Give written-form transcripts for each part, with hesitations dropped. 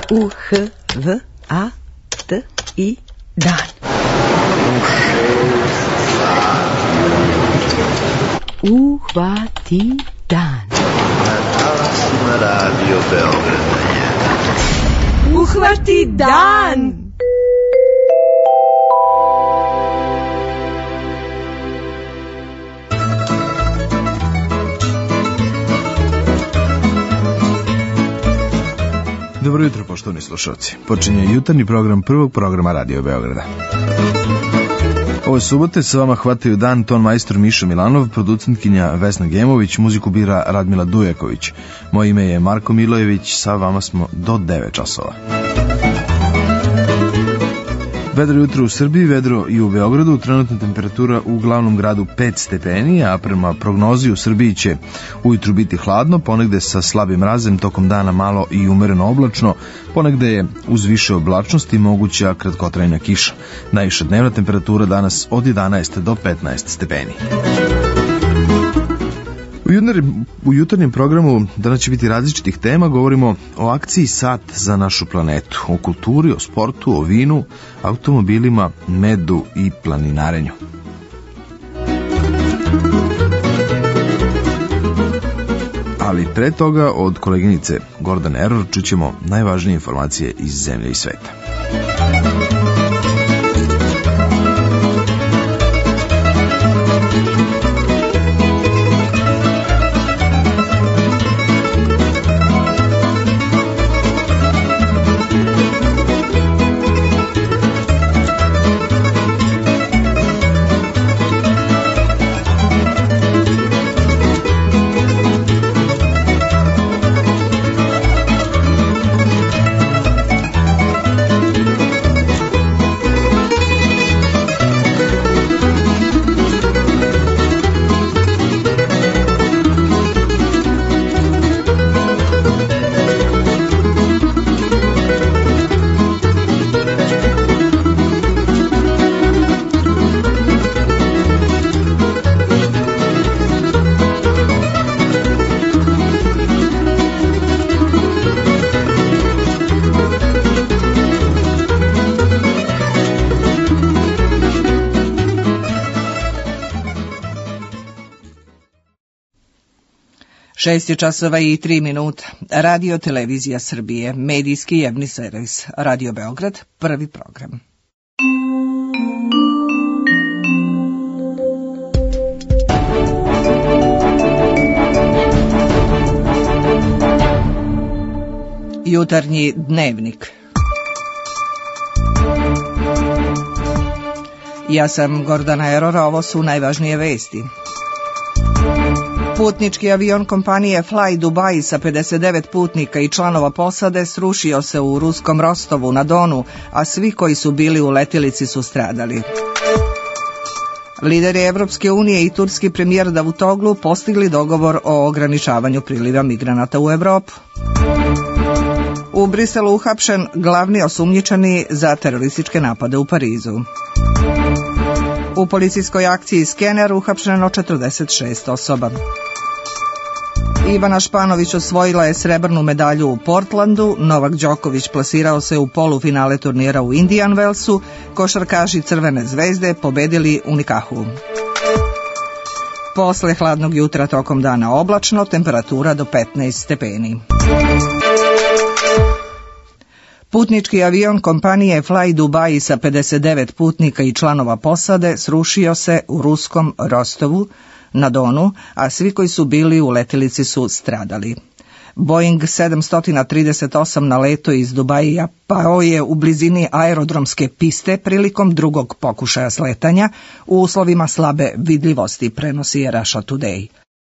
U-H-V-A-T-I dan. Uhvati dan. Radio Beograd. Uhvati dan. Dobro jutro, poštovani slušalci. Počinje jutarnji program prvog programa Radio Beograda. Ove subote sa vama hvataju dan ton majstor Miša Milanov, producentkinja Vesna Gemović, muziku bira Radmila Dujaković. Moje ime je Marko Milojević, sa vama smo do 9 časova. Vedro jutro u Srbiji, vedro i u Beogradu, trenutna temperatura u glavnom gradu 5 stepeni, a prema prognozi u Srbiji će ujutru biti hladno, ponegde sa slabim mrazem, tokom dana malo i umereno oblačno, ponegde je uz više oblačnosti moguća kratkotrajna kiša. Najviša dnevna temperatura danas od 11 do 15 stepeni. U jutarnjem programu danas će biti različitih tema, govorimo o akciji Sat za našu planetu, o kulturi, o sportu, o vinu, automobilima, medu i planinarenju. Ali pre toga od koleginice Gordane Error čućemo najvažnije informacije iz zemlje i sveta. Šest je časova i 3 minuta. Radio Televizija Srbije, medijski javni servis, Radio Beograd, prvi program. Jutarnji dnevnik. Ja sam Gordana Error, ovo su najvažnije vesti. Putnički avion kompanije Fly Dubai sa 59 putnika i članova posade srušio se u ruskom Rostovu na Donu, a svi koji su bili u letilici su stradali. Lideri Evropske unije i turski premijer Davutoglu postigli dogovor o ograničavanju priliva migranata u Evropu. U Briselu uhapšen glavni osumnjičeni za terorističke napade u Parizu. U policijskoj akciji Skener uhapšeno 46 osoba. Ivana Španović osvojila je srebrnu medalju u Portlandu, Novak Đoković plasirao se u polufinale turnira u Indian Wellsu, košarkaši Crvene zvezde pobedili u Nikahu. Posle hladnog jutra tokom dana oblačno, temperatura do 15 stepeni. Putnički avion kompanije Fly Dubai sa 59 putnika i članova posade srušio se u ruskom Rostovu na Donu, a svi koji su bili u letilici su stradali. Boeing 738 na letu iz Dubaija pao je u blizini aerodromske piste prilikom drugog pokušaja sletanja u uslovima slabe vidljivosti, prenosi Russia Today.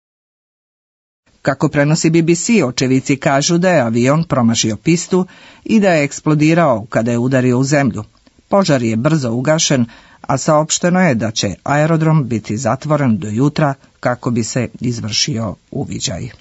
Kako prenosi BBC, očevici kažu da je avion promašio pistu i da je eksplodirao kada je udario u zemlju. Požar je brzo ugašen, a saopšteno je da će aerodrom biti zatvoren do jutra kako bi se izvršio uviđaj.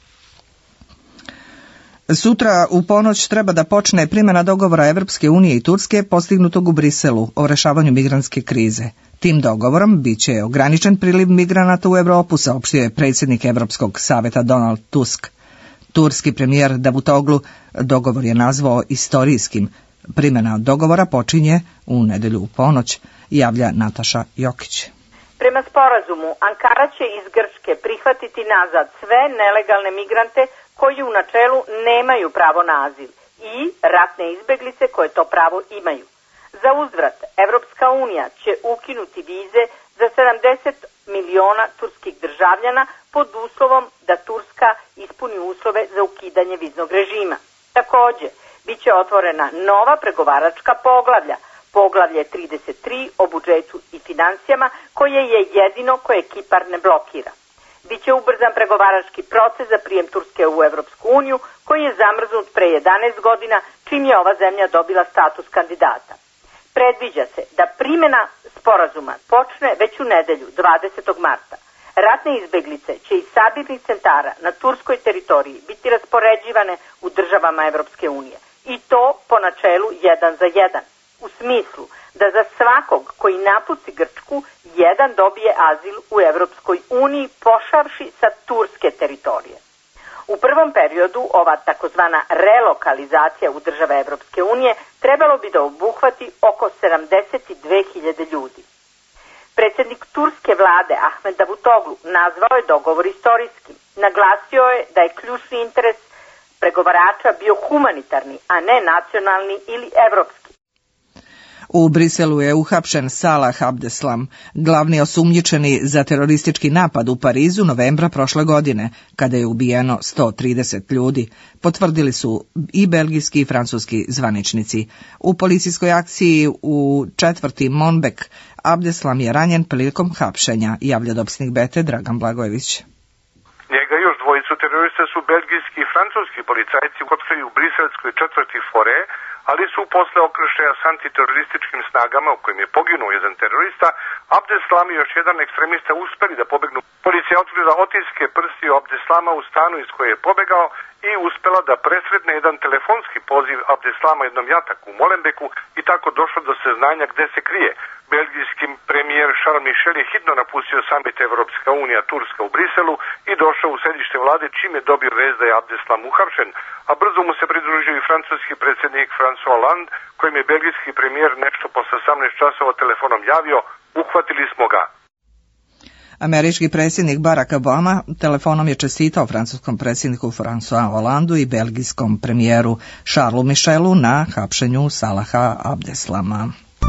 Sutra u ponoć treba da počne primjena dogovora Evropske unije i Turske postignutog u Briselu o rešavanju migrantske krize. Tim dogovorom biće ograničen priliv migranata u Evropu, saopštio je predsjednik Evropskog saveta Donald Tusk. Turski premijer Davutoglu Dogovor je nazvao istorijskim. Primjena dogovora počinje u nedelju u ponoć, javlja Nataša Jokić. Prema sporazumu, Ankara će iz Grčke prihvatiti nazad sve nelegalne migrante koji u načelu nemaju pravo na azil i ratne izbeglice koje to pravo imaju. Za uzvrat, Evropska unija će ukinuti vize za 70 miliona turskih državljana pod uslovom da Turska ispuni uslove za ukidanje viznog režima. Također, bit će otvorena nova pregovaračka poglavlja, poglavlje 33 o budžetu i financijama, koje je jedino koje Kipar ne blokira. Biće ubrzan pregovarački proces za prijem Turske u Evropsku uniju, koji je zamrznut pre 11 godina, čim je ova zemlja dobila status kandidata. Predviđa se da primjena sporazuma počne već u nedelju, 20. marta. Ratne izbeglice će iz sabirnih centara na turskoj teritoriji biti raspoređivane u državama Evropske unije. I to po načelu 1 za 1. U smislu da za svakog koji napusti Grčku, jedan dobije azil u Evropskoj uniji pošavši sa turske teritorije. U prvom periodu ova takozvana relokalizacija u države Evropske unije trebalo bi da obuhvati oko 72.000 ljudi. Predsjednik turske vlade Ahmed Davutoglu nazvao je dogovor istorijskim. Naglasio je da je ključni interes pregovarača bio humanitarni, a ne nacionalni ili evropski. U Briselu je uhapšen Salah Abdeslam, glavni osumnjičeni za teroristički napad u Parizu novembra prošle godine, kada je ubijeno 130 ljudi, potvrdili su i belgijski i francuski zvaničnici. U policijskoj akciji u četvrti Monbek Abdeslam je ranjen prilikom hapšenja, javlja dopisnik Bete Dragan Blagojević. Njega još dvojicu terorista su belgijski i francuski policajci uhapsili u briselskoj četvrti Fore, ali su posle okršaja s antiterorističkim snagama u kojem je poginuo jedan terorista, Abdeslam i još jedan ekstremista uspeli da pobegnu. Policija je otkrila otiske prstiju Abdeslama u stanu iz koje je pobegao i uspela da presretne jedan telefonski poziv Abdeslama jednom jataku u Molenbeku i tako došlo do saznanja gde se krije. Belgijski premijer Charles Michel je hitno napustio samit Evropska unija Turska u Briselu i došao u sedište vlade čim je dobio vez da je Abdeslam uhapšen, a brzo mu se pridružio i francuski predsjednik François Hollande, kojem je belgijski premijer nešto posle 18 časova telefonom javio: uhvatili smo ga. Američki predsjednik Barack Obama telefonom je čestitao francuskom predsjedniku François Hollandu i belgijskom premijeru Charlesu Michelu na hapšenju Salaha Abdeslama.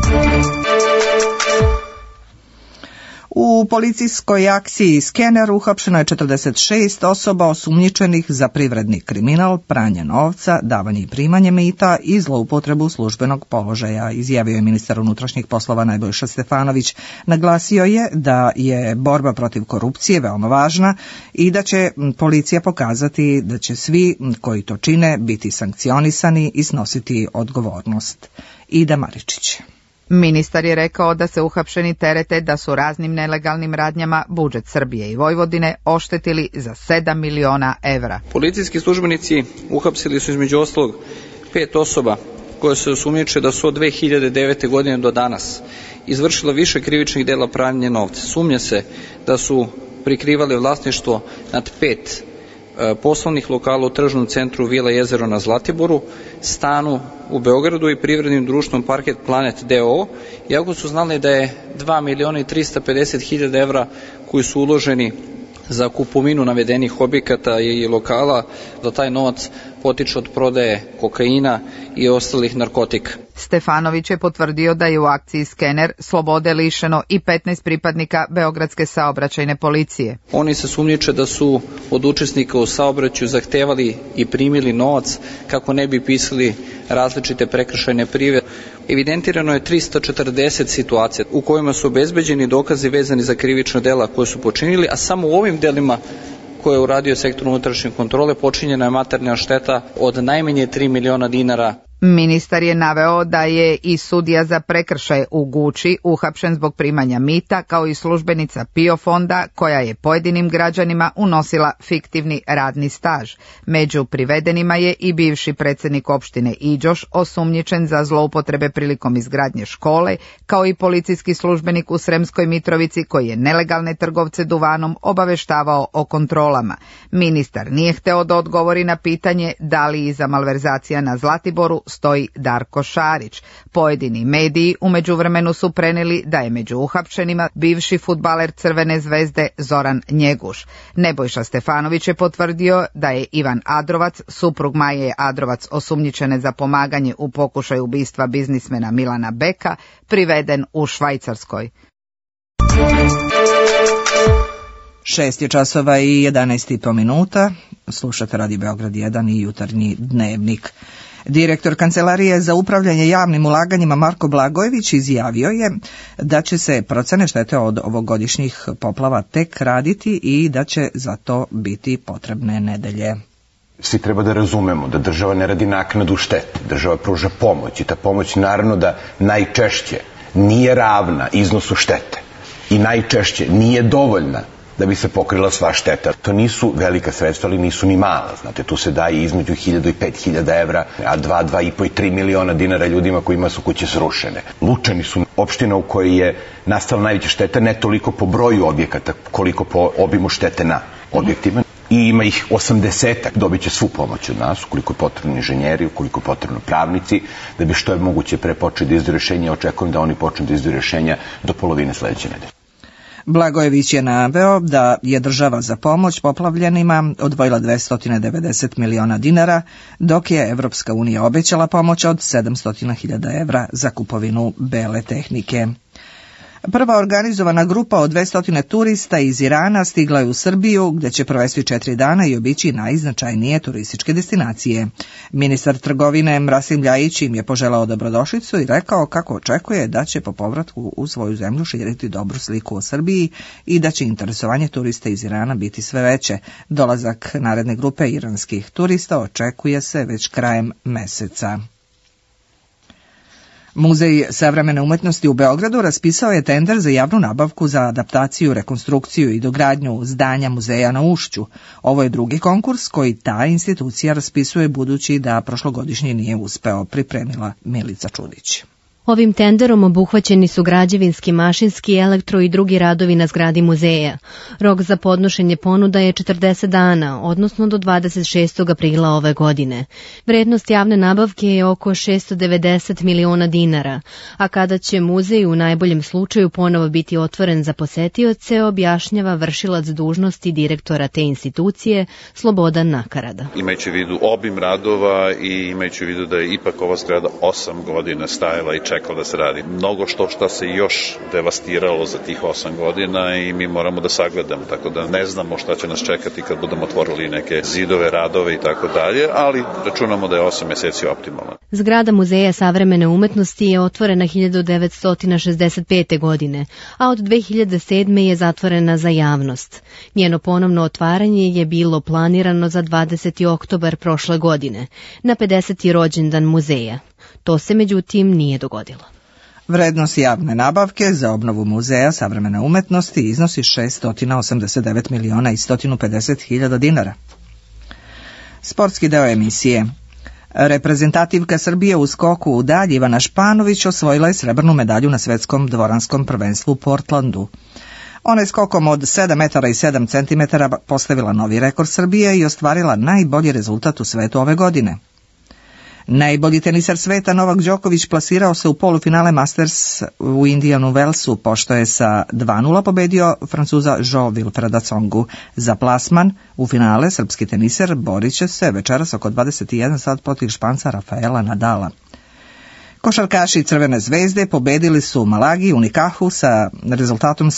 U policijskoj akciji Skener uhapšeno je 46 osoba osumnjičenih za privredni kriminal, pranje novca, davanje i primanje mita i zloupotrebu službenog položaja, izjavio je ministar unutrašnjih poslova Nebojša Stefanović. Naglasio je da je borba protiv korupcije veoma važna i da će policija pokazati da će svi koji to čine biti sankcionisani i snositi odgovornost. Ida Maričić. Ministar je rekao da se uhapšeni terete da su raznim nelegalnim radnjama budžet Srbije i Vojvodine oštetili za 7 miliona evra. Policijski službenici uhapsili su između ostalog 5 osoba koje se osumnjiče da su od 2009. godine do danas izvršila više krivičnih dela pranja novca. Sumnja se da su prikrivali vlasništvo nad 5 poslovnih lokala u tržnom centru Vila Jezero na Zlatiboru, stanu u Beogradu i privrednim društvom Parket Planet d.o.o. Iako su znali da je 2 miliona i 350 hiljada evra koji su uloženi za kupovinu navedenih objekata i lokala, da taj novac potiče od prodaje kokaina i ostalih narkotika. Stefanović je potvrdio da je u akciji Skener slobode lišeno i 15 pripadnika Beogradske saobraćajne policije. Oni se sumnjiče da su od učesnika u saobraćaju zahtevali i primili novac kako ne bi pisali različite prekršajne prijave. Evidentirano je 340 situacija u kojima su obezbeđeni dokazi vezani za krivična dela koje su počinili, a samo u ovim delima koje je uradio sektor unutrašnje kontrole počinjena je materijalna šteta od najmanje 3 miliona dinara. Ministar je naveo da je i sudija za prekršaje u Guči uhapšen zbog primanja mita, kao i službenica PIO fonda koja je pojedinim građanima unosila fiktivni radni staž. Među privedenima je i bivši predsjednik opštine Iđoš, osumnjičen za zloupotrebe prilikom izgradnje škole, kao i policijski službenik u Sremskoj Mitrovici koji je nelegalne trgovce duvanom obaveštavao o kontrolama. Ministar nije hteo da odgovori na pitanje da li iza malverzacija na Zlatiboru stoji Darko Šarić. Pojedini mediji u međuvremenu su preneli da je među uhapšenima bivši fudbaler Crvene zvezde Zoran Njeguš. Nebojša Stefanović je potvrdio da je Ivan Adrovac, suprug Maje Adrovac osumnjičene za pomaganje u pokušaju ubistva biznismena Milana Beka, priveden u Švajcarskoj. 6:11 slušate Radio Beograd 1 i jutarnji dnevnik. Direktor Kancelarije za upravljanje javnim ulaganjima Marko Blagojević izjavio je da će se procene štete od ovogodišnjih poplava tek raditi i da će za to biti potrebne nedelje. Svi treba da razumemo da država ne radi naknadu štete, država pruža pomoć i ta pomoć naravno da najčešće nije ravna iznosu štete i najčešće nije dovoljna da bi se pokrila sva šteta. To nisu velika sredstva, ali nisu ni mala. Znate, tu se daje između 1.000 i 5.000 evra, a 2,5 i 3 miliona dinara ljudima kojima su kuće srušene. Lučani su opština u kojoj je nastala najveća šteta, ne toliko po broju objekata, koliko po obimu štete na objektima. I ima ih 80-ak, dobit će svu pomoć od nas, ukoliko je potrebno inženjeri, ukoliko je potrebno pravnici, da bi što je moguće pre počeli da izdaju rješenja. Očekujem da oni počnu da izdaju rješenja do polovine sledeće nedelje. Blagojević je naveo da je država za pomoć poplavljenima odvojila 290 miliona dinara, dok je Evropska unija obećala pomoć od 700.000 evra za kupovinu bele tehnike. Prva organizovana grupa od 200 turista iz Irana stigla je u Srbiju, gde će provesti 4 dana i obići najznačajnije turističke destinacije. Ministar trgovine Rasim Ljajić im je poželao dobrodošlicu i rekao kako očekuje da će po povratku u svoju zemlju širiti dobru sliku o Srbiji i da će interesovanje turista iz Irana biti sve veće. Dolazak naredne grupe iranskih turista očekuje se već krajem meseca. Muzej savremene umetnosti u Beogradu raspisao je tender za javnu nabavku za adaptaciju, rekonstrukciju i dogradnju zdanja muzeja na Ušću. Ovo je drugi konkurs koji ta institucija raspisuje budući da prošlogodišnji nije uspeo, pripremila Milica Čudić. Ovim tenderom obuhvaćeni su građevinski, mašinski, elektro i drugi radovi na zgradi muzeja. Rok za podnošenje ponuda je 40 dana, odnosno do 26. aprila ove godine. Vrednost javne nabavke je oko 690 miliona dinara, a kada će muzej u najboljem slučaju ponovo biti otvoren za posetioce, objašnjava vršilac dužnosti direktora te institucije Slobodan Nakarada. Imajući u vidu obim radova i imajući u vidu da je ipak ova zgrada 8 godina stajala i čekala da se radi. Mnogo što se još devastiralo za tih 8 godina i mi moramo da sagledamo, tako da ne znamo šta će nas čekati kad budemo otvorili neke zidove, radove i tako dalje, ali računamo da je 8 meseci optimalno. Zgrada Muzeja savremene umetnosti je otvorena 1965. godine, a od 2007. je zatvorena za javnost. Njeno ponovno otvaranje je bilo planirano za 20. oktobar prošle godine, na 50. rođendan muzeja. To se međutim nije dogodilo. Vrednost javne nabavke za obnovu muzeja savremene umetnosti iznosi 689 miliona i 150 hiljada dinara. Sportski deo emisije. Reprezentativka Srbije u skoku u dalj Ivana Španović osvojila je srebrnu medalju na svetskom dvoranskom prvenstvu u Portlandu. Ona je skokom od 7 metara i 7 centimetara postavila novi rekord Srbije i ostvarila najbolji rezultat u svetu ove godine. Najbolji tenisar sveta Novak Đoković plasirao se u polufinale Masters u Indianu Wellsu, pošto je sa 2:0 pobedio Francuza Jo Wilfreda Tsongu. Za plasman u finale srpski tenisar borit će se večeras oko 21 sat protiv Španca Rafaela Nadala. Košarkaši Crvene zvezde pobedili su Malagi Unikahu sa rezultatom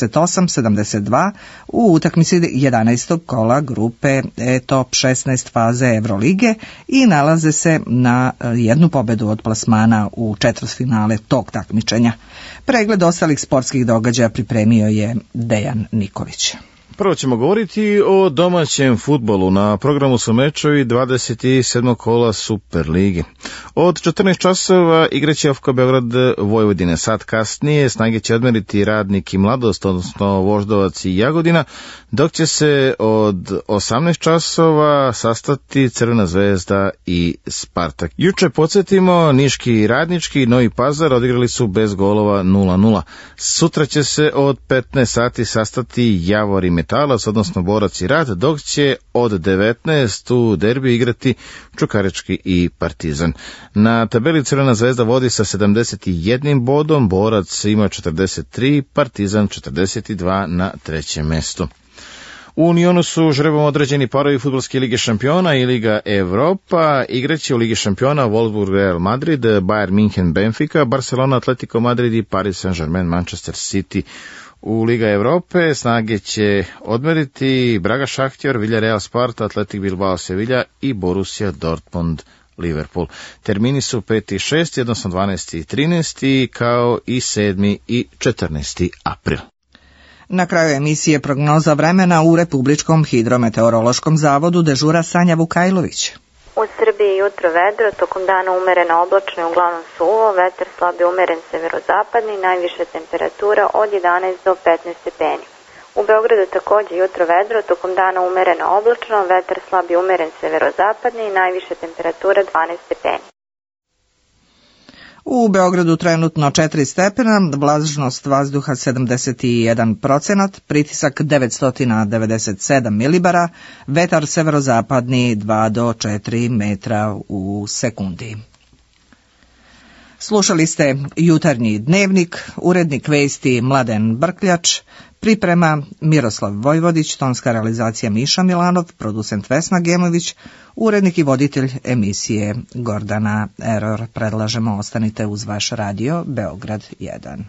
78-72 u utakmici 11. kola grupe Top 16 faze Evrolige i nalaze se na jednu pobedu od plasmana u četvrtfinale tog takmičenja. Pregled ostalih sportskih događaja pripremio je Dejan Nikolić. Prvo ćemo govoriti o domaćem fudbalu. Na programu su mečevi 27. kola Super ligi. Od 14 časova igraće FK Beograd Vojvodine. Sat kasnije Snage će odmeriti Radnik i Mladost, odnosno Voždovac i Jagodina, dok će se od 18 časova sastati Crvena zvezda i Spartak. Juče, podsjetimo, Niški i Radnički Novi Pazar odigrali su bez golova 0-0. Sutra će se od 15 sati sastati Javor i Metalac, odnosno Borac i Rad, dok će od 19 u derbi igrati Čukarički i Partizan. Na tabeli Crvena zvezda vodi sa 71 bodom, Borac ima 43, Partizan 42 na trećem mestu. U Unionu su žrebom određeni parovi fudbalske lige šampiona i Liga Evropa. Igraće u Ligi šampiona Wolfsburg Real Madrid, Bayern München Benfica, Barcelona Atletico Madrid i Paris Saint-Germain Manchester City. U Liga Evrope Snage će odmeriti Braga Šahtjor, Villarreal Sparta, Atletik Bilbao Sevilla i Borussia Dortmund Liverpool. Termini su 5. i 6. odnosno 12. i 13. kao i 7. i 14. april. Na kraju emisije prognoza vremena u Republičkom hidrometeorološkom zavodu dežura Sanja Vukajlović. U Srbiji jutro vedro, tokom dana umereno oblačno i uglavnom suvo, vetar slabi umeren severozapadni, najviša temperatura od 11 do 15 stepeni. U Beogradu također jutro vedro, tokom dana umereno oblačno, vetar slabi umeren severozapadni, najviša temperatura 12 stepeni. U Beogradu trenutno 4 stepena, vlažnost vazduha 71%, pritisak 997 milibara, vetar severozapadni 2 do 4 metra u sekundi. Slušali ste Jutarnji dnevnik, urednik vesti Mladen Brkljač, priprema Miroslav Vojvodić, tonska realizacija Miša Milanov, producent Vesna Gemović, urednik i voditelj emisije Gordana Eror. Predlažemo ostanite uz vaš radio Beograd 1.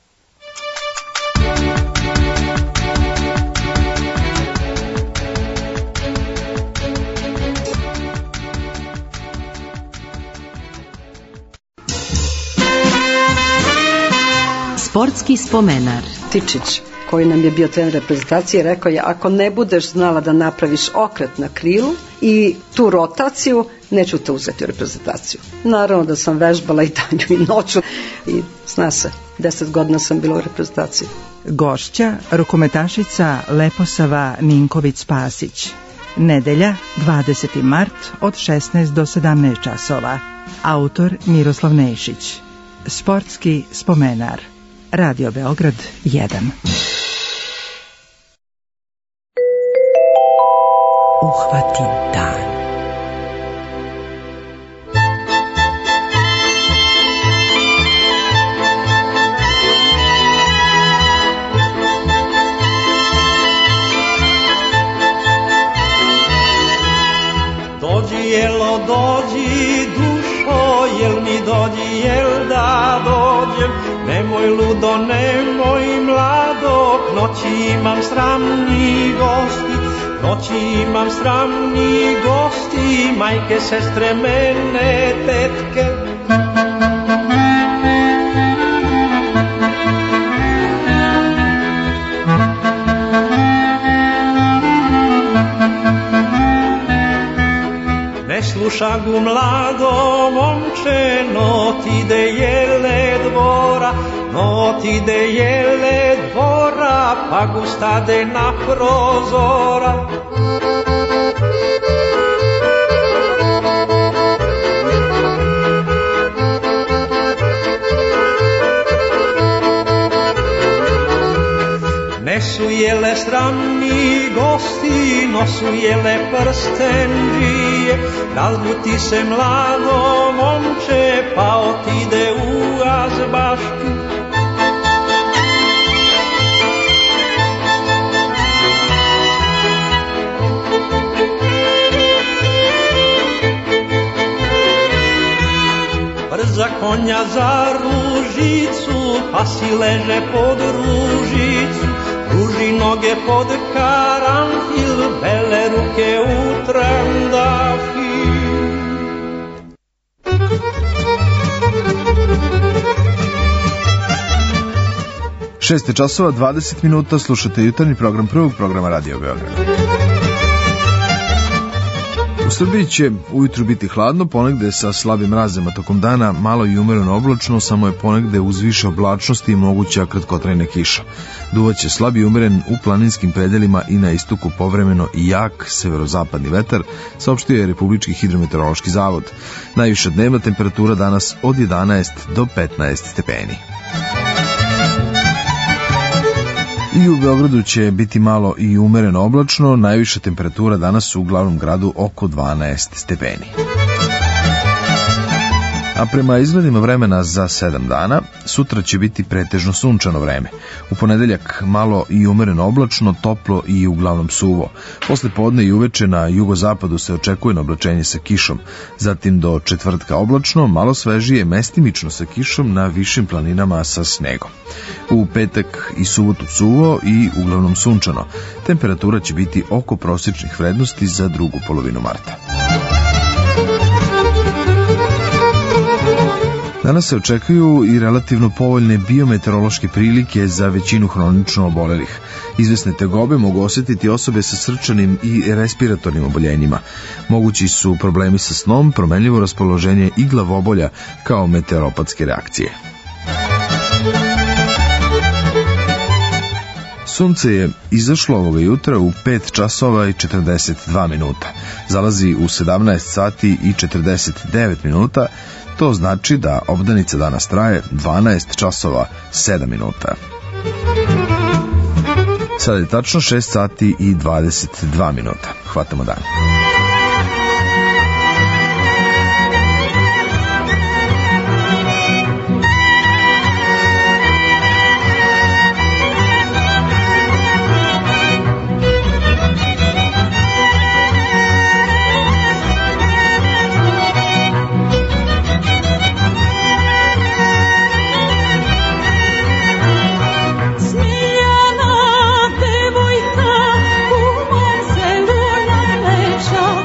Sportski spomenar. Tičić, koji nam je bio trener reprezentacije, rekao je: ako ne budeš znala da napraviš okret na krilu i tu rotaciju, neću te uzeti u reprezentaciju. Naravno da sam vežbala i danju i noću i zna se, 10 godina sam bila u reprezentaciji. Gošća, rukometašica Leposava Ninković-Spasić. Nedelja, 20. mart od 16 do 17 časova. Autor Miroslav Nešić. Sportski spomenar. Radio Beograd 1. Uhvati dan. Dođi jelo, dođi dušo, jel mi dođi, jel da dođem, nemoj ludo, nemoj mlado, noći imam sramni gosti, noći imam sramni gosti, majke, sestre, mene, tetke. Ne sluša gu mlado momče, no ti de jele dvora, no ti de jele dvora, pa gu stade na prozora. Ne su jele sramni gosti, no su jele prstenđije, razljuti se mlado momče, pa otide u azbašku. Brza konja za ružicu, pa si leže pod ružicu, ruži noge pod karanfil, bele ruke u trandafil. 6 časova 20 minuta, slušate jutarnji program prvog programa Radio Beograda. U Srbiji će ujutru biti hladno, ponegde sa slabim mrazima tokom dana, malo i umereno oblačno, samo je ponegde uz više oblačnosti i moguća kratkotrajna kiša. Duvaće slab i umeren u planinskim predelima i na istoku povremeno i jak severozapadni vetar, saopštio je Republički hidrometeorološki zavod. Najviša dnevna temperatura danas od 11 do 15 stepeni. I u Beogradu će biti malo i umereno oblačno, najviša temperatura danas u glavnom gradu oko 12 stepeni. A prema izgledima vremena za 7 dana, sutra će biti pretežno sunčano vreme. U ponedeljak malo i umereno oblačno, toplo i uglavnom suvo. Posle podne i uveče na jugozapadu se očekuje na oblačenje sa kišom. Zatim do četvrtka oblačno, malo svežije, mestimično sa kišom na višim planinama sa snegom. U petak i subotu suvo i uglavnom sunčano. Temperatura će biti oko prosječnih vrednosti za drugu polovinu marta. Danas se očekuju i relativno povoljne biometeorološke prilike za većinu hronično obolelih. Izvesne tegobe mogu osjetiti osobe sa srčanim i respiratornim oboljenjima. Mogući su problemi sa snom, promenljivo raspoloženje i glavobolja kao meteoropatske reakcije. Sunce je izašlo ovoga jutra u 5 časova i 42 minuta. Zalazi u 17 sati i 49 minuta. To znači da obdanica danas traje 12 časova 7 minuta. Sada je tačno 6 sati i 22 minuta. Hvatamo dan. Devojka u mom selu najlepša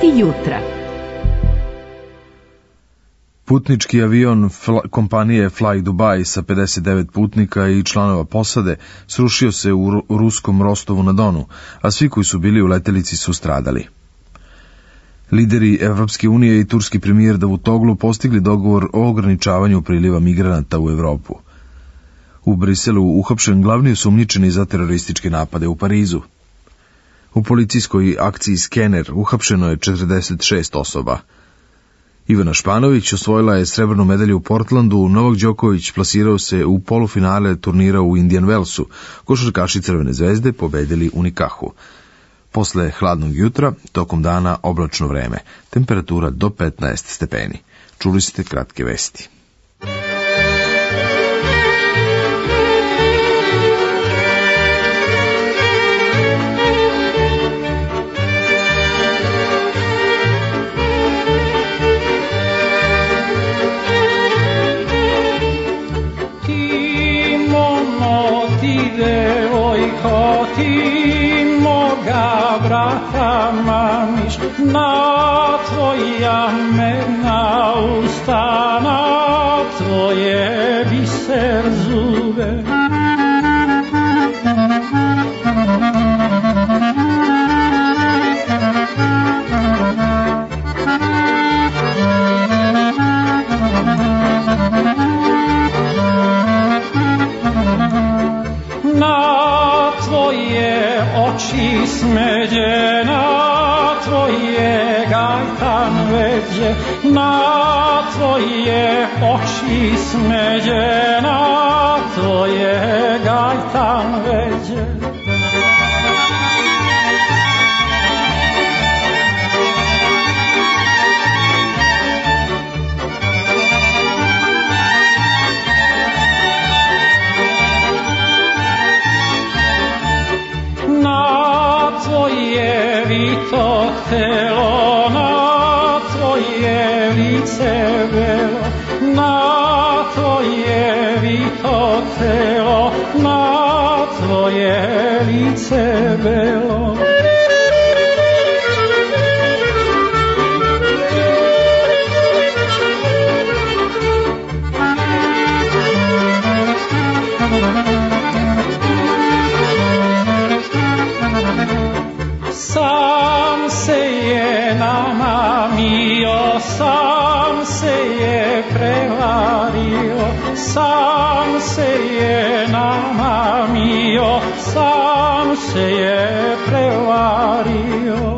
Vesti jutra. Putnički avion kompanije Fly Dubai sa 59 putnika i članova posade srušio se u ruskom Rostovu na Donu, a svi koji su bili u letelici su stradali. Lideri Evropske unije i turski premijer Davutoglu postigli dogovor o ograničavanju priliva migranata u Evropu. U Briselu uhapšen glavni osumnjičeni za terorističke napade u Parizu. U policijskoj akciji Skener uhapšeno je 46 osoba. Ivana Španović osvojila je srebrnu medalju u Portlandu, Novak Đoković plasirao se u polufinale turnira u Indian Wellsu, košarkaši Crvene zvezde pobedili u Nikahu. Posle hladnog jutra, tokom dana oblačno vreme, temperatura do 15 stepeni. Čuli ste kratke vesti. Brata mamiš, na tvoja medna usta, na tvoje biser zube. Na tvoje oči smeđe, na tvoje gajtan veđe, na tvoje oči smeđe, na tvoje gajtan veđe. Vito telo, na tvoje lice belo, na tvoje vito telo, na tvoje lice belo. Sam se je namamio, sam se je prevario, sam se je namamio, sam se je prevario.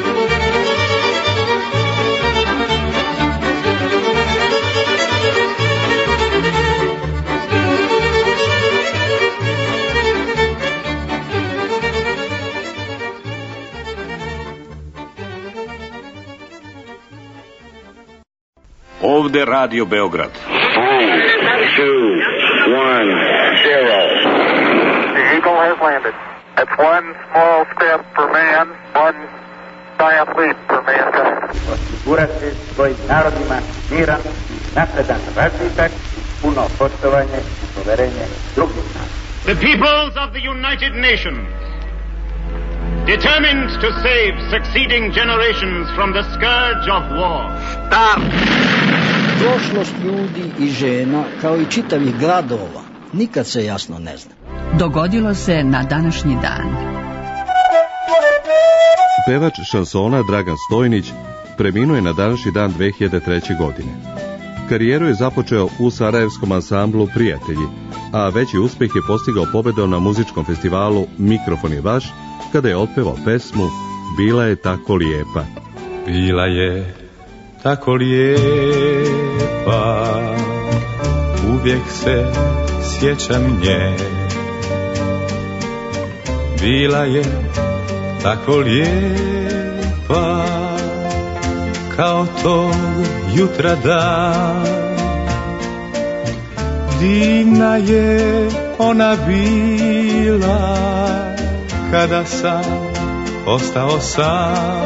Ovde Radio Beograd. 3, 2, 1, 0. The Eagle has landed. That's one small step for man, one giant leap for mankind. Osigurati svojim narodima miran, napredan razvitak, puno poštovanje i poverenje drugih naroda. The peoples of the United Nations, determined to save succeeding generations from the scourge of war. Start! Prošlost ljudi i žena, kao i čitavih gradova, nikad se jasno ne zna. Dogodilo se na današnji dan. Pevač šansona Dragan Stojnić preminuo je na današnji dan 2003. godine. Karijeru je započeo u sarajevskom ansamblu Prijatelji, a veći uspeh je postigao pobedom na muzičkom festivalu Mikrofon je vaš, kada je otpevao pesmu Bila je tako lijepa. Bila je tako lijepa, uvijek se sjećam nje. Bila je tako lijepa, kao tog jutra dan. Divna je ona bila, kada sam ostao sam.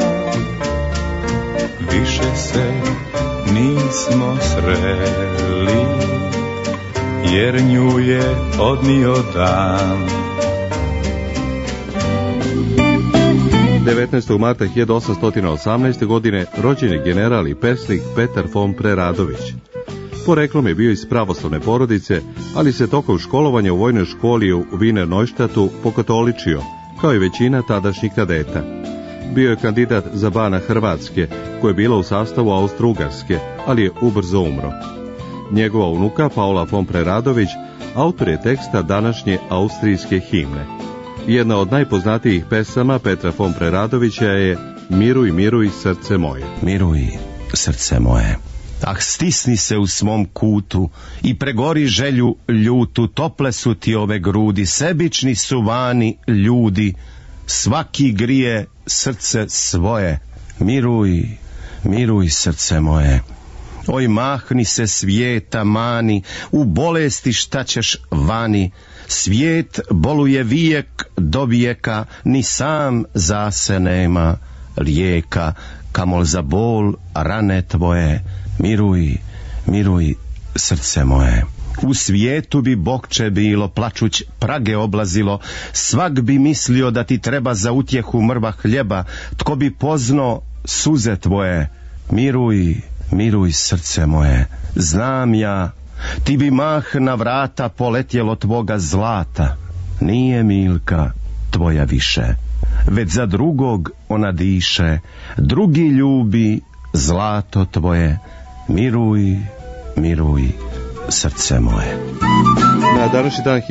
Više se nismo sreli, jer nju je odnio dan. 19. marta 1818. godine rođen je general i pesnik Petar von Preradović. Poreklom je bio iz pravoslavne porodice, ali se tokom školovanja u vojnoj školi u Wiener Neustadtu pokatoličio, kao i većina tadašnjih kadeta. Bio je kandidat za bana Hrvatske, koja je bila u sastavu Austro-Ugarske, ali je ubrzo umro. Njegova unuka, Paula von Preradović, autor je teksta današnje austrijske himne. Jedna od najpoznatijih pesama Petra von Preradovića je Miruj, miruj, srce moje. Miruj, srce moje. Ah, stisni se u svom kutu i pregori želju ljutu, tople su ti ove grudi, sebični su vani ljudi, svaki grije srce svoje. Miruj, miruj, srce moje. Oj, mahni se svijeta mani, u bolesti šta ćeš vani, svijet boluje vijek do vijeka, ni sam za se nema lijeka, kamol za bol rane tvoje. Miruj, miruj, srce moje. U svijetu bi bokče bilo, plačuć prage oblazilo, svak bi mislio da ti treba za utjehu mrva hljeba, tko bi poznao suze tvoje. Miruj, miruj, srce moje. Znam ja, ti bi mah na vrata poletjelo tvoga zlata. Nije Milka tvoja više, već za drugog ona diše, drugi ljubi zlato tvoje. Miruj, miruj, srce moje. Na današnji dan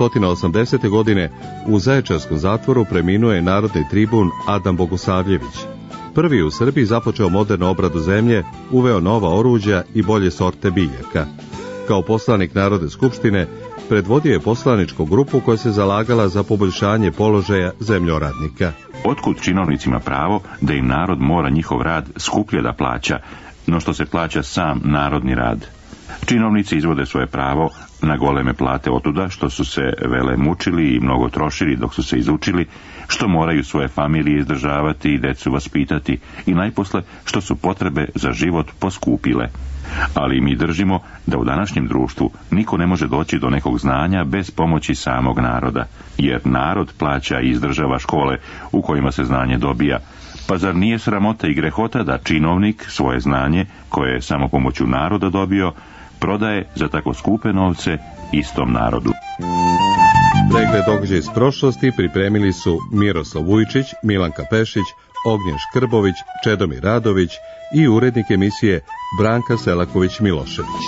1880. godine u Zaječarskom zatvoru preminuo je narodni tribun Adam Bogosavljević. Prvi u Srbiji započeo modernu obradu zemlje, uveo nova oruđa i bolje sorte biljaka. Kao poslanik Narodne skupštine predvodio je poslaničku grupu koja se zalagala za poboljšanje položaja zemljoradnika. Otkud činovnicima pravo da im narod mora njihov rad skuplje da plaća, no što se plaća sam narodni rad? Činovnici izvode svoje pravo na goleme plate otuda što su se vele mučili i mnogo trošili dok su se izučili, što moraju svoje familije izdržavati i decu vaspitati i najposle što su potrebe za život poskupile. Ali mi držimo da u današnjem društvu niko ne može doći do nekog znanja bez pomoći samog naroda, jer narod plaća i izdržava škole u kojima se znanje dobija. Pa zar nije sramota i grehota da činovnik svoje znanje, koje je samo pomoću naroda dobio, prodaje za tako skupe novce istom narodu? Pregled događaja iz prošlosti pripremili su Miroslav Vujčić, Milanka Pešić, Ognjen Škrbović, Čedomir Radović i urednik emisije Branka Selaković-Milošević.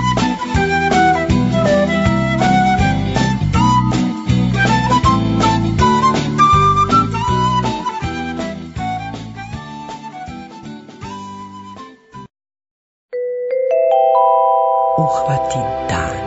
Uhvati dan.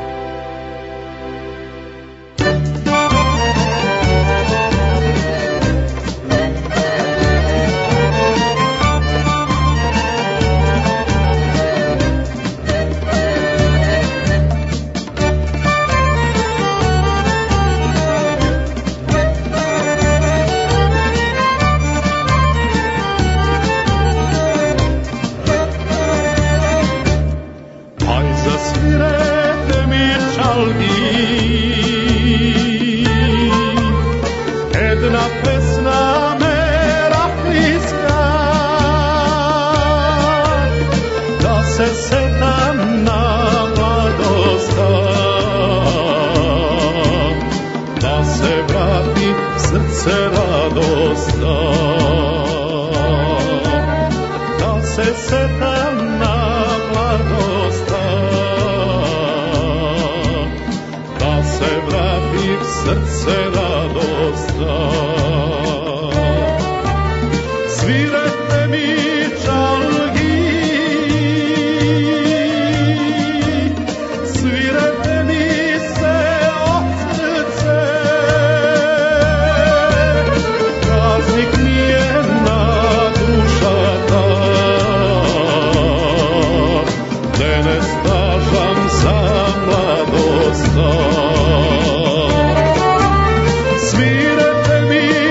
Svirete mi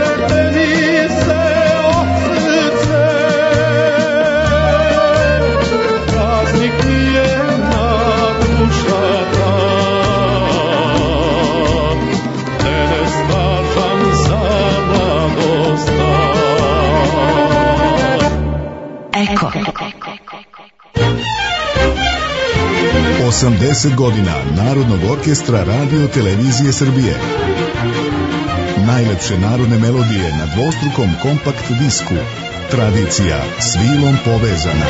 Eko. 80 godina Narodnog orkestra Radio Televizije Srbije. Najlepše narodne melodije na dvostrukom kompakt disku. Tradicija s vilom povezana.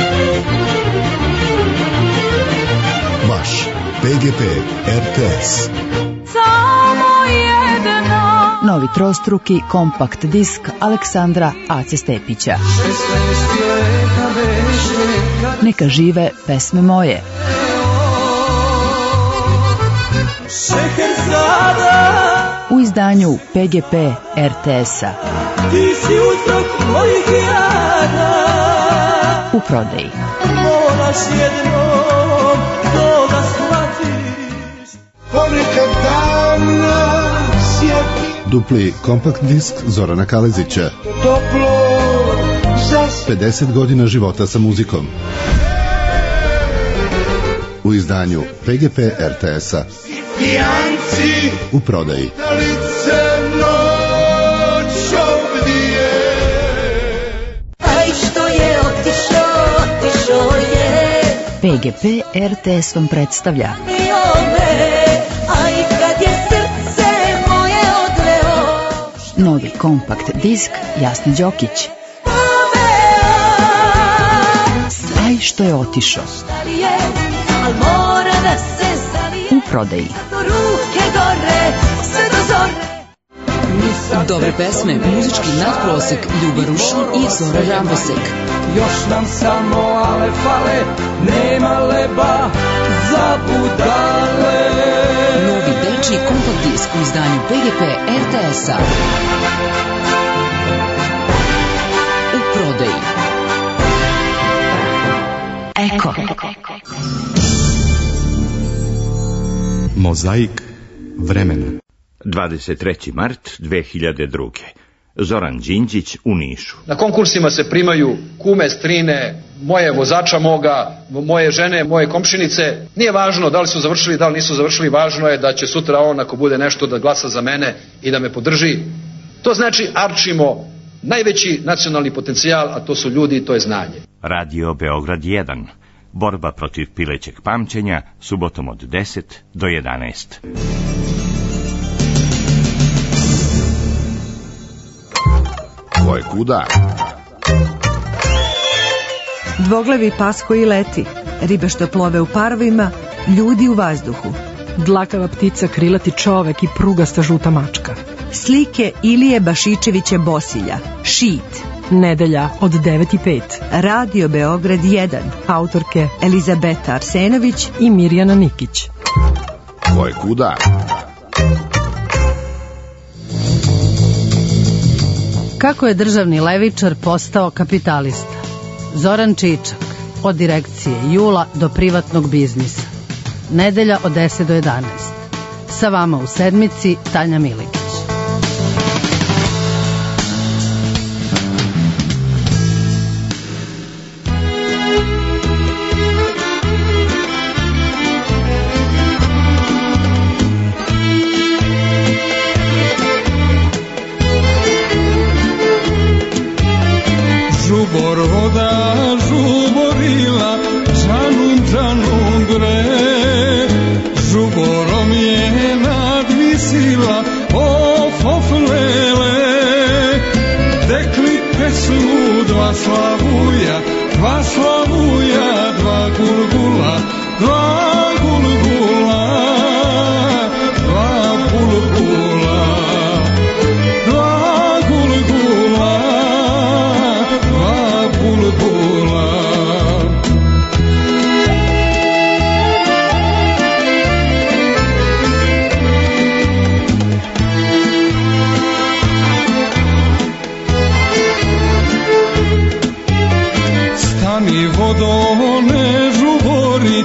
Vaš PGP RTS. Novi trostruki kompakt disk Aleksandra Ace Stepića. Neka žive pesme moje. U izdanju PGP RTS-a. U prodaji. Dupli kompakt disk Zorana Kalezića. 50 godina života sa muzikom. U izdanju PGP RTS-a. U prodaji. PGP RTS vam predstavlja novi kompakt disk Jasni Đokić. Aj što je otišao. U prodaji. Dobre pesme, muzički nadprosek, Ljuba Rušin i Zora Rambosek. Još nam samo ale fale, nema leba za budale. Novi dečiji kompakt disk u izdanju PGP RTS-a. U prodaji. Eko. Mozaik vremena. 23. mart 2002. Zoran Đinđić u Nišu. Na konkursima se primaju kume, strine, moje vozača moga, moje žene, moje komšinice. Nije važno da li su završili, da li nisu završili, važno je da će sutra on, ako bude nešto, da glasa za mene i da me podrži. To znači arčimo najveći nacionalni potencijal, a to su ljudi i to je znanje. Radio Beograd 1. Borba protiv pilećeg pamćenja, subotom od 10 do 11. Ko je kuda? Dvoglavi pas koji leti, ribe što plove u parovima, ljudi u vazduhu. Dlakava ptica, krilati čovek i prugasta žuta mačka. Slike Ilije Bašičevića Bosilja, Šit. Nedelja od 9:05. Radio Beograd 1. Autorke Elizabeta Arsenović i Mirjana Nikić. Ko je kuda? Kako je državni levičar postao kapitalista? Zoran Čičak, od direkcije Jula do privatnog biznisa. Nedelja od 10 do 11. Sa vama u sedmici Tanja Milikić. Žubor voda žuborila, džanum bre, žuborom je nadvisila, of lele, tekli pesmu dva slavuja, dva gulgula, dva bulgula, dva bulgula. Stani vodone žubori,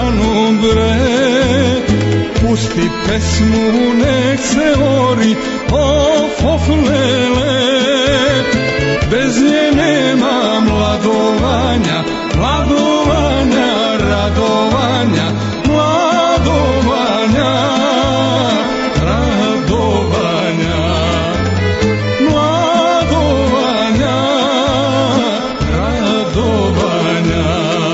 džanum bre, pusti pesmu nek se ori, of lele, bez nje nema mladovanja, mladovanja, radovanja, mladovanja, radovanja, mladovanja, radovanja.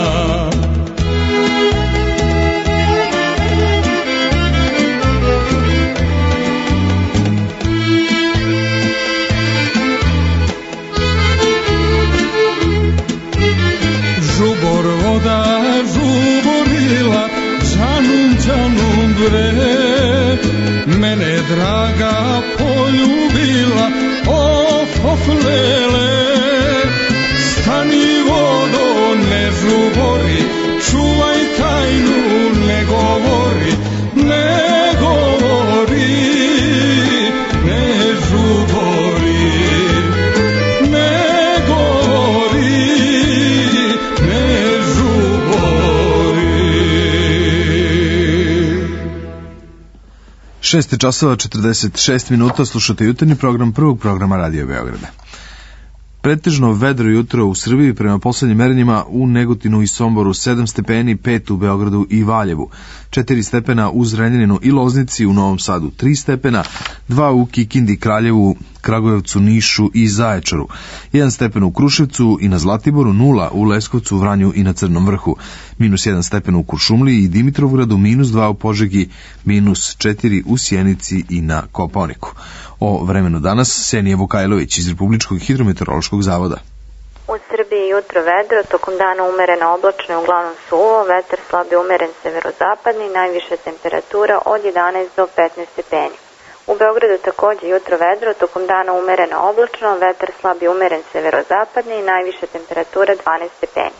Žubor voda žuborila, džanum, džanum bre, mene draga poljubila, of lele. Stani vodo, ne žubori, čuvaj tajnu, ne govori, ne govori, ne žubori, ne govori, ne žubori. 6 časova 46 minuta, slušate jutarnji program prvog programa Radio Beograda. Pretežno vedro jutro u Srbiji, prema poslednjim merenjima u Negotinu i Somboru 7 stepeni, 5 u Beogradu i Valjevu, 4 stepena u Zrenjaninu i Loznici, u Novom Sadu 3 stepena, 2 u Kikindi, Kraljevu, Kragujevcu, Nišu i Zaječaru, 1 stepen u Kruševcu i na Zlatiboru, 0 u Leskovcu, Vranju i na Crnom Vrhu, -1 stepen u Kuršumliji i Dimitrovgradu, -2 u Požegi, -4 u Sjenici i na Kopaoniku. O vremenu danas Senija Vukajlović iz Republičkog hidrometeorološkog zavoda. U Srbiji jutro vedro, tokom dana umereno oblačno i uglavnom suvo, vetar slabi umeren severozapadni, najviša temperatura od 11 do 15 stepeni. U Beogradu takođe jutro vedro, tokom dana umereno oblačno, vetar slabi umeren severozapadni i najviša temperatura 12 stepeni.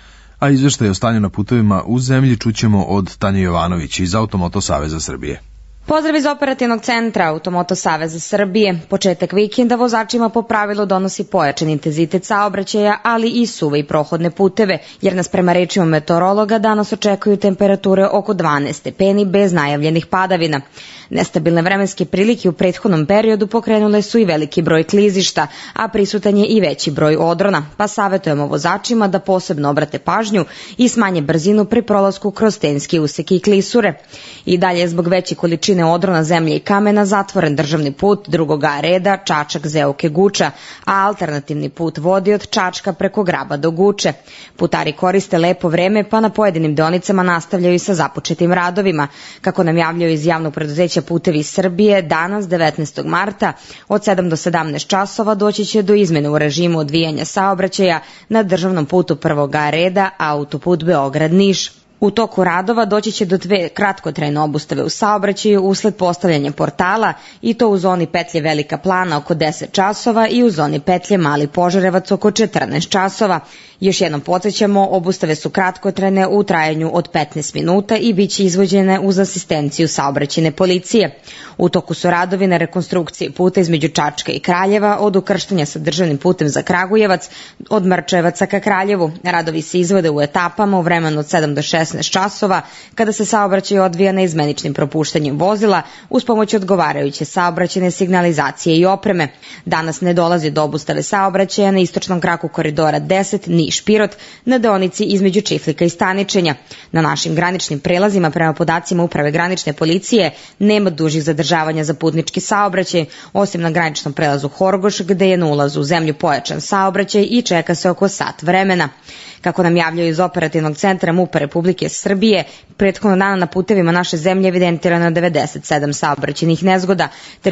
A izveštaj o stanju na putovima u zemlji čućemo od Tanje Jovanović iz Automoto Saveza Srbije. Pozdrav iz operativnog centra Automoto Saveza Srbije. Početak vikenda vozačima po pravilu donosi pojačan intenzitet saobraćaja, ali i suve i prohodne puteve, jer nas prema rečima meteorologa danas očekuju temperature oko 12 stepeni bez najavljenih padavina. Nestabilne vremenske prilike u prethodnom periodu pokrenule su i veliki broj klizišta, a prisutan je i veći broj odrona, pa savetujemo vozačima da posebno obrate pažnju i smanje brzinu pri prolasku kroz tenski useke i klisure. I dalje zbog veće količine odrona, zemlje i kamena zatvoren državni put drugog A reda Čačak-Zeoke-Guča, a alternativni put vodi od Čačka preko Graba do Guče. Putari koriste lepo vreme, pa na pojedinim deonicama nastavljaju i sa započetim radovima. Kako nam javljaju iz javnog preduzeća Putevi Srbije, danas 19. marta od 7 do 17 časova doći će do izmene u režimu odvijanja saobraćaja na državnom putu prvog A reda autoput Beograd-Niš. U toku radova doći će do 2 kratkotrajne obustave u saobraćaju usled postavljanja portala, i to u zoni petlje Velika Plana oko 10 časova i u zoni petlje Mali Požarevac oko 14 časova. Još jednom podsjećamo, obustave su kratkotrajne u trajanju od 15 minuta i bit će izvođene uz asistenciju saobraćajne policije. U toku su radovi na rekonstrukciji puta između Čačka i Kraljeva od ukrštanja sa državnim putem za Kragujevac od Mrčevaca ka Kraljevu. Radovi se izvode u etapama u vremenu od 7 do 16 časova, kada se saobraćaj odvija na izmeničnim propuštanjem vozila uz pomoć odgovarajuće saobraćajne signalizacije i opreme. Danas ne dolazi do obustave saobraćaja na istočnom kraku koridora 10 Niš-Pirot na deonici između Čiflika i Staničenja. Na našim graničnim prelazima, prema podacima Uprave granične policije, nema dužih zadržavanja za putnički saobraćaj, osim na graničnom prelazu Horgoš, gde je na ulazu u zemlju pojačan saobraćaj i čeka se oko sat vremena. Kako nam javljaju iz operativnog centra MUP-a Republike Srbije, prethodnog dana na putevima naše zemlje evidentirano je 97 saobraćajnih nezgoda,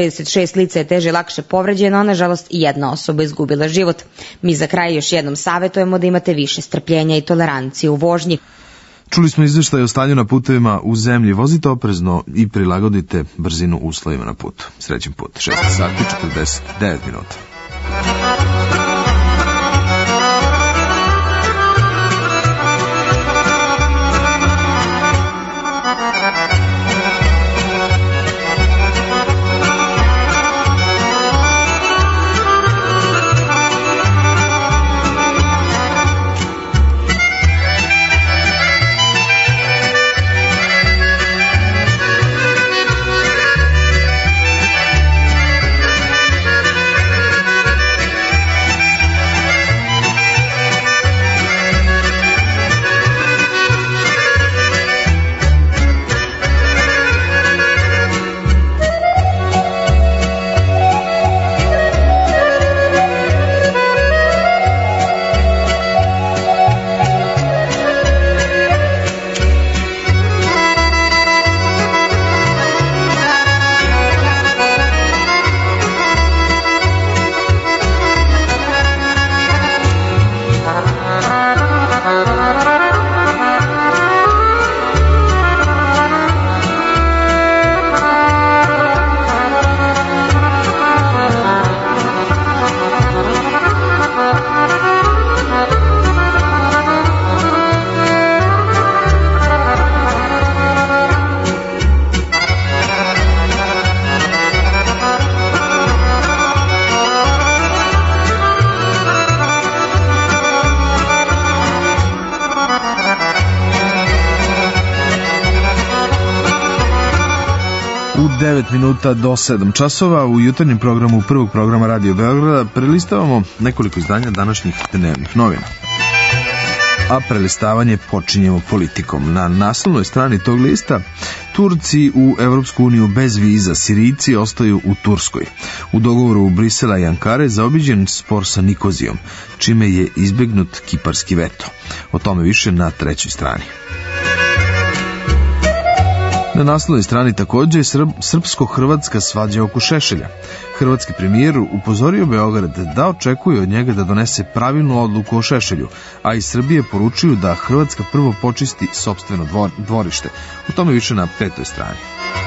36 lica je teže i lakše povređeno, a nažalost i jedna osoba izgubila život. Mi za kraj još jednom savjetujemo da imate više strpljenja i tolerancije u vožnji. Čuli smo izveštaj o stanju na putevima u zemlji. Vozite oprezno i prilagodite brzinu uslovima na putu. Srećen put. 6 sati 49 minuta. 9 minuta do 7 časova u jutarnjem programu prvog programa Radio Beograda prelistavamo nekoliko izdanja današnjih dnevnih novina. A prelistavanje počinjemo politikom. Na naslovnoj strani tog lista Turci u Evropsku uniju bez viza, Sirijci ostaju u Turskoj. U dogovoru Brisela i Ankare zaobiđen spor sa Nikozijom, čime je izbegnut kiparski veto. O tome više na trećoj strani. Na naslovnoj strani također je srpsko-hrvatska svađa oko Šešelja. Hrvatski premijer upozorio Beograd da očekuje od njega da donese pravilnu odluku o Šešelju, a iz Srbije poručuju da Hrvatska prvo počisti sopstveno dvorište. O tome više na petoj strani.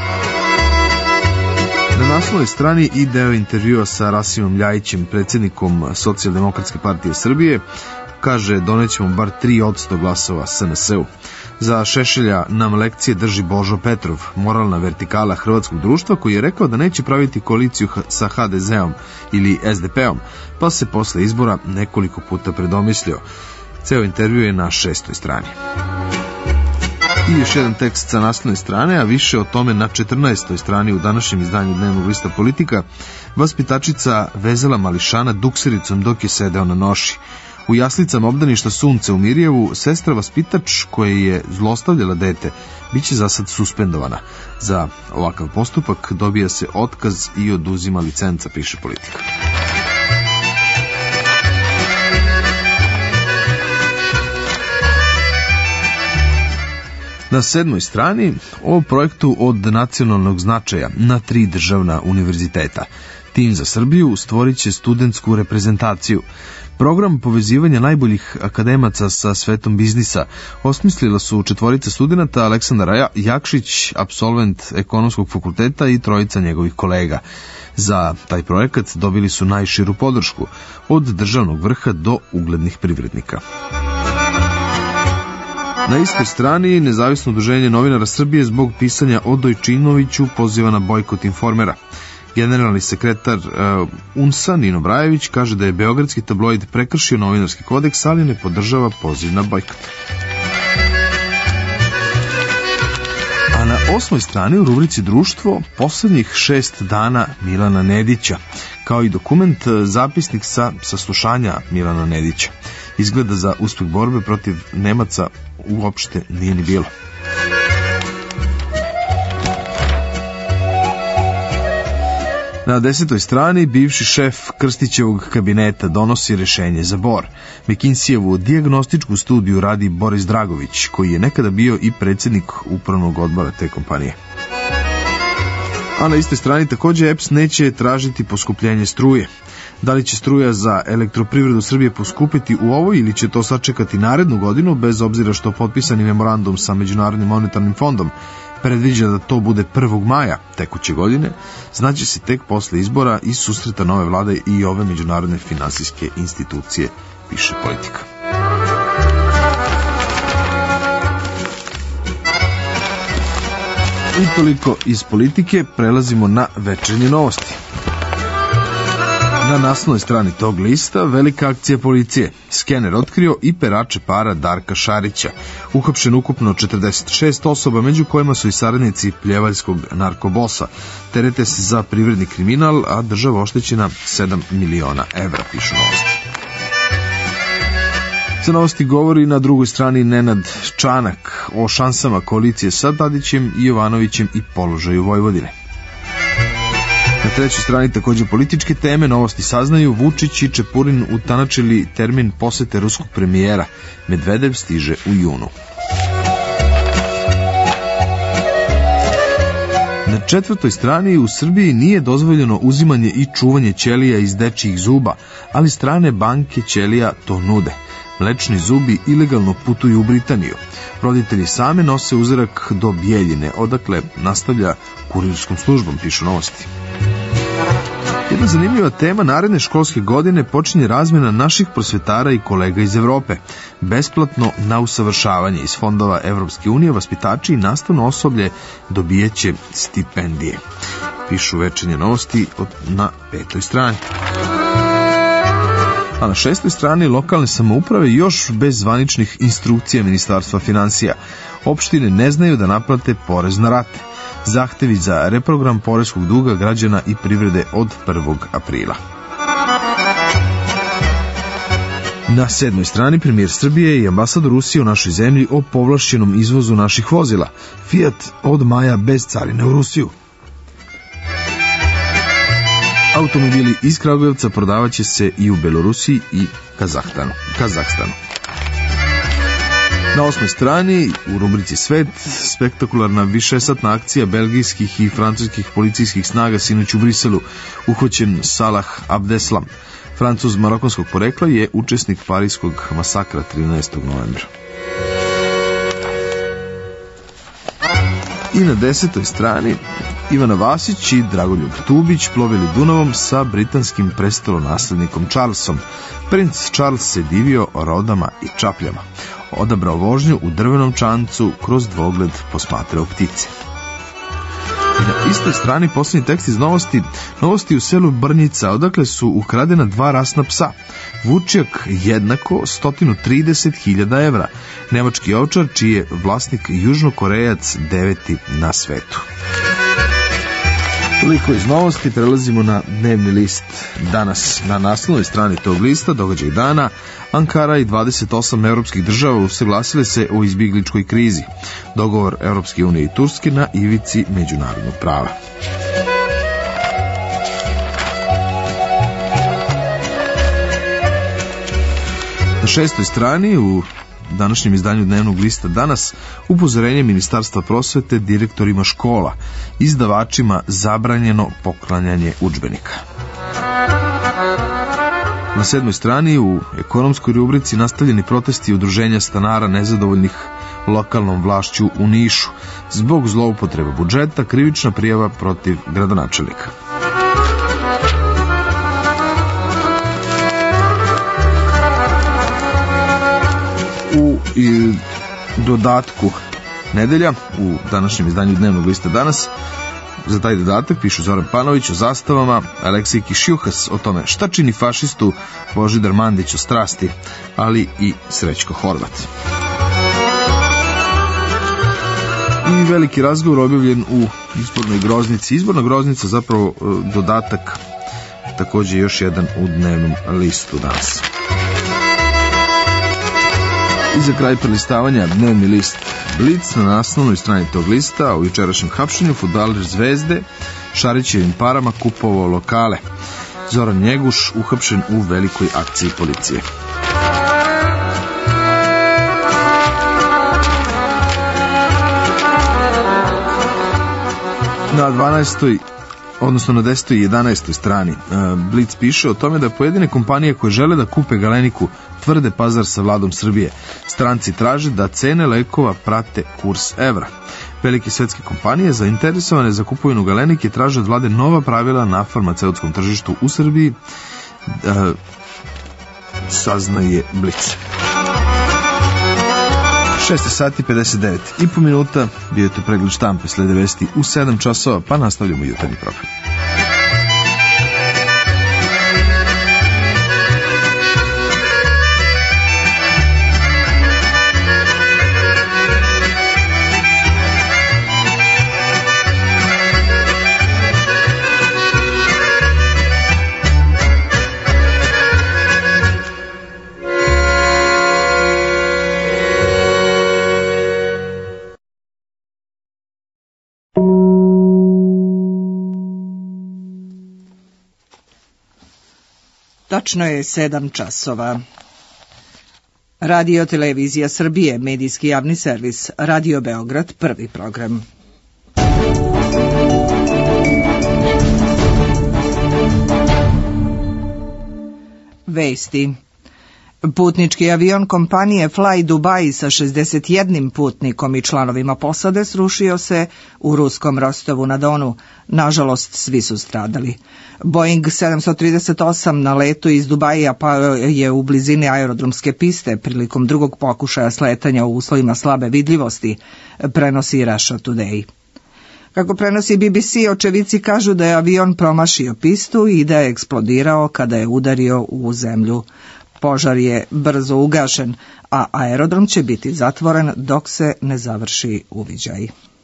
Na naslovnoj strani i deo intervjua sa Rasimom Ljajićem, predsjednikom Socijaldemokratske partije Srbije. Kaže, donećemo bar 3% glasova SNS-u. Za Šešelja nam lekcije drži Božo Petrov, moralna vertikala hrvatskog društva, koji je rekao da neće praviti koaliciju sa HDZ-om ili SDP-om, pa se posle izbora nekoliko puta predomislio. Ceo intervju je na 6. strani. I još jedan tekst sa naslovne strane, a više o tome na 14. strani u današnjem izdanju dnevnog lista Politika. Vaspitačica vezala mališana duksericom dok je sedeo na noši. U jaslicama obdaništa Sunce u Mirjevu sestra vaspitač koja je zlostavljala dete biće za sad suspendovana. Za ovakav postupak dobija se otkaz i oduzima licenca, piše Politika. Na 7. strani o projektu od nacionalnog značaja na 3 državna univerziteta. Tim za Srbiju stvorit će studentsku reprezentaciju. Program povezivanja najboljih akademaca sa svetom biznisa osmislila su 4 studenata, Aleksandar Jakšić, apsolvent ekonomskog fakulteta i 3 njegovih kolega. Za taj projekat dobili su najširu podršku, od državnog vrha do uglednih privrednika. Na istoj strani Nezavisno udruženje novinara Srbije zbog pisanja o Dojčinoviću poziva na bojkot Informera. Generalni sekretar UNS-a Nino Brajević kaže da je beogradski tabloid prekršio novinarski kodeks, ali ne podržava poziv na bojkot. A na 8. strani u rubrici Društvo poslednjih 6 dana Milana Nedića, kao i dokument zapisnik sa saslušanja Milana Nedića. Izgleda za uspeh borbe protiv Nemaca uopšte nije ni bilo. Na 10. strani bivši šef Krstićevog kabineta donosi rešenje za Bor. McKinsey-evu dijagnostičku studiju radi Boris Dragović, koji je nekada bio i predsjednik upravnog odbora te kompanije. A na istoj strani također EPS neće tražiti poskupljenje struje. Da li će struja za elektroprivredu Srbije poskupiti u ovoj ili će to sačekati narednu godinu, bez obzira što potpisani memorandum sa Međunarodnim monetarnim fondom predviđa da to bude 1. maja tekuće godine, znaće se tek posle izbora i susreta nove vlade i ove međunarodne finansijske institucije, piše Politika. I toliko iz Politike, prelazimo na večernje novosti. Na naslovnoj strani tog lista velika akcija policije. Skener otkrio i perače para Darka Šarića. Uhapšen ukupno 46 osoba, među kojima su i saradnici pljevaljskog narkobosa. Terete se za privredni kriminal, a država oštećena 7 miliona evra, pišu novosti. Za novosti govori na drugoj strani Nenad Čanak o šansama koalicije sa Tadićem i Jovanovićem i položaju Vojvodine. Na trećoj strani također političke teme, novosti saznaju, Vučić i Čepurin utanačili termin posete ruskog premijera. Medvedev stiže u junu. Na 4. strani u Srbiji nije dozvoljeno uzimanje i čuvanje ćelija iz dečijih zuba, ali strane banke ćelija to nude. Mlečni zubi ilegalno putuju u Britaniju. Roditelji same nose uzorak do Bijeljine, odakle nastavlja kurirskom službom, pišu novosti. Jedna zanimljiva tema, naredne školske godine počinje razmjena naših prosvetara i kolega iz Evrope. Besplatno na usavršavanje iz fondova Evropske unije, vaspitači i nastavno osoblje dobijeće stipendije. Pišu večernje novosti na 5. strani. A na 6. strani lokalne samouprave još bez zvaničnih instrukcija Ministarstva financija. Opštine ne znaju da naplate porez na rate. Zahtevi za reprogram poreskog duga građana i privrede od 1. aprila. Na 7. strani premijer Srbije i ambasador Rusije u našoj zemlji o povlašćenom izvozu naših vozila. Fiat od maja bez carine u Rusiju. Automobili iz Kragujevca prodavaće se i u Belorusiji i Kazahstanu. Na 8. strani u rubrici Svet spektakularna višesatna akcija belgijskih i francuskih policijskih snaga sinoć u Briselu. Uhvaćen Salah Abdeslam. Francuz marokonskog porekla je učesnik parijskog masakra 13. novembra. I na 10. strani Ivana Vasić i Dragoljub Tubić plovili Dunavom sa britanskim prestolonaslednikom Charlesom. Princ Charles se divio rodama i čapljama. Odabrao vožnju u drvenom čamcu, kroz dvogled posmatrao ptice. I na istoj strani posljednji tekst iz novosti u selu Brnjica, odakle su ukradena 2 rasna psa. Vučjak jednako 130.000 evra. Nemački ovčar, čiji je vlasnik Južnokorejac 9. na svetu. Toliko iz novosti, prelazimo na dnevni list. Danas na naslovnoj strani tog lista događaj dana: Ankara i 28 evropskih država usaglasile se o izbjegličkoj krizi. Dogovor Evropske unije i Turske na ivici međunarodnog prava. Na 6. strani u današnjem izdanju dnevnog lista Danas upozorenje Ministarstva prosvete direktorima škola, izdavačima zabranjeno poklanjanje udžbenika. Na 7. strani u ekonomskoj rubrici nastavljeni protesti udruženja stanara nezadovoljnih lokalnom vlašću u Nišu. Zbog zloupotrebe budžeta krivična prijava protiv gradonačelnika. U dodatku nedelja u današnjem izdanju dnevnog lista Danas za taj dodatak pišu Zoran Panović o zastavama, Aleksej Kišjuhas o tome šta čini fašistu, Božidar Mandić o strasti, ali i Srećko Horvat. I veliki razgovor objavljen u izbornoj groznici. Izborna groznica zapravo dodatak, također još jedan u dnevnom listu danas. I za kraj prelistavanja dnevni list Blic. Na naslovnoj strani tog lista u jučerašnjem hapšenju fudbaler Zvezde Šarićevim parama kupovao lokale. Zoran Njeguš uhapšen u velikoj akciji policije. Na 12. odnosno na 10. i 11. strani Blic piše o tome da pojedine kompanije koje žele da kupe Galeniku tvrde pazar sa vladom Srbije. Stranci traže da cene lekova prate kurs evra. Velike svetske kompanije zainteresovane za kupovinu Galenike traže od vlade nova pravila na farmaceutskom tržištu u Srbiji, saznaje Blic. 6:59 bio je to pregled štampe, slede vesti u 7 časova, pa nastavljamo jutarnji program. Tačno je 7 časova. Radio Televizija Srbije, medijski javni servis, Radio Beograd, prvi program. Vesti. Putnički avion kompanije Fly Dubai sa 61 putnikom i članovima posade srušio se u ruskom Rostovu na Donu. Nažalost, svi su stradali. Boeing 738 na letu iz Dubaija pao je u blizini aerodromske piste prilikom drugog pokušaja sletanja u uslovima slabe vidljivosti, prenosi Russia Today. Kako prenosi BBC, očevici kažu da je avion promašio pistu i da je eksplodirao kada je udario u zemlju. Požar je brzo ugašen, a aerodrom će biti zatvoren dok se ne završi uviđaj.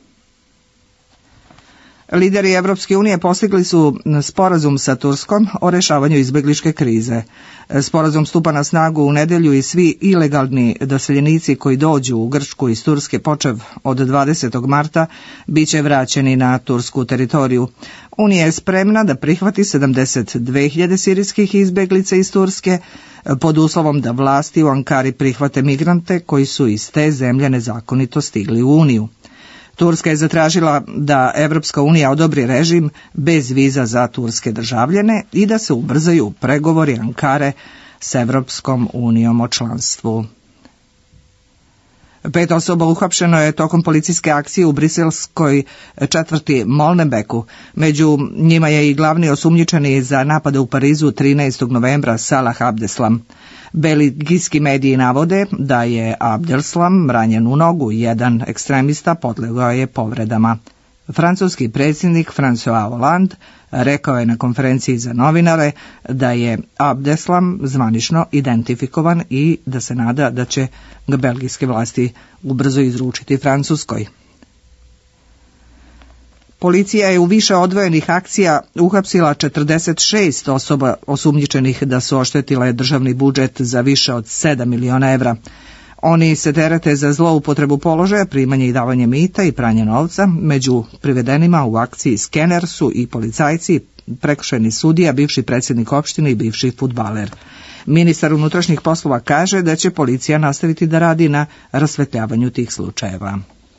Lideri Evropske unije postigli su sporazum sa Turskom o rešavanju izbegličke krize. Sporazum stupa na snagu u nedelju i svi ilegalni doseljenici koji dođu u Grčku iz Turske počev od 20. marta bit će vraćeni na tursku teritoriju. Unija je spremna da prihvati 72.000 sirijskih izbeglica iz Turske pod uslovom da vlasti u Ankari prihvate migrante koji su iz te zemlje nezakonito stigli u Uniju. Turska je zatražila da Evropska unija odobri režim bez viza za turske državljane i da se ubrzaju pregovori Ankare s Evropskom unijom o članstvu. 5 osoba uhapšeno je tokom policijske akcije u briselskoj četvrti Molenbeeku. Među njima je i glavni osumnjičeni za napade u Parizu 13. novembra Salah Abdeslam. Belgijski mediji navode da je Abdeslam ranjen u nogu, jedan ekstremista podlegao je povredama. Francuski predsjednik François Hollande rekao je na konferenciji za novinare da je Abdeslam zvanično identifikovan i da se nada da će ga belgijske vlasti ubrzo izručiti Francuskoj. Policija je u više odvojenih akcija uhapsila 46 osoba osumnjičenih da su oštetile državni budžet za više od 7 miliona evra. Oni se terete za zloupotrebu položaja, primanje i davanje mita i pranje novca. Među privedenima u akciji Skener su i policajci, prekršajni sudija, bivši predsjednik opštine i bivši fudbaler. Ministar unutrašnjih poslova kaže da će policija nastaviti da radi na rasvetljavanju tih slučajeva.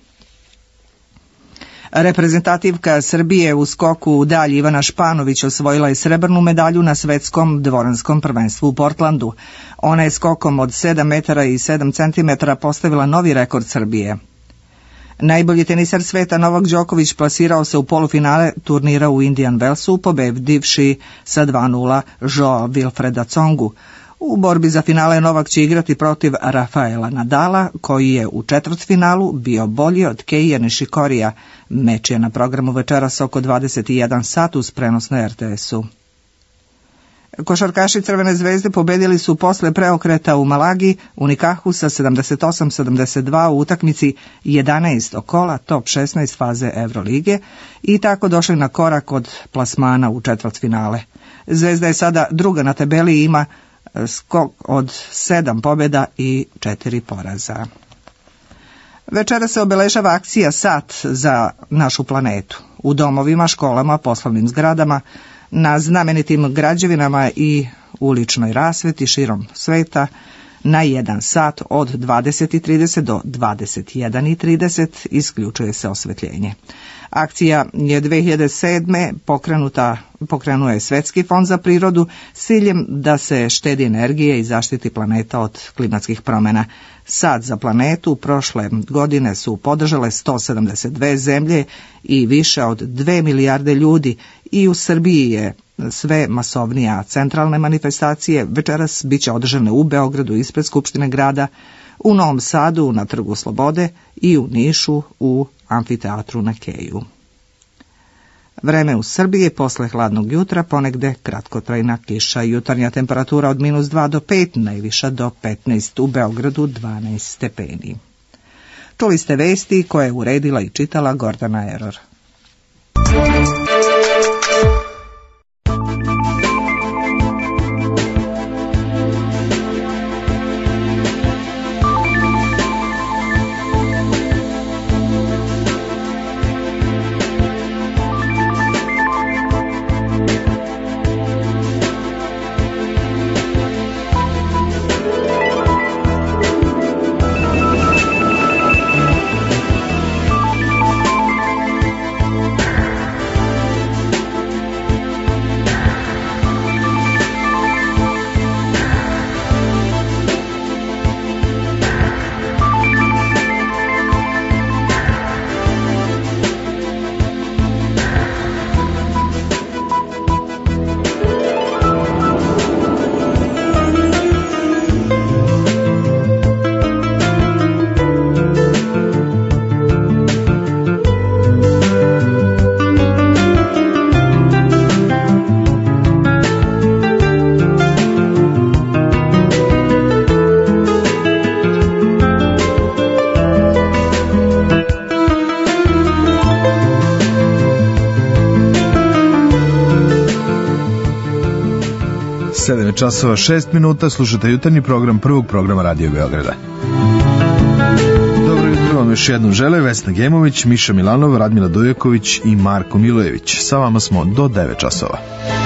Reprezentativka Srbije u skoku u dalj Ivana Španović osvojila je srebrnu medalju na svetskom dvoranskom prvenstvu u Portlandu. Ona je skokom od 7 metara i 7 centimetara postavila novi rekord Srbije. Najbolji tenisar sveta Novak Đoković plasirao se u polufinale turnira u Indian Wellsu, pobedivši sa 2:0 Joa Wilfreda Tsongu. U borbi za finale Novak će igrati protiv Rafaela Nadala, koji je u četvrtfinalu bio bolji od Keija Nishikorija. Meč je na programu večeras oko 21 sat uz prenos na RTS-u. Košarkaši Crvene zvezde pobedili su posle preokreta u Malagi u Nikahu sa 78-72 u utakmici 11. kola top 16 faze Evrolige i tako došli na korak od plasmana u četvrtfinale. Zvezda je sada druga na tabeli i ima skok od 7 pobjeda i 4 poraza. Večera se obeležava akcija Sat za našu planetu. U domovima, školama, poslovnim zgradama, na znamenitim građevinama i uličnoj rasveti širom sveta na 1 sat od 20:30 do 21:30 isključuje se osvetljenje. Akcija je 2007. pokrenuo je Svetski fond za prirodu s ciljem da se štedi energije i zaštiti planeta od klimatskih promjena. Sat za planetu prošle godine su podržale 172 zemlje i više od 2 milijarde ljudi i u Srbiji je sve masovnija. Centralne manifestacije večeras biće održane u Beogradu ispred Skupštine grada, u Novom Sadu na Trgu Slobode i u Nišu u amfiteatru na Keju. Vreme u Srbiji posle hladnog jutra, ponegde kratkotrajna kiša, jutarnja temperatura od -2 do 5, najviša do 15, u Beogradu 12 stepeni. Čuli ste vesti koje je uredila i čitala Gordana Eror. 7 časova 6 minuta, slušate jutarnji program prvog programa Radio Beograda. Dobro jutro vam još jednom žele Vesna Gemović, Miša Milanov, Radmila Dujaković i Marko Milojević. Sa vama smo do 9 časova.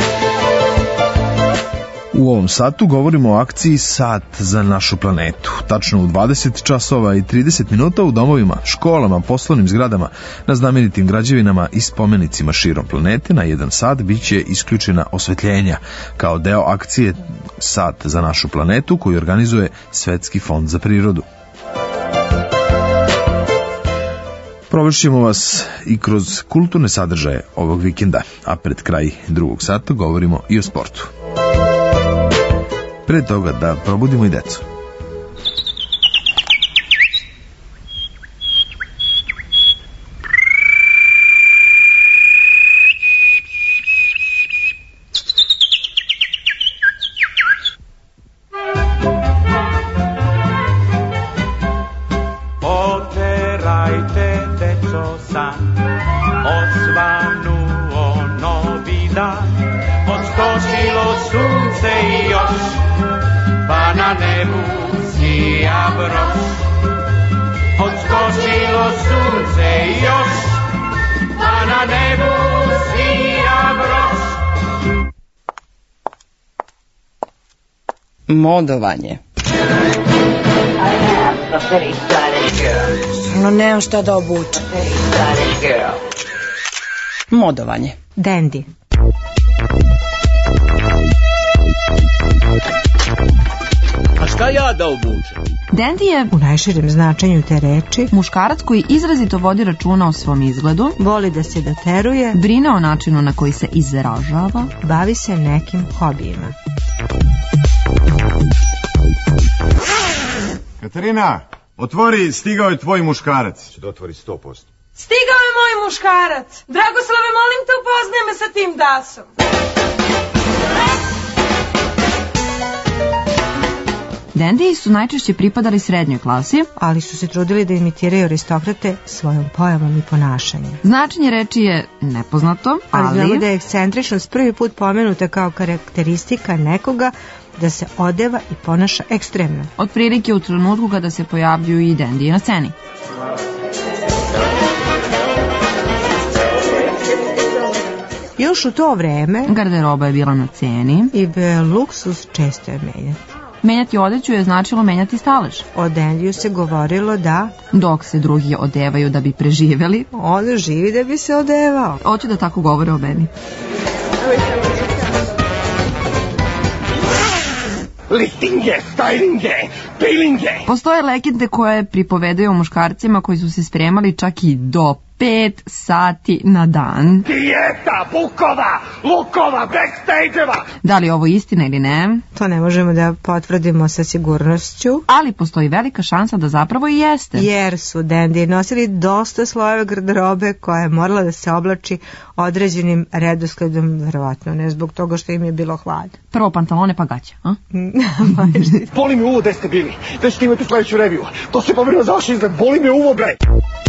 U ovom satu govorimo o akciji Sat za našu planetu. Tačno u 20 časova i 30 minuta u domovima, školama, poslovnim zgradama, na znamenitim građevinama i spomenicima širom planete na 1 sat biće isključena osvetljenja kao deo akcije Sat za našu planetu koju organizuje Svetski fond za prirodu. Provešćemo vas i kroz kulturne sadržaje ovog vikenda, a pred kraj drugog sata govorimo i o sportu. Pre toga da probudimo i decu. Oterajte, deco, san, odsvanuo novi dan, odskočilo sunce i još, pa na nebu sija broš. Odskočilo sunce i još, pa na nebu sija broš. Modovanje. No, nemam šta da obučem. Modovanje. Dandy. A šta ja da obučem? Dandy je, u najširem značenju te reči, muškarac koji izrazito vodi računa o svom izgledu, voli da se doteruje, brine o načinu na koji se izražava, bavi se nekim hobijima. Katarina, otvori, stigao je tvoj muškarac. Će da otvori 100%. Stigao je moj muškarac. Dragoslave, molim te, upoznaj me sa tim dasom. Dandiji su najčešće pripadali srednjoj klasi, ali su se trudili da imitiraju aristokrate svojom pojavom i ponašanjem. Značenje reči je nepoznato, ali znamo da je ekscentričnost prvi put pomenuta kao karakteristika nekoga da se odeva i ponaša ekstremno. Otprilike u trenutku kada se pojavljuju i dandiji na sceni. Još u to vreme garderoba je bila na ceni i luksuz često je menjati. Menjati odeću je značilo menjati stalež. O dandiju se govorilo da dok se drugi odevaju da bi preživjeli, on živi da bi se odevao. Hoću da tako govore o meni. Liftinge, stylinge, peelinge. Postoje legende koje pripovedaju o muškarcima koji su se spremali čak i do 5 sati na dan. Dijeta, bukova, lukova, backstage-eva. Da li je ovo istina ili ne? To ne možemo da potvrdimo sa sigurnošću. Ali postoji velika šansa da zapravo i jeste. Jer su dandiji nosili dosta slojeva garderobe koja je morala da se oblači određenim redosledom, verovatno ne zbog toga što im je bilo hladno. Prvo pantalone pa gaće, a? Boli me uvo, gde ste bili? Gde ćete imati sledeću reviju? To se povrlo za vaš izgled, boli me uvo, bre!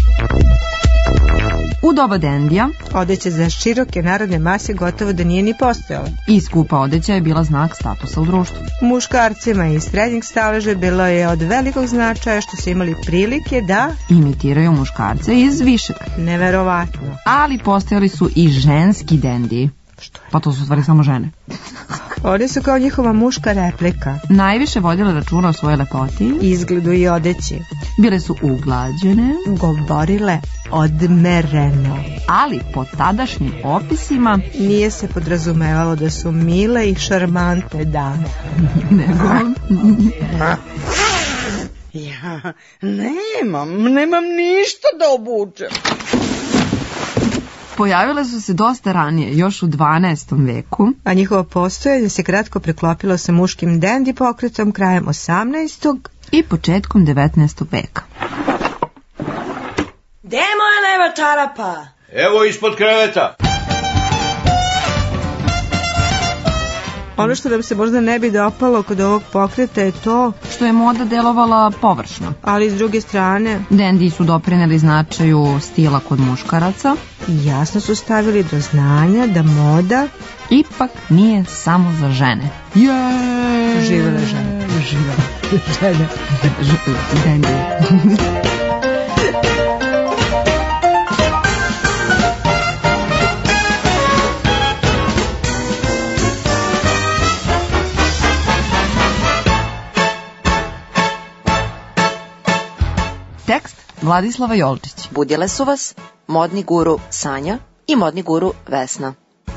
U doba dandija odeća za široke narodne mase gotovo da nije ni postojala. I skupa odeća je bila znak statusa u društvu. Muškarcima iz srednjeg staleža bilo je od velikog značaja što su imali prilike da imitiraju muškarce iz višeg. Neverovatno. Ali postojali su i ženski dandiji. Pa to su stvari samo žene. Oni su kao njihova muška replika. Najviše vodile računa o svojoj lepoti, izgledu i odeći. Bile su uglađene, govorile odmereno. Ali po tadašnjim opisima nije se podrazumevalo da su mile i šarmantne dame. Nego... Ja nemam ništa da obučem. Pojavile su se dosta ranije, još u 12. veku. A njihovo postojanje se kratko preklopilo sa muškim dandy pokretom krajem 18. i početkom 19. veka. Gde je moja leva čarapa? Evo ispod kreveta. Ono što nam se možda ne bi dopalo kod ovog pokreta je to što je moda delovala površno. Ali s druge strane, Dendi su doprineli značaju stila kod muškaraca i jasno su stavili do znanja da moda ipak nije samo za žene. Živele žene. Žene. Dendi. Tekst Vladislava Jolčić. Budile su vas modni guru Sanja i modni guru Vesna.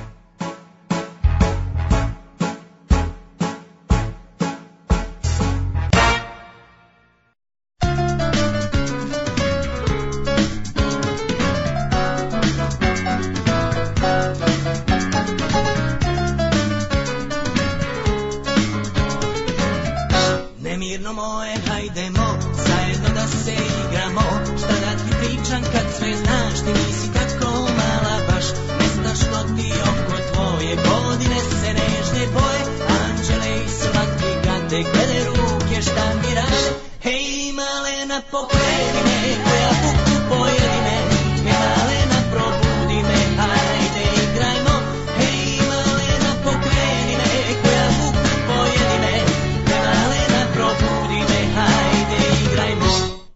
Nemirno moje, hajdemo zajedno da se igramo. Šta da ti pričam kad sve znaš, ti nisi tako mala baš. Ne znaš što ti oko tvoje godine se nežne boje. Anđele i slatki gade, glede ruke šta mi rade. Hej malena, pokreni me, koja buku pojedi me. Hej malena, probudi me, hajde igrajmo. Hej malena, pokreni me, koja buku pojedi me. Hej malena, probudi me, hajde igrajmo.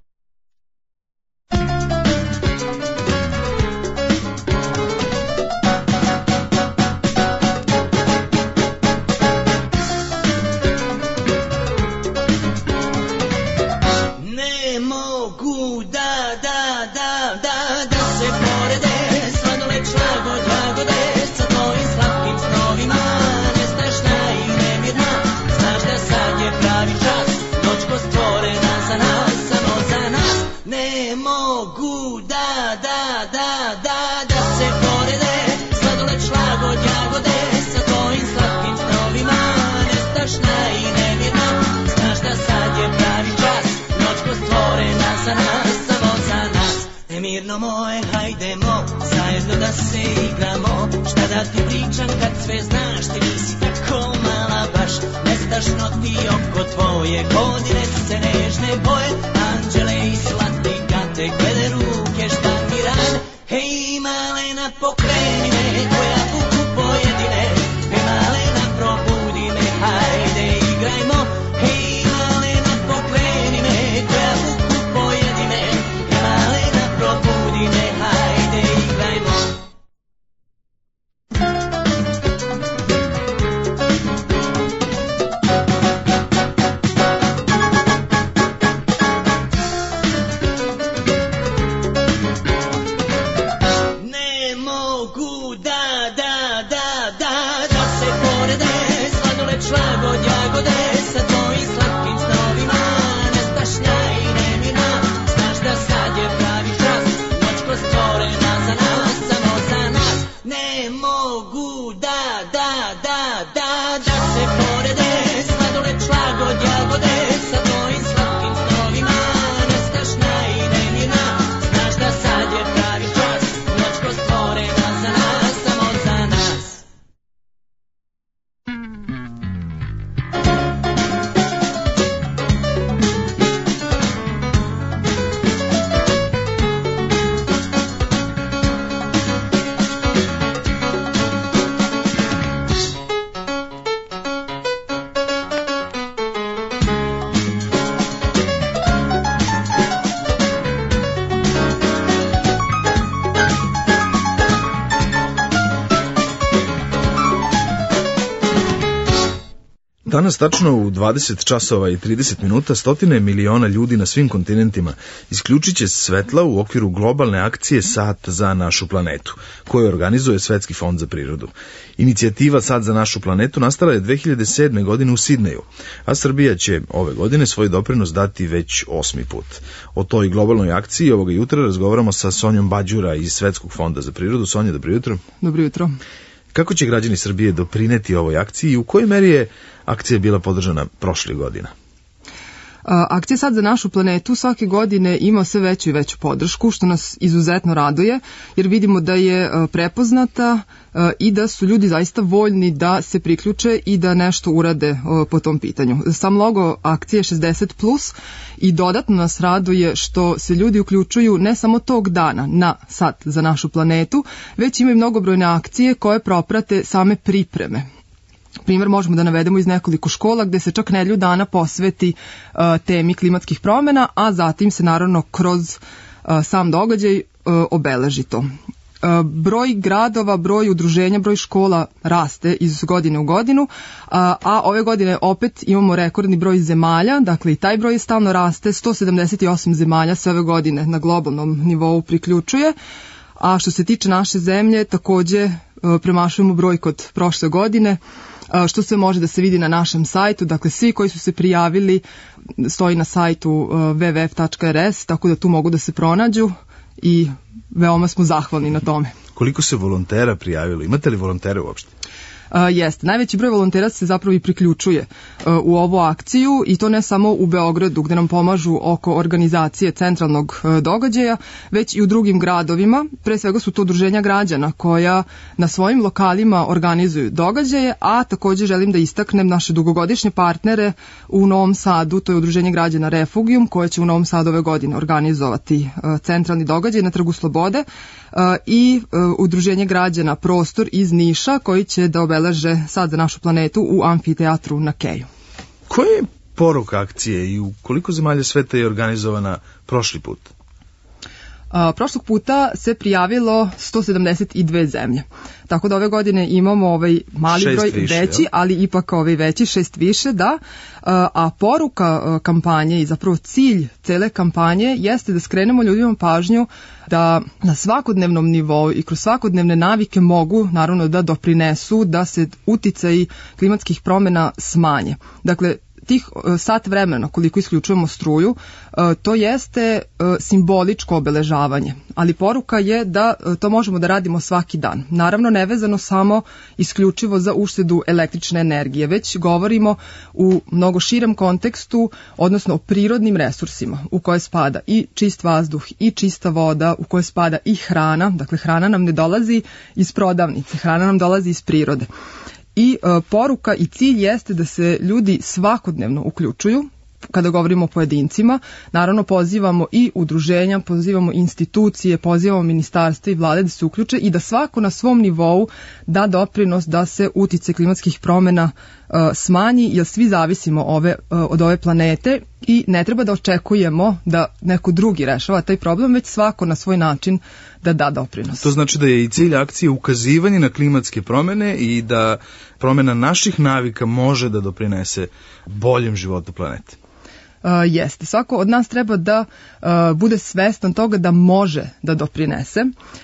Ne mogu da se porede, sladoled šlagod jagode sa tvojim slatkim snovima. Ne znaš najnemirna, znaš da sad je pravi čas, noćko stvorena za nas, samo za nas. Ne mogu da se porede, sladoled šlagod jagode sa tvojim slatkim snovima. Ne znaš najnemirna, znaš da sad je pravi čas, noćko stvorena za nas, samo za nas. Nemirno moje, hajdemo zajedno da se igramo. Šta da ti pričam kad sve znaš, ti nisi tako mala baš. Nestašno ti oko tvoje godine se nežne boje. Anđele i slatki gade, glede ruke šta mi rade. Hej malena, pokreni me, koja buku pojedi me. Hej malena, probudi me, hajde igrajmo. Hej malena, pokreni me, koja buku pojedi me. Hej malena, probudi me, hajde igrajmo. Ne mogu da se porede, sladoled šlagod jagode sa tvojim slatkim snovima. Nestašnja i nemirna, znaš da sad je pravi čas, noćko stvorena za nas, samo za nas. Ne mogu da se porede, sladoled šlagod jagode sa tvojim slatkim snovima. Nestašnja i nemirna, znaš da sad je pravi čas, noćko stvorena za nas, samo za nas. Danas tačno u 20 časova i 30 minuta stotine miliona ljudi na svim kontinentima isključit će svetla u okviru globalne akcije Sat za našu planetu, koju organizuje Svetski fond za prirodu. Inicijativa Sat za našu planetu nastala je 2007. godine u Sidneju, a Srbija će ove godine svoj doprinos dati već 8. put. O toj globalnoj akciji ovoga jutra razgovaramo sa Sonjom Bađura iz Svetskog fonda za prirodu. Sonja, dobro jutro. Dobro jutro. Kako će građani Srbije doprineti ovoj akciji i u kojoj meri je akcija bila podržana prošle godine? Akcija Sad za našu planetu svake godine ima sve veću i veću podršku, što nas izuzetno raduje, jer vidimo da je prepoznata i da su ljudi zaista voljni da se priključe i da nešto urade po tom pitanju. Sam logo akcije 60+, i dodatno nas raduje što se ljudi uključuju ne samo tog dana na Sad za našu planetu, već ima i mnogobrojne akcije koje proprate same pripreme. Primjer možemo da navedemo iz nekoliko škola gde se čak nedelju dana posveti temi klimatskih promjena, a zatim se naravno kroz sam događaj obeleži to. Broj gradova, broj udruženja, broj škola raste iz godine u godinu, a ove godine opet imamo rekordni broj zemalja, dakle i taj broj stalno raste, 178 zemalja se ove godine na globalnom nivou priključuje, a što se tiče naše zemlje takođe premašujemo broj kod prošle godine, što sve može da se vidi na našem sajtu, dakle svi koji su se prijavili stoji na sajtu www.rs, tako da tu mogu da se pronađu i veoma smo zahvalni na tome. Koliko se volontera prijavilo? Imate li volontere uopšte? Jeste. Najveći broj volontera se zapravo i priključuje u ovu akciju, i to ne samo u Beogradu gde nam pomažu oko organizacije centralnog događaja, već i u drugim gradovima. Pre svega su to udruženja građana koja na svojim lokalima organizuju događaje, a takođe želim da istaknem naše dugogodišnje partnere u Novom Sadu, to je udruženje građana Refugium koje će u Novom Sadu ove godine organizovati centralni događaj na Trgu Slobode, i udruženje građana Prostor iz Niša koji će da obeleže Sad za našu planetu u amfiteatru na Keju. Koja je poruka akcije i u koliko zemalja sveta je organizovana prošli put? Prošlog puta se prijavilo 172 zemlje. Tako da ove godine imamo ovaj mali broj više, veći, ali ipak ovaj veći, 6 više, da. A poruka kampanje i zapravo cilj cele kampanje jeste da skrenemo ljudima pažnju da na svakodnevnom nivou i kroz svakodnevne navike mogu naravno da doprinesu da se uticaji klimatskih promjena smanje. Dakle, tih sat vremena koliko isključujemo struju, to jeste simboličko obeležavanje, ali poruka je da to možemo da radimo svaki dan. Naravno, nevezano samo isključivo za uštedu električne energije, već govorimo u mnogo širem kontekstu, odnosno o prirodnim resursima u koje spada i čist vazduh i čista voda, u koje spada i hrana. Dakle, hrana nam ne dolazi iz prodavnice, hrana nam dolazi iz prirode. I poruka i cilj jeste da se ljudi svakodnevno uključuju. Kada govorimo o pojedincima, naravno pozivamo i udruženja, pozivamo institucije, pozivamo ministarstva i vlade da se uključe i da svako na svom nivou da doprinos da se uticaj klimatskih promjena smanji, jer svi zavisimo od ove planete i ne treba da očekujemo da neko drugi rešava taj problem, već svako na svoj način da da doprinos. To znači da je i cilj akcije ukazivanje na klimatske promjene i da promjena naših navika može da doprinese boljem životu planete. Jeste. Svako od nas treba da bude svestan toga da može da doprinese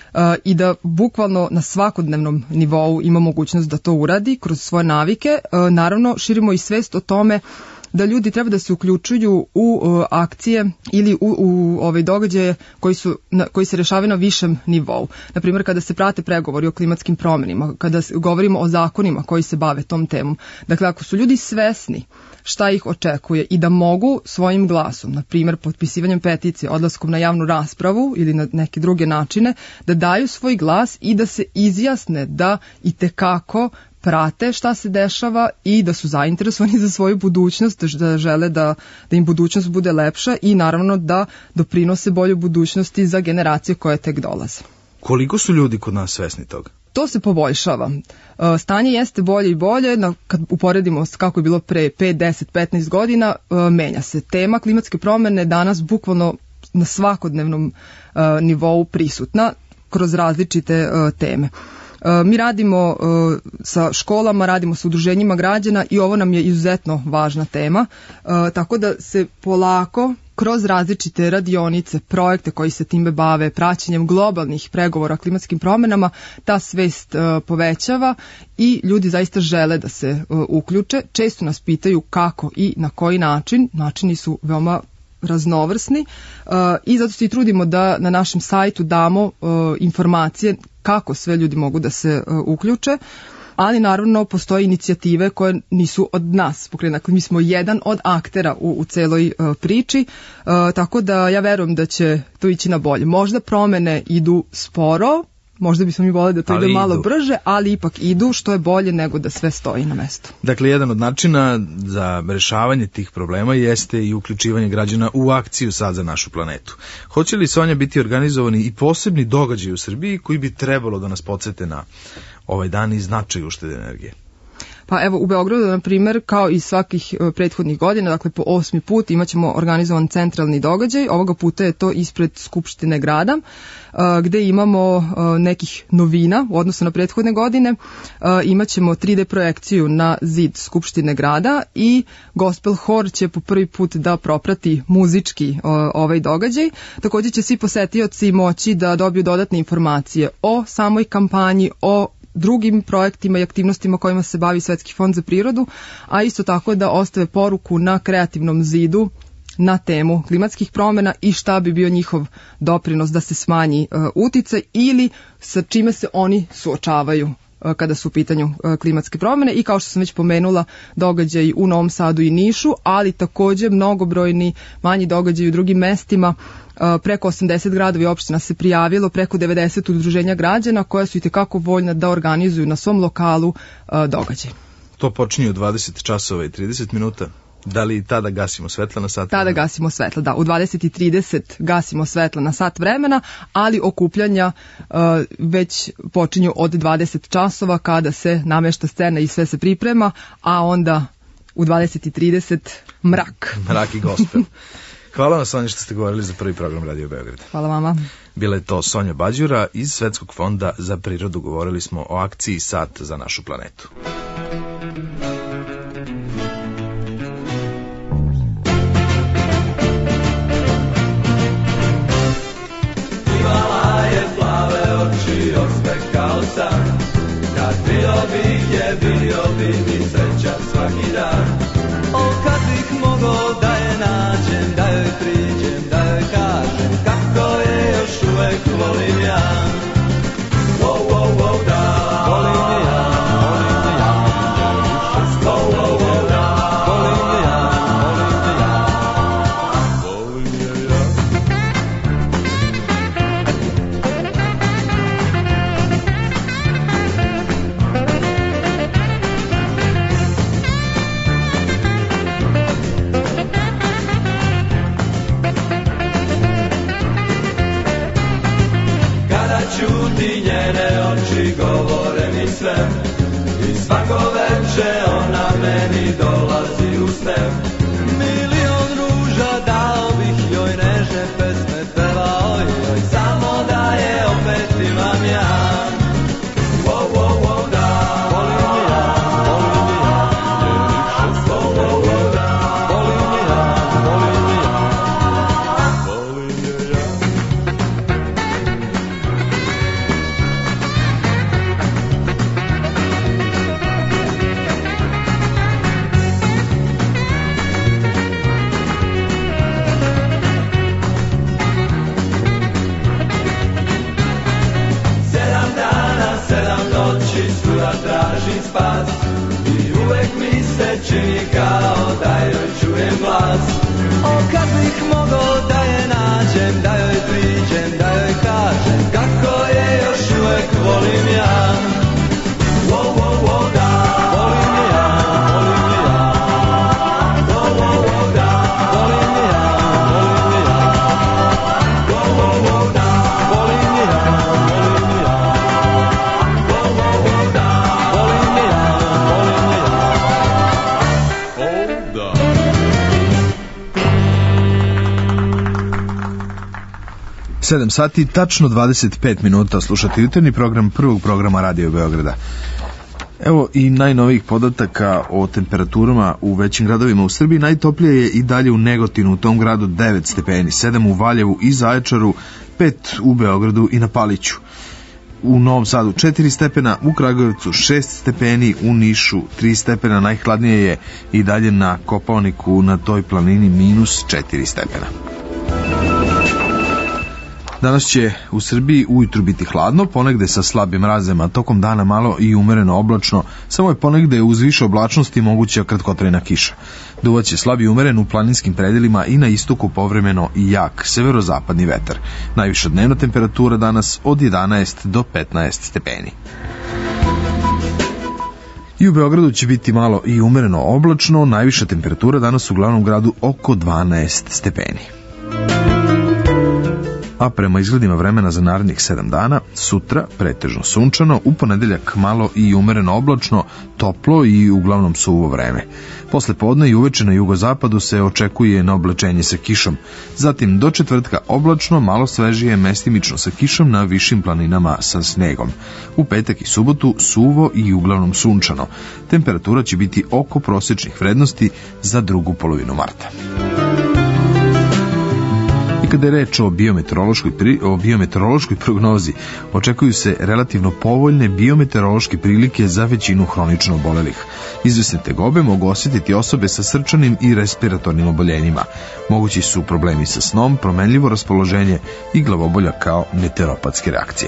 i da bukvalno na svakodnevnom nivou ima mogućnost da to uradi kroz svoje navike. Naravno, širimo i svest o tome da ljudi treba da se uključuju u akcije ili u ove događaje koji se rešavaju na višem nivou. Naprimjer, kada se prate pregovori o klimatskim promjenima, kada govorimo o zakonima koji se bave tom temom. Dakle, ako su ljudi svesni šta ih očekuje i da mogu svojim glasom, na primjer potpisivanjem peticije, odlaskom na javnu raspravu ili na neke druge načine, da daju svoj glas i da se izjasne da itekako prate šta se dešava i da su zainteresovani za svoju budućnost, da žele da im budućnost bude lepša i naravno da doprinose boljoj budućnosti za generacije koje tek dolaze. Koliko su ljudi kod nas svesni toga? To se poboljšava. Stanje jeste bolje i bolje, kad uporedimo kako je bilo pre 5, 10, 15 godina, menja se. Tema klimatske promjene danas bukvalno na svakodnevnom nivou prisutna kroz različite teme. Mi radimo sa školama, radimo sa udruženjima građana i ovo nam je izuzetno važna tema, tako da se polako kroz različite radionice, projekte koji se time bave, praćenjem globalnih pregovora o klimatskim promjenama, ta svest povećava i ljudi zaista žele da se uključe. Često nas pitaju kako i na koji način, načini su veoma raznovrsni i zato se i trudimo da na našem sajtu damo informacije kako sve ljudi mogu da se uključe. ali naravno postoje inicijative koje nisu od nas pokrenute. Dakle, mi smo jedan od aktera u celoj priči, tako da ja verujem da će to ići na bolje. Možda promene idu sporo, možda bismo mi voleli da to ide malo brže, ali ipak idu, što je bolje nego da sve stoji na mestu. Dakle, jedan od načina za rešavanje tih problema jeste i uključivanje građana u akciju Sad za našu planetu. Hoće li, Sonja, biti organizovani i posebni događaji u Srbiji koji bi trebalo da nas podsete na ovaj dan i značaj uštede energije? Pa evo, u Beogradu, na primjer, kao i svakih prethodnih godina, dakle po 8. put imaćemo organizovan centralni događaj. Ovoga puta je to ispred Skupštine grada, gde imamo nekih novina u odnosu na prethodne godine. Imaćemo 3D projekciju na zid Skupštine grada i gospel hor će po prvi put da proprati muzički ovaj događaj. Također će svi posetioci moći da dobiju dodatne informacije o samoj kampanji, o drugim projektima i aktivnostima kojima se bavi Svetski fond za prirodu, a isto tako da ostave poruku na kreativnom zidu na temu klimatskih promjena i šta bi bio njihov doprinos da se smanji uticaj ili sa čime se oni suočavaju kada su u pitanju klimatske promjene i kao što sam već pomenula događaj u Novom Sadu i Nišu, ali također mnogobrojni manji događaji u drugim mestima. Preko 80 gradova i opština se prijavilo, preko 90 udruženja građana koja su itekako voljna da organizuju na svom lokalu događaj. To počinje u 20 časova i 30 minuta. Da li tada gasimo svetla na sat? Tada gasimo svetla, da. U 20:30 gasimo svetla na sat vremena, ali okupljanja već počinju od 20 časova kada se namešta scena i sve se priprema, a onda u 20:30 mrak. Mrak i gospel. Hvala vam, Sonja, što ste govorili za prvi program Radio Beograd. Hvala vama. Bila je to Sonja Bađura iz Svetskog fonda za prirodu. Govorili smo o akciji Sad za našu planetu. Imala je plave oči, osmekao sam. Kad bio bi mi sreća svaki dan. O, kad bih mogao da je nađem, da joj priđem, da joj kažem kako je još uvek volim ja. Wow, wow, wow, da, volim je ja, volim je ja. Wow, wow, wow, da, volim je ja, volim je ja. Volim je ja. Čuti njene oči govore mi sve i svako veče ona meni dolazi u sne. Milion ruža dao bih joj, nežne pesme pevao joj, samo da je opet imam ja. Wow, wow, wow, da, volim je ja, volim je ja. Wow, wow, wow, da, volim je ja, volim je ja. Volim je ja. Tražim spas i uvek mi se čini kao da joj čujem glas. O, kad bih mogao da je nađem, da joj priđem, da joj kažem kako je još uvek volim ja. Wow, wow, wow, da, volim je ja, volim je ja. Wow, wow, wow, da, volim je ja, volim je ja. Wow, wow, wow, da, volim je ja, volim je ja. Wow, wow, wow, da, volim je ja, volim je ja. Oh, da. 7 sati, tačno 25 minuta, slušate jutarnji program prvog programa Radio Beograda. Evo i najnovijih podataka o temperaturama u većim gradovima u Srbiji. Najtoplije je i dalje u Negotinu, u tom gradu 9 stepeni, 7 u Valjevu i Zaječaru, 5 u Beogradu i na Paliću. U Novom Sadu 4 stepena, u Kragujevcu 6 stepeni, u Nišu 3 stepena, najhladnije je i dalje na Kopaoniku, na toj planini -4 stepena. Danas će u Srbiji ujutru biti hladno, ponegde sa slabim mrazem, a tokom dana malo i umereno oblačno, samo je ponegde uz više oblačnosti moguća kratkotrajna kiša. Duvaće slab i umeren u planinskim predelima i na istoku povremeno i jak severozapadni vetar. Najviša dnevna temperatura danas od 11 do 15 stepeni. I u Beogradu će biti malo i umereno oblačno, najviša temperatura danas u glavnom gradu oko 12 stepeni. A prema izgledima vremena za narednih 7 dana, sutra pretežno sunčano, u ponedeljak malo i umereno oblačno, toplo i uglavnom suvo vreme. Posle podne i uveče na jugozapadu se očekuje na oblačenje sa kišom. Zatim do četvrtka oblačno, malo svežije, mestimično sa kišom na višim planinama sa snegom. U petak i subotu suvo i uglavnom sunčano. Temperatura će biti oko prosečnih vrednosti za drugu polovinu marta. I kada je reč o biometeorološkoj prognozi, očekuju se relativno povoljne biometeorološke prilike za većinu hronično obolelih. Izvesne tegobe mogu osjetiti osobe sa srčanim i respiratornim oboljenjima. Mogući su problemi sa snom, promenljivo raspoloženje i glavobolja kao meteoropatske reakcije.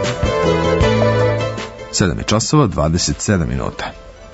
7 je časova, 27 minuta.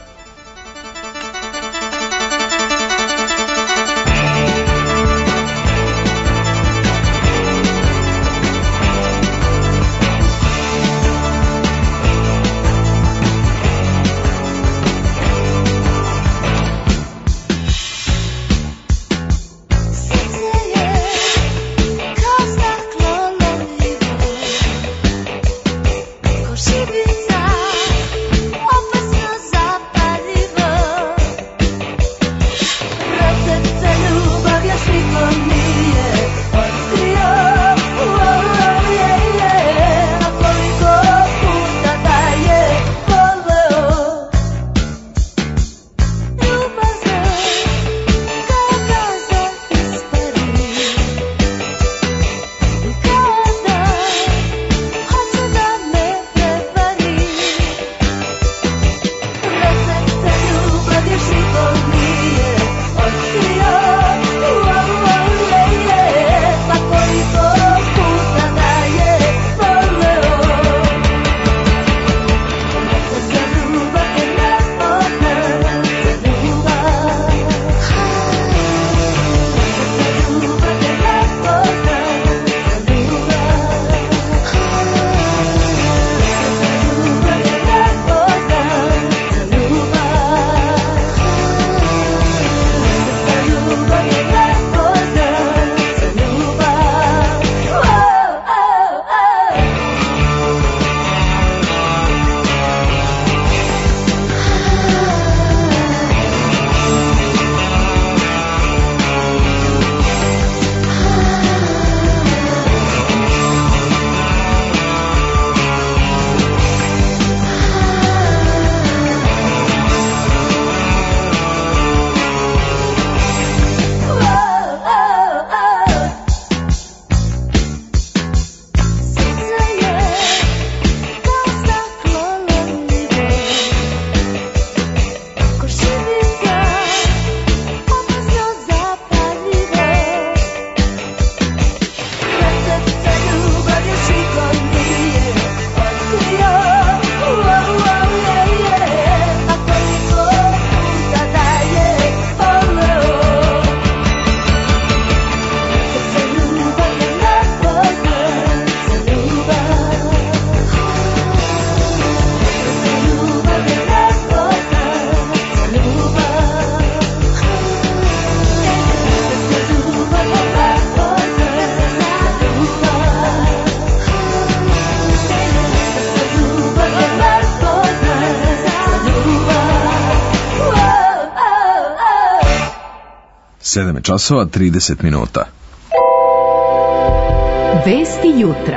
Sedam je časova, 30 minuta. Vesti jutra.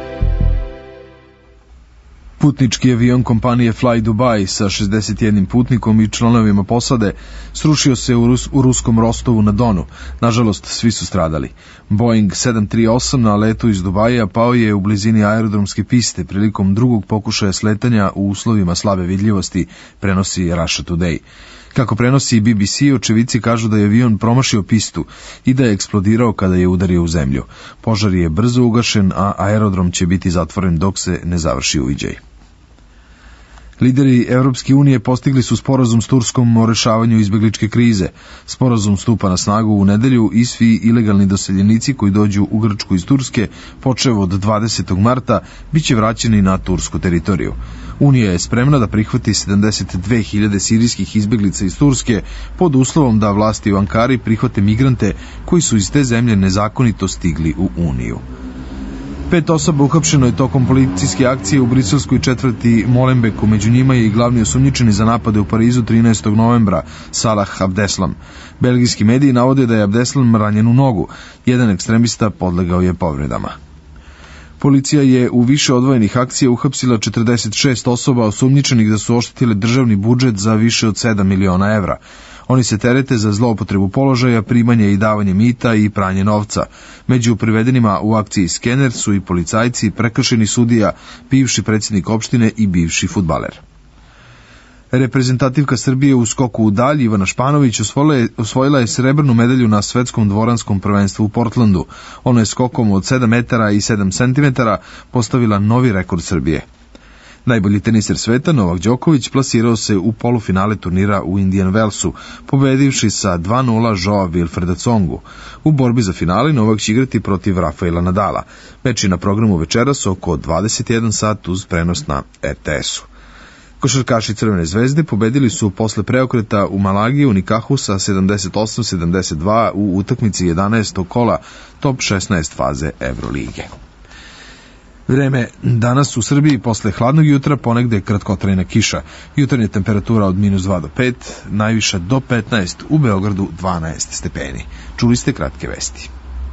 Putnički avion kompanije Fly Dubai sa 61 putnikom i članovima posade srušio se u ruskom Rostovu na Donu. Nažalost, svi su stradali. Boeing 738 na letu iz Dubaja pao je u blizini aerodromske piste prilikom drugog pokušaja sletanja u uslovima slabe vidljivosti, prenosi Russia Today. Kako prenosi BBC, očevici kažu da je avion promašio pistu i da je eksplodirao kada je udario u zemlju. Požar je brzo ugašen, a aerodrom će biti zatvoren dok se ne završi uviđaj. Lideri Evropske unije postigli su sporazum s Turskom o rešavanju izbegličke krize. Sporazum stupa na snagu u nedelju i svi ilegalni doseljenici koji dođu u Grčku iz Turske, počev od 20. marta, bit će vraćeni na tursku teritoriju. Unija je spremna da prihvati 72.000 sirijskih izbeglica iz Turske pod uslovom da vlasti u Ankari prihvate migrante koji su iz te zemlje nezakonito stigli u Uniju. 5 osoba uhapšeno je tokom policijske akcije u briselskoj četvrti Molenbeeku, među njima je i glavni osumnjičeni za napade u Parizu 13. novembra, Salah Abdeslam. Belgijski mediji navode da je Abdeslam ranjen u nogu, jedan ekstremista podlegao je povredama. Policija je u više odvojenih akcija uhapsila 46 osoba osumnjičenih da su oštetile državni budžet za više od 7 miliona evra. Oni se terete za zloupotrebu položaja, primanje i davanje mita i pranje novca. Među privedenima u akciji Skener su i policajci, prekršajni sudija, bivši predsjednik opštine i bivši fudbaler. Reprezentativka Srbije u skoku u dalj Ivana Španović osvojila je srebrnu medalju na svetskom dvoranskom prvenstvu u Portlandu. Ona je skokom od 7 metara i 7 centimetara postavila novi rekord Srbije. Najbolji teniser sveta, Novak Đoković, plasirao se u polufinale turnira u Indian Wellsu, pobedivši sa 2-0 Joa Wilfreda Tsongu. U borbi za finale Novak će igrati protiv Rafaela Nadala. Meč je na programu večeras oko 21 sat uz prenos na RTS-u. Košarkaši Crvene zvezde pobedili su posle preokreta u Malagi u Nikahu sa 78-72 u utakmici 11. kola top 16 faze Evrolige. Vreme danas u Srbiji posle hladnog jutra ponegde kratkotrajna kiša. Jutarnja temperatura od -2 do 5, najviša do 15, u Beogradu 12 stepeni. Čuli ste kratke vesti.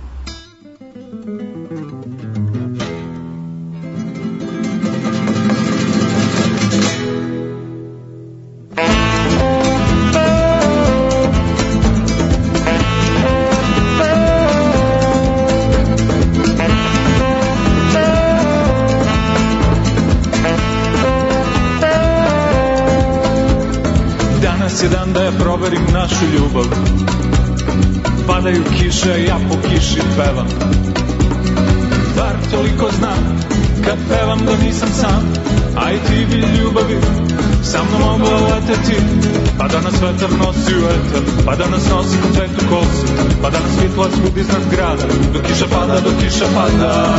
Je dan da proverim našu ljubav. Padaju kiše, ja po kiši pevam. Bar toliko znam, kad pevam da nisam sam. A i ti bi ljubavi sa mnom mogla leteti. Pa da nas vetar nosi u eter, pa da nas nosi kod svetu kosu, pa da nas svjetla svud iznad grada, dok kiša pada, dok kiša pada.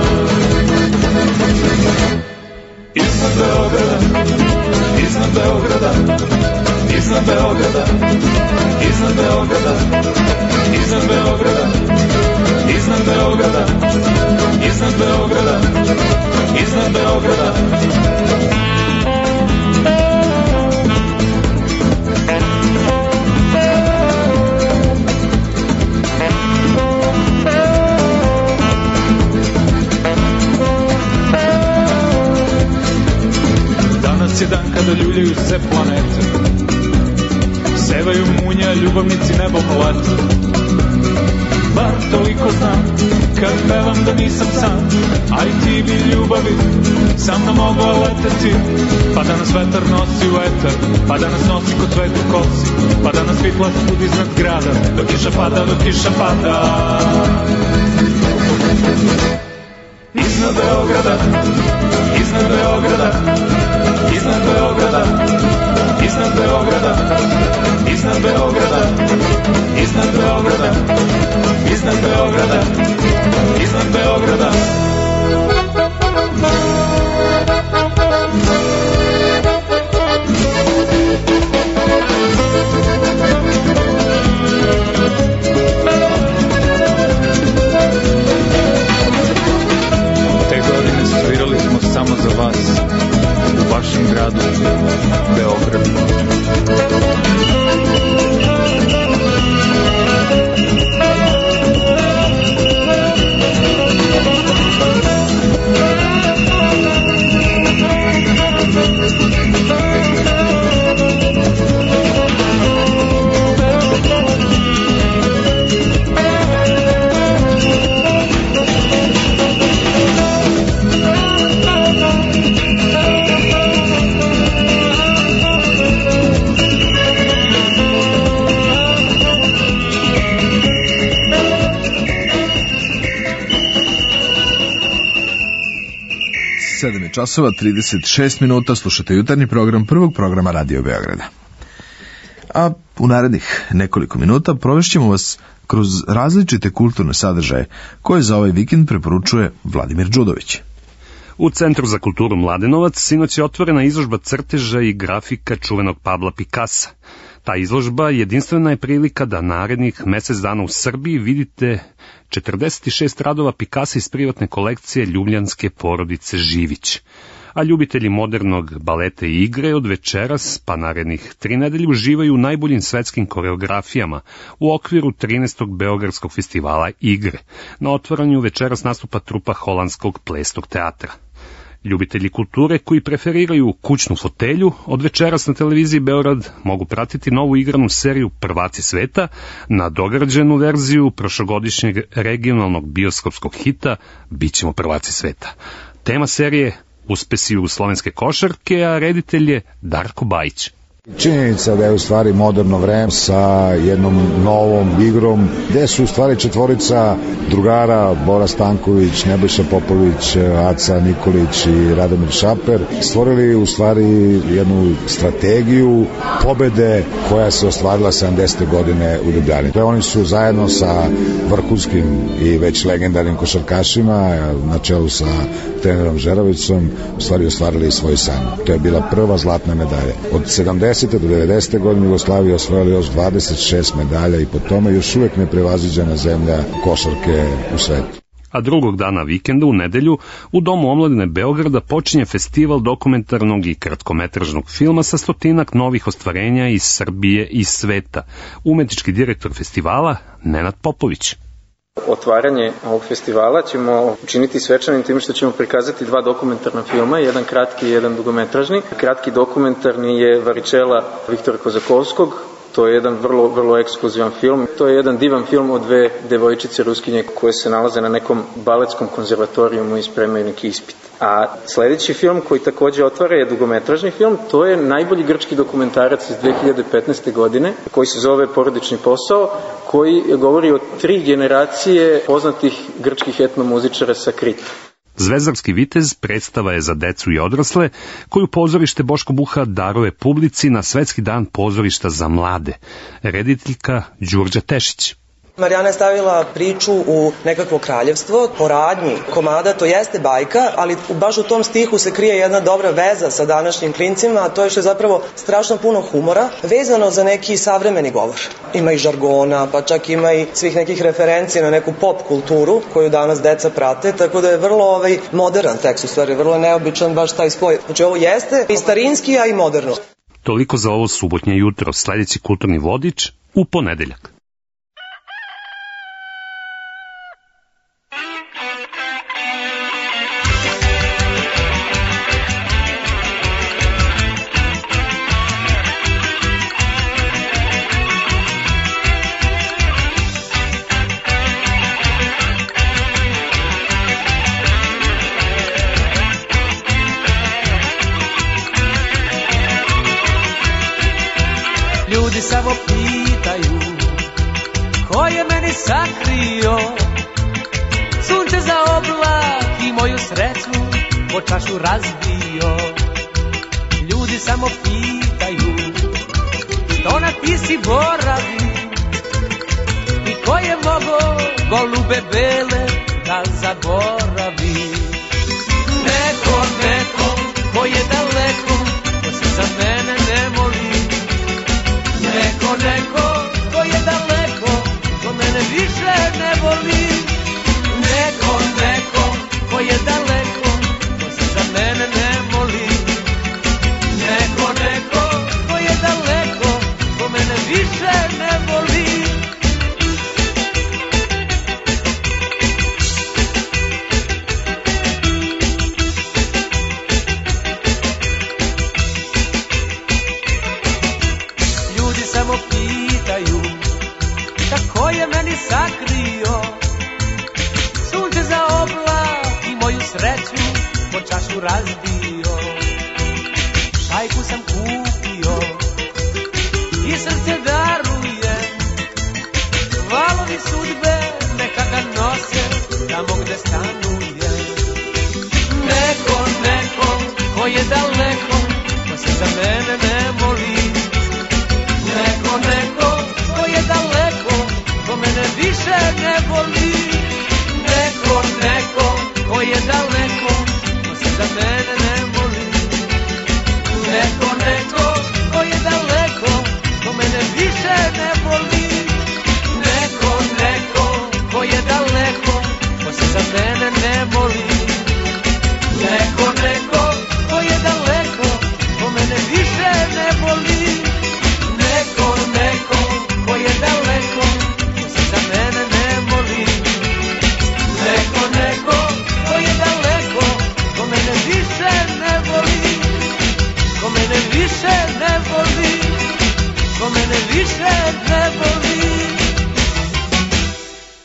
Iznad Beograda, iznad Beograda, iznad Beograda, iznad Beograda, iznad Beograda, iznad Beograda, iznad Beograda, iznad Beograda. Danas je dan kada ljuljaju se planete, sevaju munja, ljubavnici nebom leta. Bar toliko znam, kad pevam da nisam sam, a i ti bi ljubavi sa mnom mogla leteti. Pa da nas vetar nosi u eter, pa da nas nosi kod svetu kosi, pa da nas svitla svud iznad grada, dok kiša pada, dok kiša pada. Iznad Beograda, iznad Beograda, iznad Beograda, iznad Beograda, iznad Beograda, iznad Beograda, iznad Beograda, iznad Beograda. Te godine svirali smo samo za vas, u vašem gradu, Beogradu. 7 je časova, 36 minuta, slušate jutarnji program prvog programa Radio Beograda. A u narednih nekoliko minuta provešćemo vas kroz različite kulturne sadržaje koje za ovaj vikend preporučuje Vladimir Đudović. U Centru za kulturu Mladenovac sinoć je otvorena izložba crteža i grafika čuvenog Pabla Pikasa. Ta izložba jedinstvena je prilika da narednih mesec dana u Srbiji vidite 46 radova Pikasa iz privatne kolekcije ljubljanske porodice Živić. A ljubitelji modernog baleta i igre od večeras pa narednih 3 nedelje uživaju u najboljim svetskim koreografijama u okviru 13. Beogradskog festivala igre. Na otvaranju večeras nastupa trupa Holandskog plesnog teatra. Ljubitelji kulture koji preferiraju kućnu fotelju od večeras na televiziji Beograd mogu pratiti novu igranu seriju Prvaci sveta, na dograđenu verziju prošlogodišnjeg regionalnog bioskopskog hita Bićemo prvaci sveta. Tema serije uspesi jugoslovenske košarke, a reditelj je Darko Bajić. Činjenica da je u stvari moderno vreme sa jednom novom igrom, gde su u stvari četvorica drugara, Bora Stanković, Nebojša Popović, Aca Nikolić i Radomir Šaper, stvorili u stvari jednu strategiju pobede koja se ostvarila 70. godine u Ljubljani. Oni su zajedno sa vrhunskim i već legendarnim košarkašima na čelu sa trenerom Žerovicom u stvari ostvarili svoj san. To je bila prva zlatna medalja. Od 70. do 90. godine Jugoslavija osvojila još 26 medalja i po tome još uvek neprevaziđena zemlja košarke u svetu. A drugog dana vikenda u nedelju u Domu omladine Beograda počinje festival dokumentarnog i kratkometražnog filma sa 100 novih ostvarenja iz Srbije i sveta. Umetnički direktor festivala Nenad Popović. Otvaranje ovog festivala ćemo učiniti svečanim tim što ćemo prikazati 2 dokumentarna filma, jedan kratki i jedan dugometražni. Kratki dokumentarni je Varičela Viktora Kozakovskog. To je jedan vrlo ekskluzivan film. To je jedan divan film o 2 devojčice Ruskinje koje se nalaze na nekom baletskom konzervatorijumu i spremaju neki ispit. A sledeći film koji takođe otvara je dugometražni film. To je najbolji grčki dokumentarac iz 2015. godine koji se zove Porodični posao, koji govori o 3 generacije poznatih grčkih etnomuzičara sa Krita. Zvezdarski vitez predstava je za decu i odrasle, koju pozorište Boško Buha daruje publici na Svetski dan pozorišta za mlade. Rediteljka Đurđa Tešić. Marijana je stavila priču u nekakvo kraljevstvo, po radnji komada, to jeste bajka, ali baš u tom stihu se krije jedna dobra veza sa današnjim klincima, a to je što je zapravo strašno puno humora, vezano za neki savremeni govor. Ima i žargona, pa čak ima i svih nekih referencija na neku pop kulturu koju danas deca prate, tako da je vrlo modern tekst, u stvari vrlo neobičan baš taj spoj. Znači ovo jeste i starinski, a i moderno. Toliko za ovo subotnje jutro, sledeći kulturni vodič u ponedeljak. Ljudi samo pitaju ko je meni sakrio sunce za oblak i moju sreću po čašu razbio. Ljudi samo pitaju što na ti si boravi i ko je mogo golube bele da zaboravi. Neko ko je daleko, ko se za mene ne moli. Neko ko je daleko, ko mene više ne voli. Neko ko je daleko, ko se za mene ne moli. Neko ko je daleko, ko mene više ne voli. Samo pitaju kako je meni sakrio sunce za oblak i moju sreću po čašu razbio. Šajku sam kupio i srce daruje, valovi sudbe neka ga nose tamo gde stanuje. Neko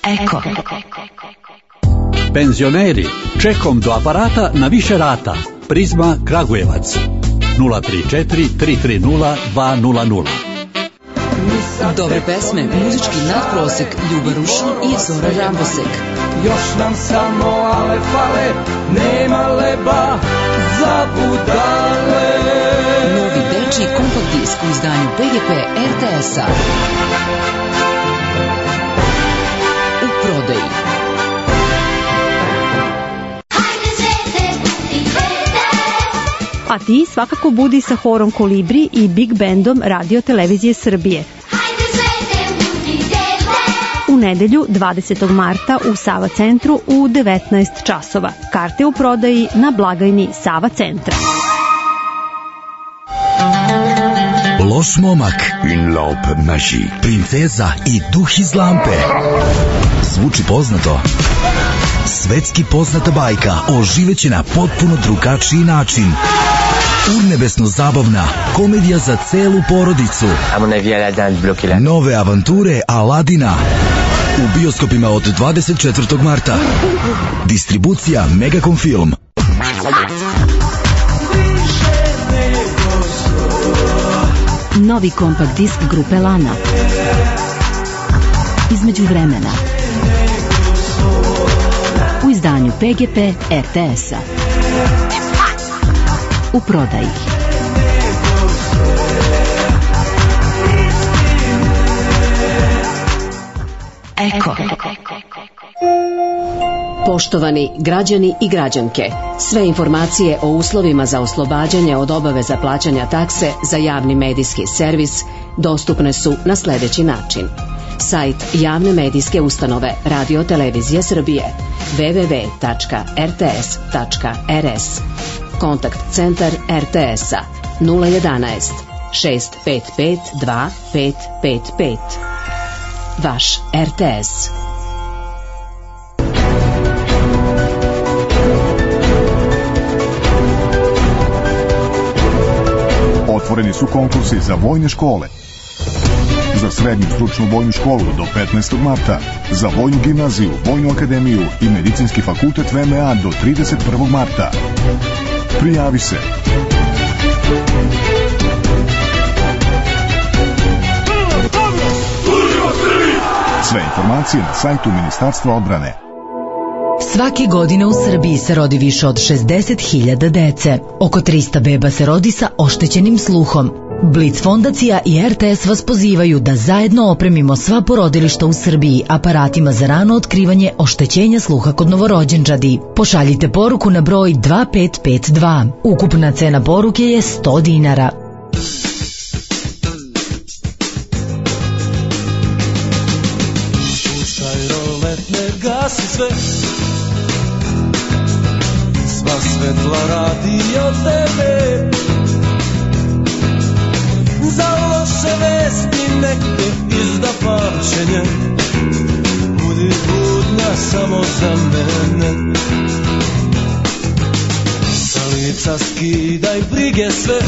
Eko. Penzioneri, čekom do aparata na više rata. Prizma Kragujevac 034 330 200. Dobre pesme, muzički nadprosek, Ljuba Rušin i Zora Rambosek. Još nam samo ale fale, nema leba za budale. Novi dečiji kompakt disk u izdanju BGP RTS-a. U prodaji. A ti svakako budi sa horom Kolibri i Big Bandom Radio Televizije Srbije. U nedelju 20. marta u Sava centru u 19 časova. Karte u prodaji na blagajni Sava centra. Loš momak, une lampe magique, princeza i duh iz lampe. Zvuči poznato? Svetski poznata bajka oživeće na potpuno drugačiji način. Urnebesno zabavna komedija za celu porodicu. Nove avanture Aladina u bioskopima od 24. marta. Distribucija Megacom Film. Novi kompakt disk grupe Lana. Između vremena. U izdanju PGP RTS-a. U prodaji. Eko. Poštovani građani i građanke, sve informacije o uslovima za oslobađanje od obaveza plaćanja takse za javni medijski servis dostupne su na sljedeći način. Sajt javne medijske ustanove Radio Televizije Srbije www.rts.rs. Kontakt centar RTS-a 011 655 2555. Vaš RTS. Otvoreni su konkursi za vojne škole. Za srednju stručnu vojnu školu do 15. marta, za vojnu gimnaziju, vojnu akademiju i medicinski fakultet VMA do 31. marta. Prijavi se. Sve informacije na sajtu Ministarstva odbrane. Svake godine u Srbiji se rodi više od 60.000 dece. Oko 300 beba se rodi sa oštećenim sluhom. Blic fondacija i RTS vas pozivaju da zajedno opremimo sva porodilišta u Srbiji aparatima za rano otkrivanje oštećenja sluha kod novorođenčadi. Pošaljite poruku na broj 2552. Ukupna cena poruke je 100 dinara. Puštaj rolet, ne gasi sve, sva svetla radi od tebe. Za loše vesti neke izda pamćenje, budi budna samo za mene. Sa lica skidaj brige sve,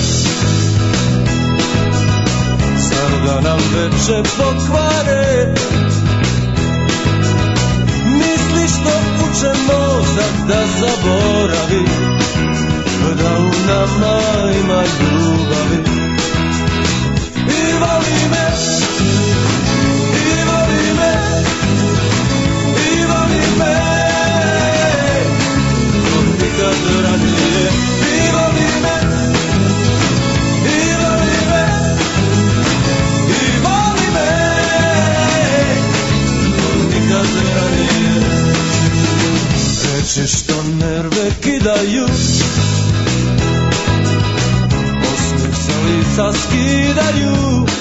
zar da nam veče pokvare. Misliš to uče mozak da zaboravi, da u nama ima ljubavi. I voli me, i voli me, i voli me, od nikad ranije. I voli me, i voli me, i voli me, od nikad ranije. Reči što nerve kidaju, lica skidaju,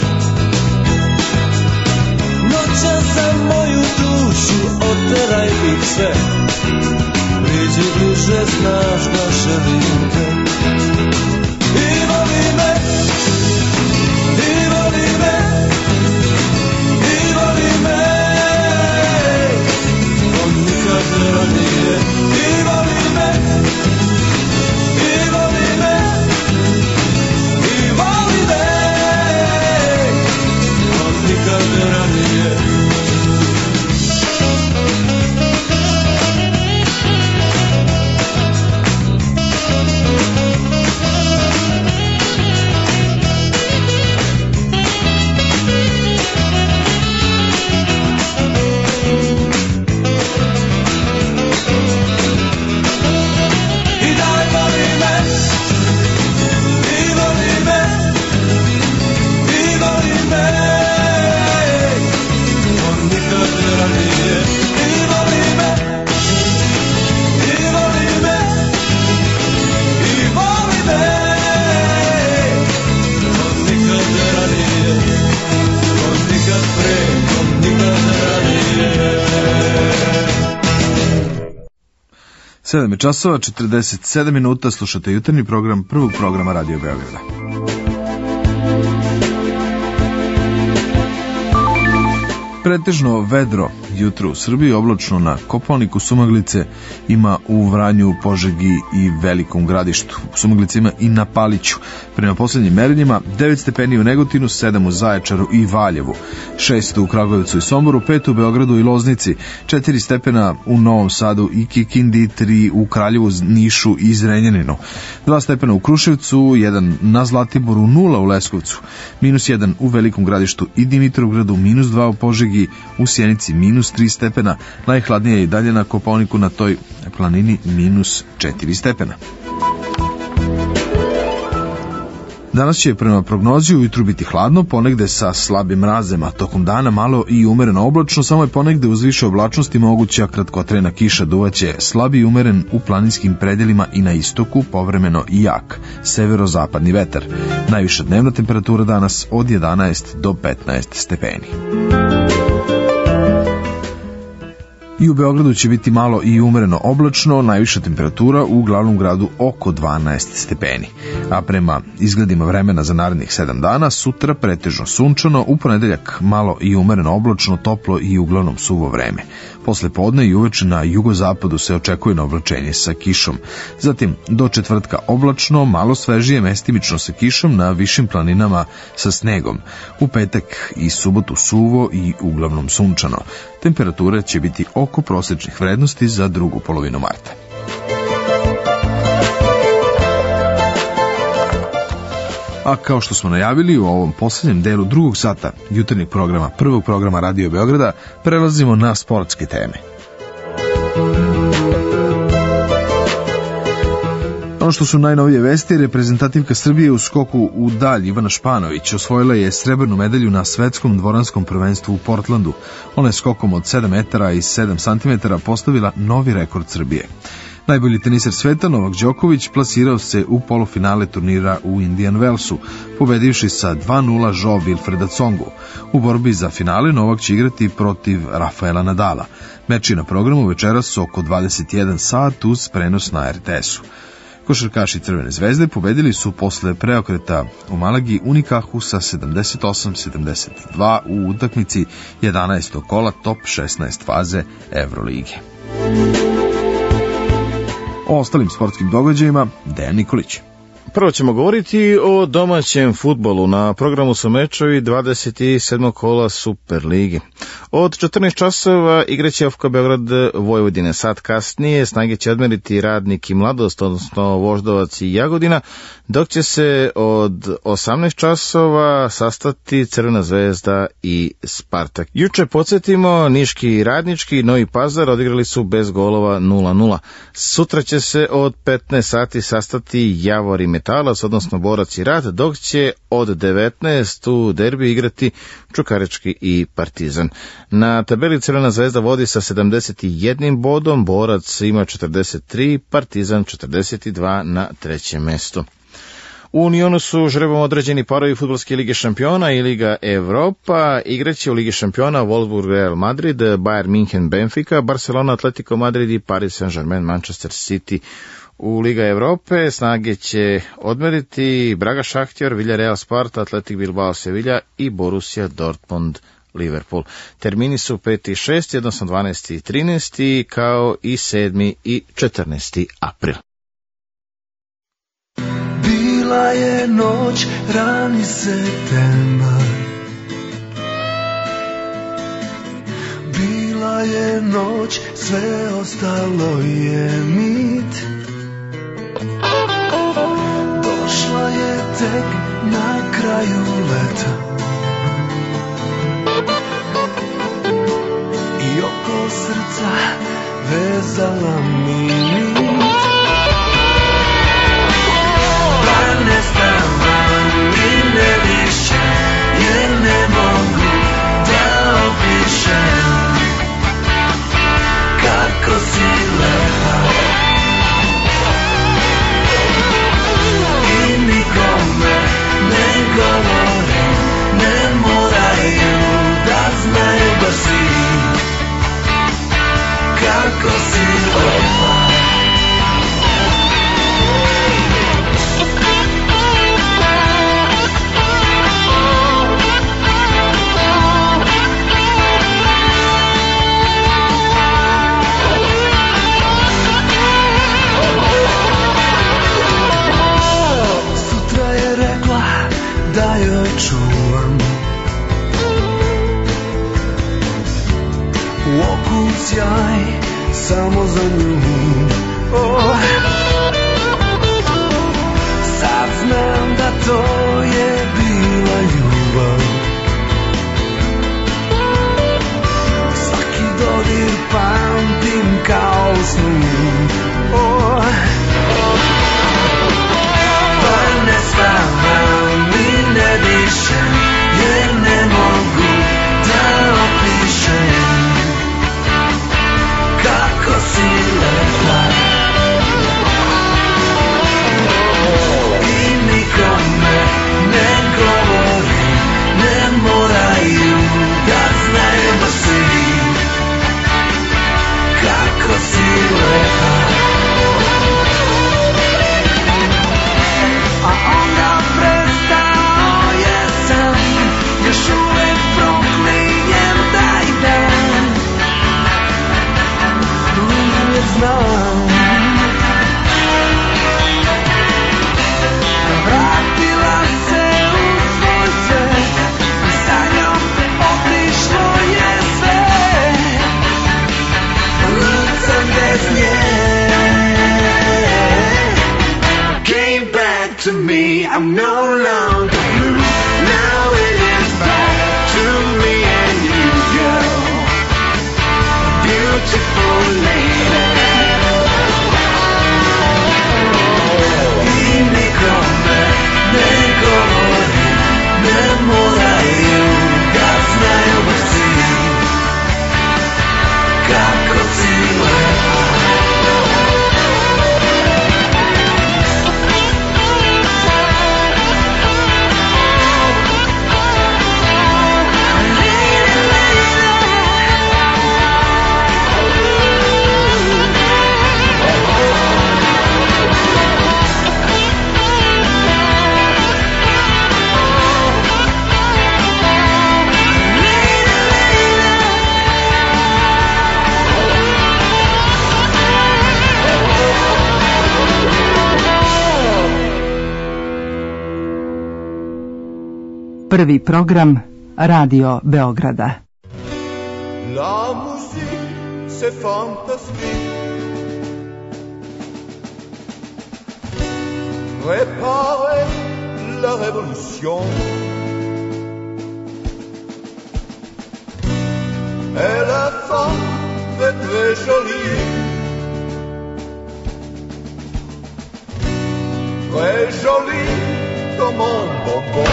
noća za moju dušu, oteraj ih sve. Priđi bliže, znaš da želim te. I voli me, i voli me, i voli me, od nikad ranije. I voli me, i voli me, nikad ranije. 7 časova, 47 minuta, slušate jutarnji program prvog programa Radio Beograda. Pretežno vedro jutro u Srbiji, oblačno na Kopaoniku, Sumaglice, ima u Vranju, Požegi i Velikom Gradištu. U Sumaglici ima i na Paliću. Prema poslednjim merenjima 9 stepeni u Negotinu, 7 u Zaječaru i Valjevu, 6 u Kragujevcu i Somboru, 5 u Beogradu i Loznici, 4 stepena u Novom Sadu i Kikindi, 3 u Kraljevu, Nišu i Zrenjaninu, 2 stepena u Kruševcu, 1 na Zlatiboru, 0 u Leskovcu, -1 u Velikom Gradištu i Dimitrovgradu, -2 u Požegi, u Sjenici -3 stepena, najhladnije je i dalje na Kopaoniku, na toj planini -4 stepena. Danas će prema prognozi ujutru biti hladno, ponegde sa slabim mrazem, a tokom dana malo i umereno oblačno, samo je ponegde uz više oblačnosti moguća kratkotrajna kiša, duvaće slab i umeren u planinskim predelima i na istoku, povremeno i jak severozapadni vetar. Najviša dnevna temperatura danas od 11 do 15 stepeni. I u Beogradu će biti malo i umereno oblačno, najviša temperatura u glavnom gradu oko 12 stepeni. A prema izgledima vremena za narednih 7 dana, sutra pretežno sunčano, u ponedeljak malo i umereno oblačno, toplo i uglavnom suvo vreme. Posle podne i uveče na jugozapadu se očekuje na oblačenje sa kišom. Zatim do četvrtka oblačno, malo svežije, mestimično sa kišom, na višim planinama sa snegom. U petak i subotu suvo i uglavnom sunčano. Temperature će biti oko prosečnih vrednosti za drugu polovinu marta. A kao što smo najavili, u ovom poslednjem delu drugog sata jutarnjeg programa, prvog programa Radio Beograda, prelazimo na sportske teme. Ono što su najnovije vesti, reprezentativka Srbije u skoku u dalj Ivana Španović osvojila je srebrnu medalju na svetskom dvoranskom prvenstvu u Portlandu. Ona je skokom od 7 metara i 7 centimetara postavila novi rekord Srbije. Najbolji teniser sveta Novak Đoković plasirao se u polufinale turnira u Indian Wellsu, pobedivši sa 2:0 Joe Wilfreda Tsongu. U borbi za finale Novak će igrati protiv Rafaela Nadala. Meč je na programu večeras oko 21 sat uz prenos na RTS-u. Košarkaši Crvene zvezde pobedili su posle preokreta u Malagi Unikahu sa 78-72 u utakmici 11. kola top 16 faze Evrolige. O ostalim sportskim događajima Dejan Nikolić. Prvo ćemo govoriti o domaćem fudbalu. Na programu su mečevi 27. kola Superlige. Od 14 časova igraće FK Beograd Vojvodine. Sat kasnije Snage će odmeriti Radnik i Mladost, odnosno Voždovac i Jagodina, dok će se od 18 časova sastati Crvena zvezda i Spartak. Juče podsjetimo, Niški i Radnički i Novi Pazar odigrali su bez golova 0:0. Sutra će se od 15 sati sastati Javor i Metalac, odnosno Borac i Rad, dok će od 19 u derbi igrati Čukarički i Partizan. Na tabeli Crvena zvezda vodi sa 71 bodom, Borac ima 43, Partizan 42 na trećem mestu. U Unionu su žrebom određeni parovi fudbalske lige šampiona i Liga Evropa. Igraće u Ligi šampiona Wolfsburg Real Madrid, Bayern München Benfica, Barcelona Atletico Madrid i Paris Saint-Germain Manchester City. U Liga Evrope Snage će odmeriti Braga Šahtjor, Villarreal Sparta, Atletik Bilbao Sevilla i Borussia Dortmund Liverpool. Termini su 5. i 6. odnosno 12. i 13. kao i 7. i 14. april. Bila je noć, rani septembar. Bila je noć, sve ostalo je mit. Došla je tek na kraju leta i oko srca vezala mi nit. Ne više, jer ne mogu da opišem kako si lepa i nikome ne govorim, ne moraju da znaju baš svi kako si lepa. u oku sjaj samo za nju. Sad znam da to je bila ljubav, svaki dodir pamtim kao u snu. Pa ne spavam i ne dišem, jer ne mogu da opišem kako si lepa. I nikome ne govori, ne moraju da znaju da si, kako si lepa. A onda prestao jesam, još uvek proklinjem taj dan. Uvijek znam, vratila se u svoj svet i sa njom otišlo je sve. Lucam bez nje. Came back to me, I'm no longer blue. Now it is back to me and you, girl, a beautiful lady. I nikome ne govori, ne moraju da znaju baš si, kako si lepa. Prvi program Radio Beograda. La musique, c'est fantastique. Préparez la révolution. Et la femme est très jolie. Très jolie comme un bonbon.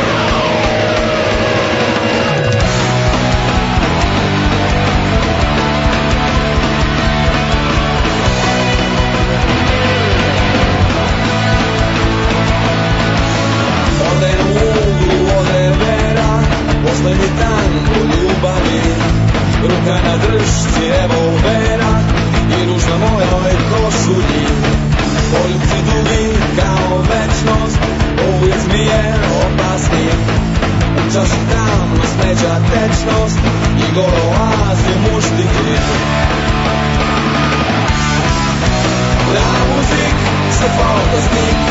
Ode u uglu, ode vera, poslednji tango ljubavi. Ruka na dršci, evo vera, i ružna mojoj košulji. Poljubci dugi kao večnost, uvijek zmije opasni. U čaši tamno smeđa tečnost i golo oazi muštiki. La musique, c'est fantastique.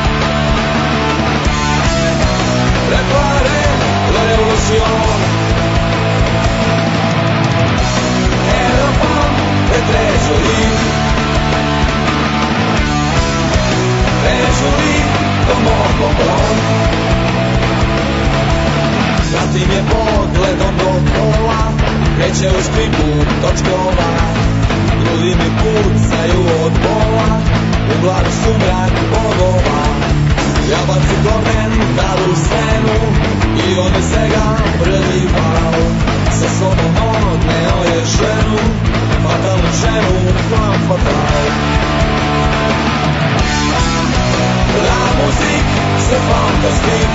Préparez la révolution. Et la femme est très jolie. Très jolie comme un bonbon. Pratim je pogledom do pola, kreće u škripu točkova. Grudi mi pucaju od bola, u glavi sumrak bogova. Ja bacu komentar u scenu i odnese ga prvi pal. Sa sobom odneo je ženu, fatalnu ženu, flam fatal. La musique, c'est fantastique.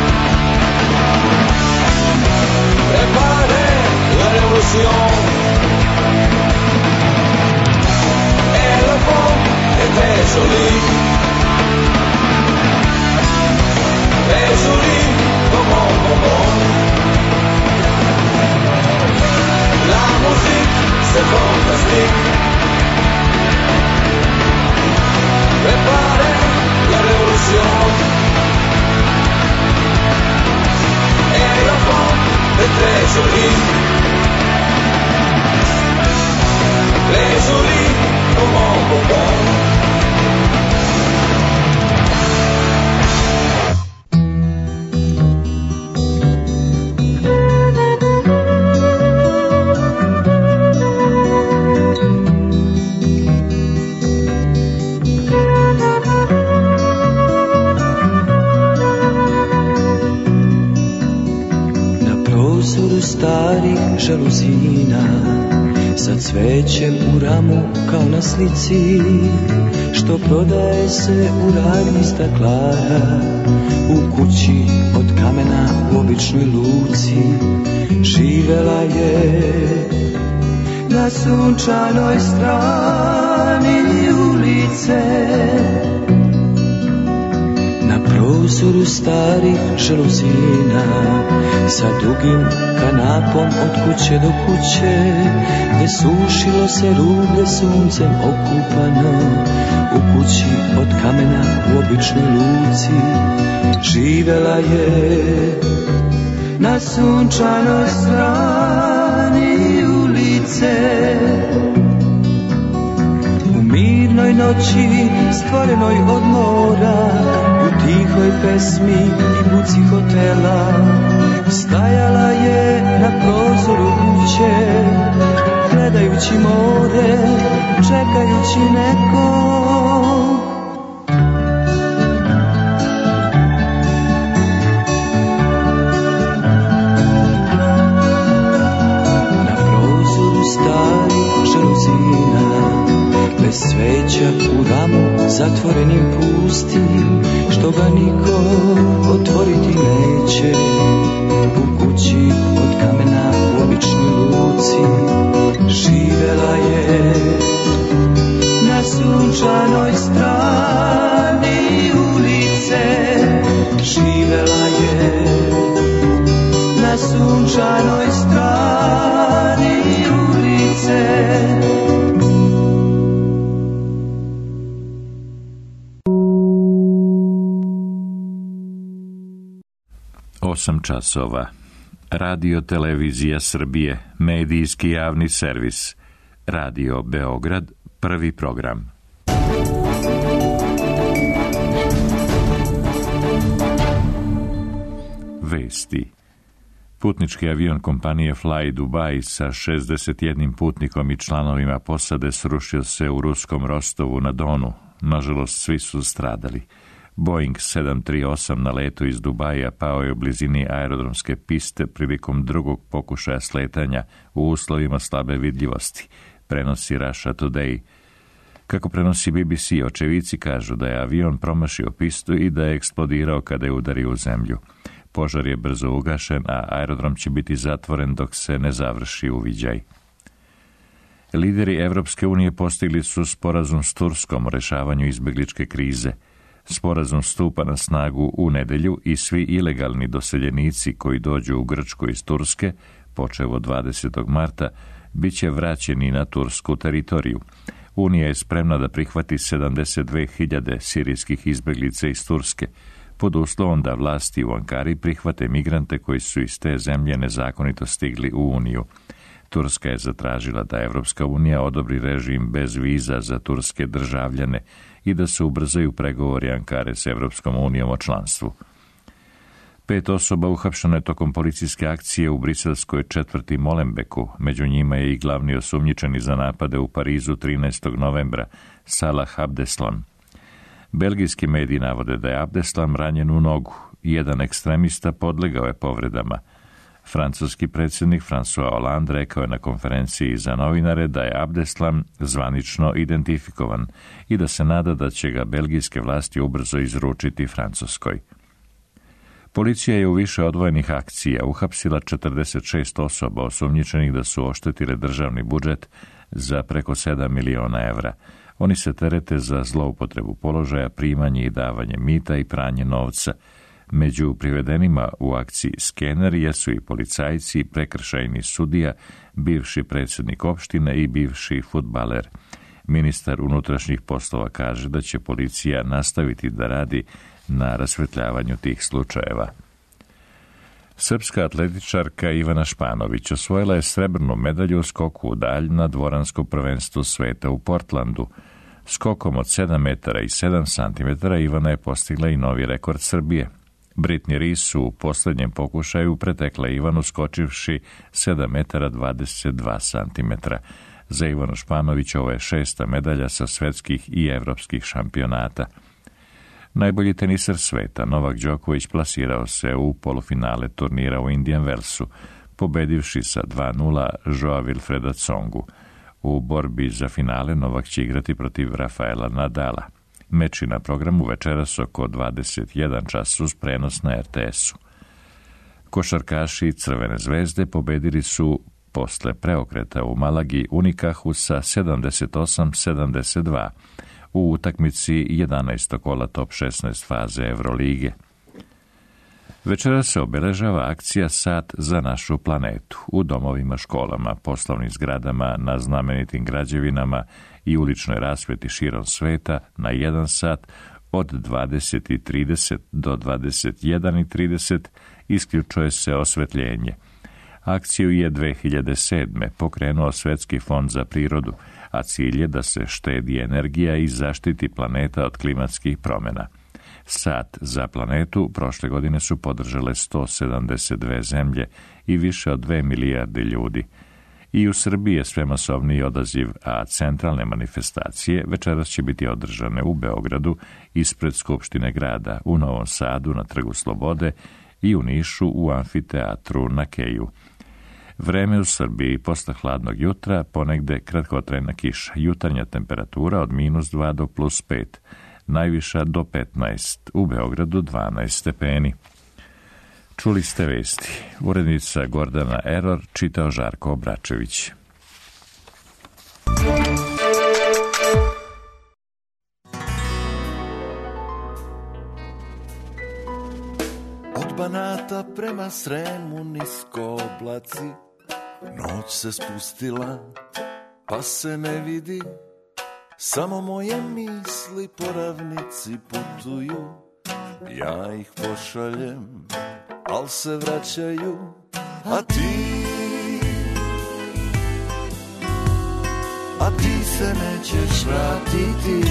Préparez la révolution. Et la femme est très jolie. Très jolie comme un bonbon. La musique, c'est fantastique. Préparez la révolution. Et la femme est très jolie. žaluzina, sa cvećem u ramu kao na slici, što prodaje se u radnji staklara. U kući od kamena u običnoj luci živela je na sunčanoj strani ulice. Na prozoru starih žaluzina, sa dugim kanapom od kuće do kuće, gde sušilo se rublje suncem okupano. U kući od kamena u običnoj luci živela je na sunčanoj strani ulice. U mirnoj noći stvorenoj od mora, u tihoj pesmi i buci hotela, stajala je na prozoru kuće, gledajući more, čekajući nekog. Na prozoru starih žaluzina, bez sveća u ramu zatvorenim pustim, što ga niko otvoriti neće. U kući od kamena u običnoj luci živela je na sunčanoj strani ulice. Živela je na sunčanoj strani ulice. 8 časova. Radio Televizija Srbije, medijski javni servis. Radio Beograd, prvi program. Vesti. Putnički avion kompanije Fly Dubai sa 61 putnikom i članovima posade srušio se u ruskom Rostovu na Donu. Nažalost, svi su stradali. Boeing 738 na letu iz Dubaja pao je u blizini aerodromske piste prilikom drugog pokušaja sletanja u uslovima slabe vidljivosti, prenosi Russia Today. Kako prenosi BBC, očevici kažu da je avion promašio pistu i da je eksplodirao kada je udario u zemlju. Požar je brzo ugašen, a aerodrom će biti zatvoren dok se ne završi uviđaj. Lideri Evropske unije postigli su sporazum s Turskom o rešavanju izbegličke krize. Sporazum stupa na snagu u nedelju i svi ilegalni doseljenici koji dođu u Grčku iz Turske, počev od 20. marta, bit će vraćeni na tursku teritoriju. Unija je spremna da prihvati 72.000 sirijskih izbeglica iz Turske, pod uslovom da vlasti u Ankari prihvate migrante koji su iz te zemlje nezakonito stigli u Uniju. Turska je zatražila da Evropska unija odobri režim bez viza za turske državljane i da se ubrzaju pregovori Ankare s Evropskom unijom o članstvu. 5 osoba uhapšeno je tokom policijske akcije u briselskoj četvrti Molenbeeku, među njima je i glavni osumnjičeni za napade u Parizu 13. novembra, Salah Abdeslam. Belgijski mediji navode da je Abdeslam ranjen u nogu i jedan ekstremista podlegao je povredama. Francuski predsjednik François Hollande rekao je na konferenciji za novinare da je Abdeslam zvanično identifikovan i da se nada da će ga belgijske vlasti ubrzo izručiti Francuskoj. Policija je u više odvojenih akcija uhapsila 46 osoba osumnjičenih da su oštetile državni budžet za preko 7 miliona evra. Oni se terete za zloupotrebu položaja, primanje i davanje mita i pranje novca. Među privedenima u akciji Skener jesu i policajci, prekršajni sudija, bivši predsjednik opštine i bivši fudbaler. Ministar unutrašnjih poslova kaže da će policija nastaviti da radi na rasvetljavanju tih slučajeva. Srpska atletičarka Ivana Španović osvojila je srebrnu medalju u skoku u dalj na dvoranskom prvenstvu sveta u Portlandu. Skokom od 7 metara i 7 santimetara Ivana je postigla i novi rekord Srbije. Britney Rees u posljednjem pokušaju pretekla Ivanu skočivši 7 metara 22 santimetra. Za Ivanu Španović ovo je 6. medalja sa svetskih i evropskih šampionata. Najbolji teniser sveta, Novak Đoković, plasirao se u polufinale turnira u Indian Wellsu. pobedivši sa 2:0 Joa Wilfreda Tsongu. U borbi za finale Novak će igrati protiv Rafaela Nadala. Meči na programu večeras oko 21 čas uz prenos na RTS-u. Košarkaši Crvene zvezde pobedili su posle preokreta u Malagi Unikahu sa 78-72 u utakmici 11. kola top 16 faze Evrolige. Večera se obeležava akcija Sat za našu planetu u domovima, školama, poslovnim zgradama, na znamenitim građevinama i uličnoj rasveti širom sveta na 1 sat od 20:30 do 21:30 isključuje se osvetljenje. Akciju je 2007. pokrenuo Svetski fond za prirodu, a cilj je da se štedi energija i zaštiti planeta od klimatskih promjena. Sat za planetu prošle godine su podržale 172 zemlje i više od 2 milijarde ljudi. I u Srbiji je sve masovniji odaziv, a centralne manifestacije večeras će biti održane u Beogradu ispred Skupštine grada, u Novom Sadu na Trgu Slobode i u Nišu u amfiteatru na Keju. Vreme u Srbiji posle hladnog jutra, ponegde kratkotrajna kiša, jutarnja temperatura od -2 do +5, najviša do 15, u Beogradu 12 stepeni. Čuli ste vesti. Urednica Gordana Eror, čitao Žarko Obračević. Od Banata prema Sremu nisko oblaci, noć se spustila, pa se ne vidi, samo moje misli po ravnici putuju, ja ih pošaljem, al se vraćaju, a ti se nećeš vratiti.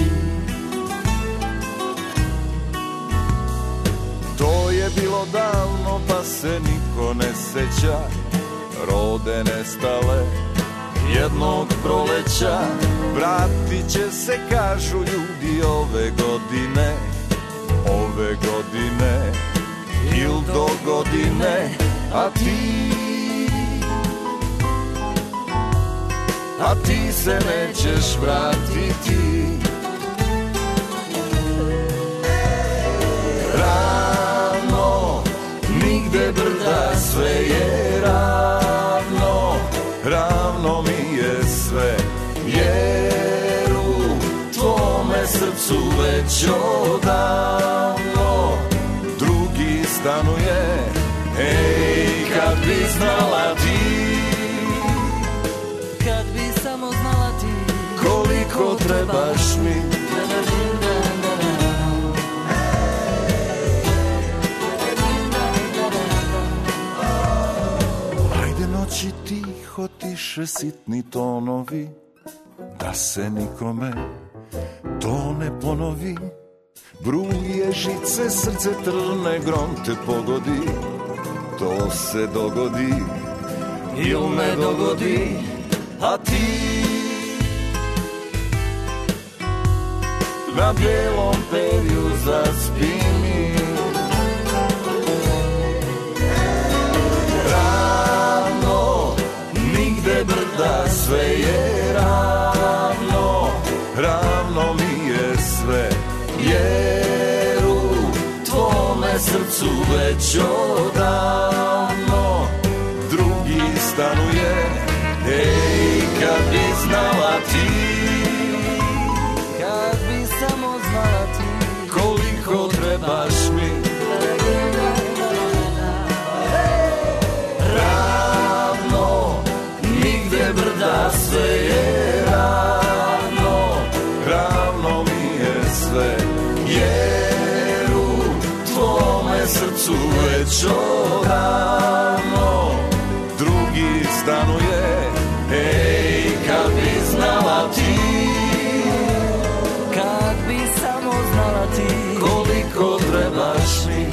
To je bilo davno, pa se niko ne seća, rode nestale jednog proleća. Vratit će se, kažu ljudi, ove godine il do godine, a ti se nećeš vratiti. Ravno, nigde brda, sve je ravno, ravno mi je sve, jer u tvome srcu već odavno drugi stanuje. Ej, kad bi znala ti, kad bi samo znala ti, koliko trebaš mi, ajde noći tiho, tiše sitni tonovi, da se nikome to ne ponovi. Bruje žice, srce trne, grom te pogodi, to se dogodi il ne dogodi, a ti na bijelom perju zaspi mi. Ravno, nigde brda, sve je ravno, ravno mi je sve, jer u tvome srcu već odavno drugi stanuje. Ej, kad bi znala ti, kad bi samo znala ti, koliko trebaš mi, ravno, nigde brda, sve je ravno, ravno mi je sve, jer u tvome srcu već odavno drugi stanuje. Ej, kad bi znala ti, kad bi samo znala ti, koliko trebaš mi,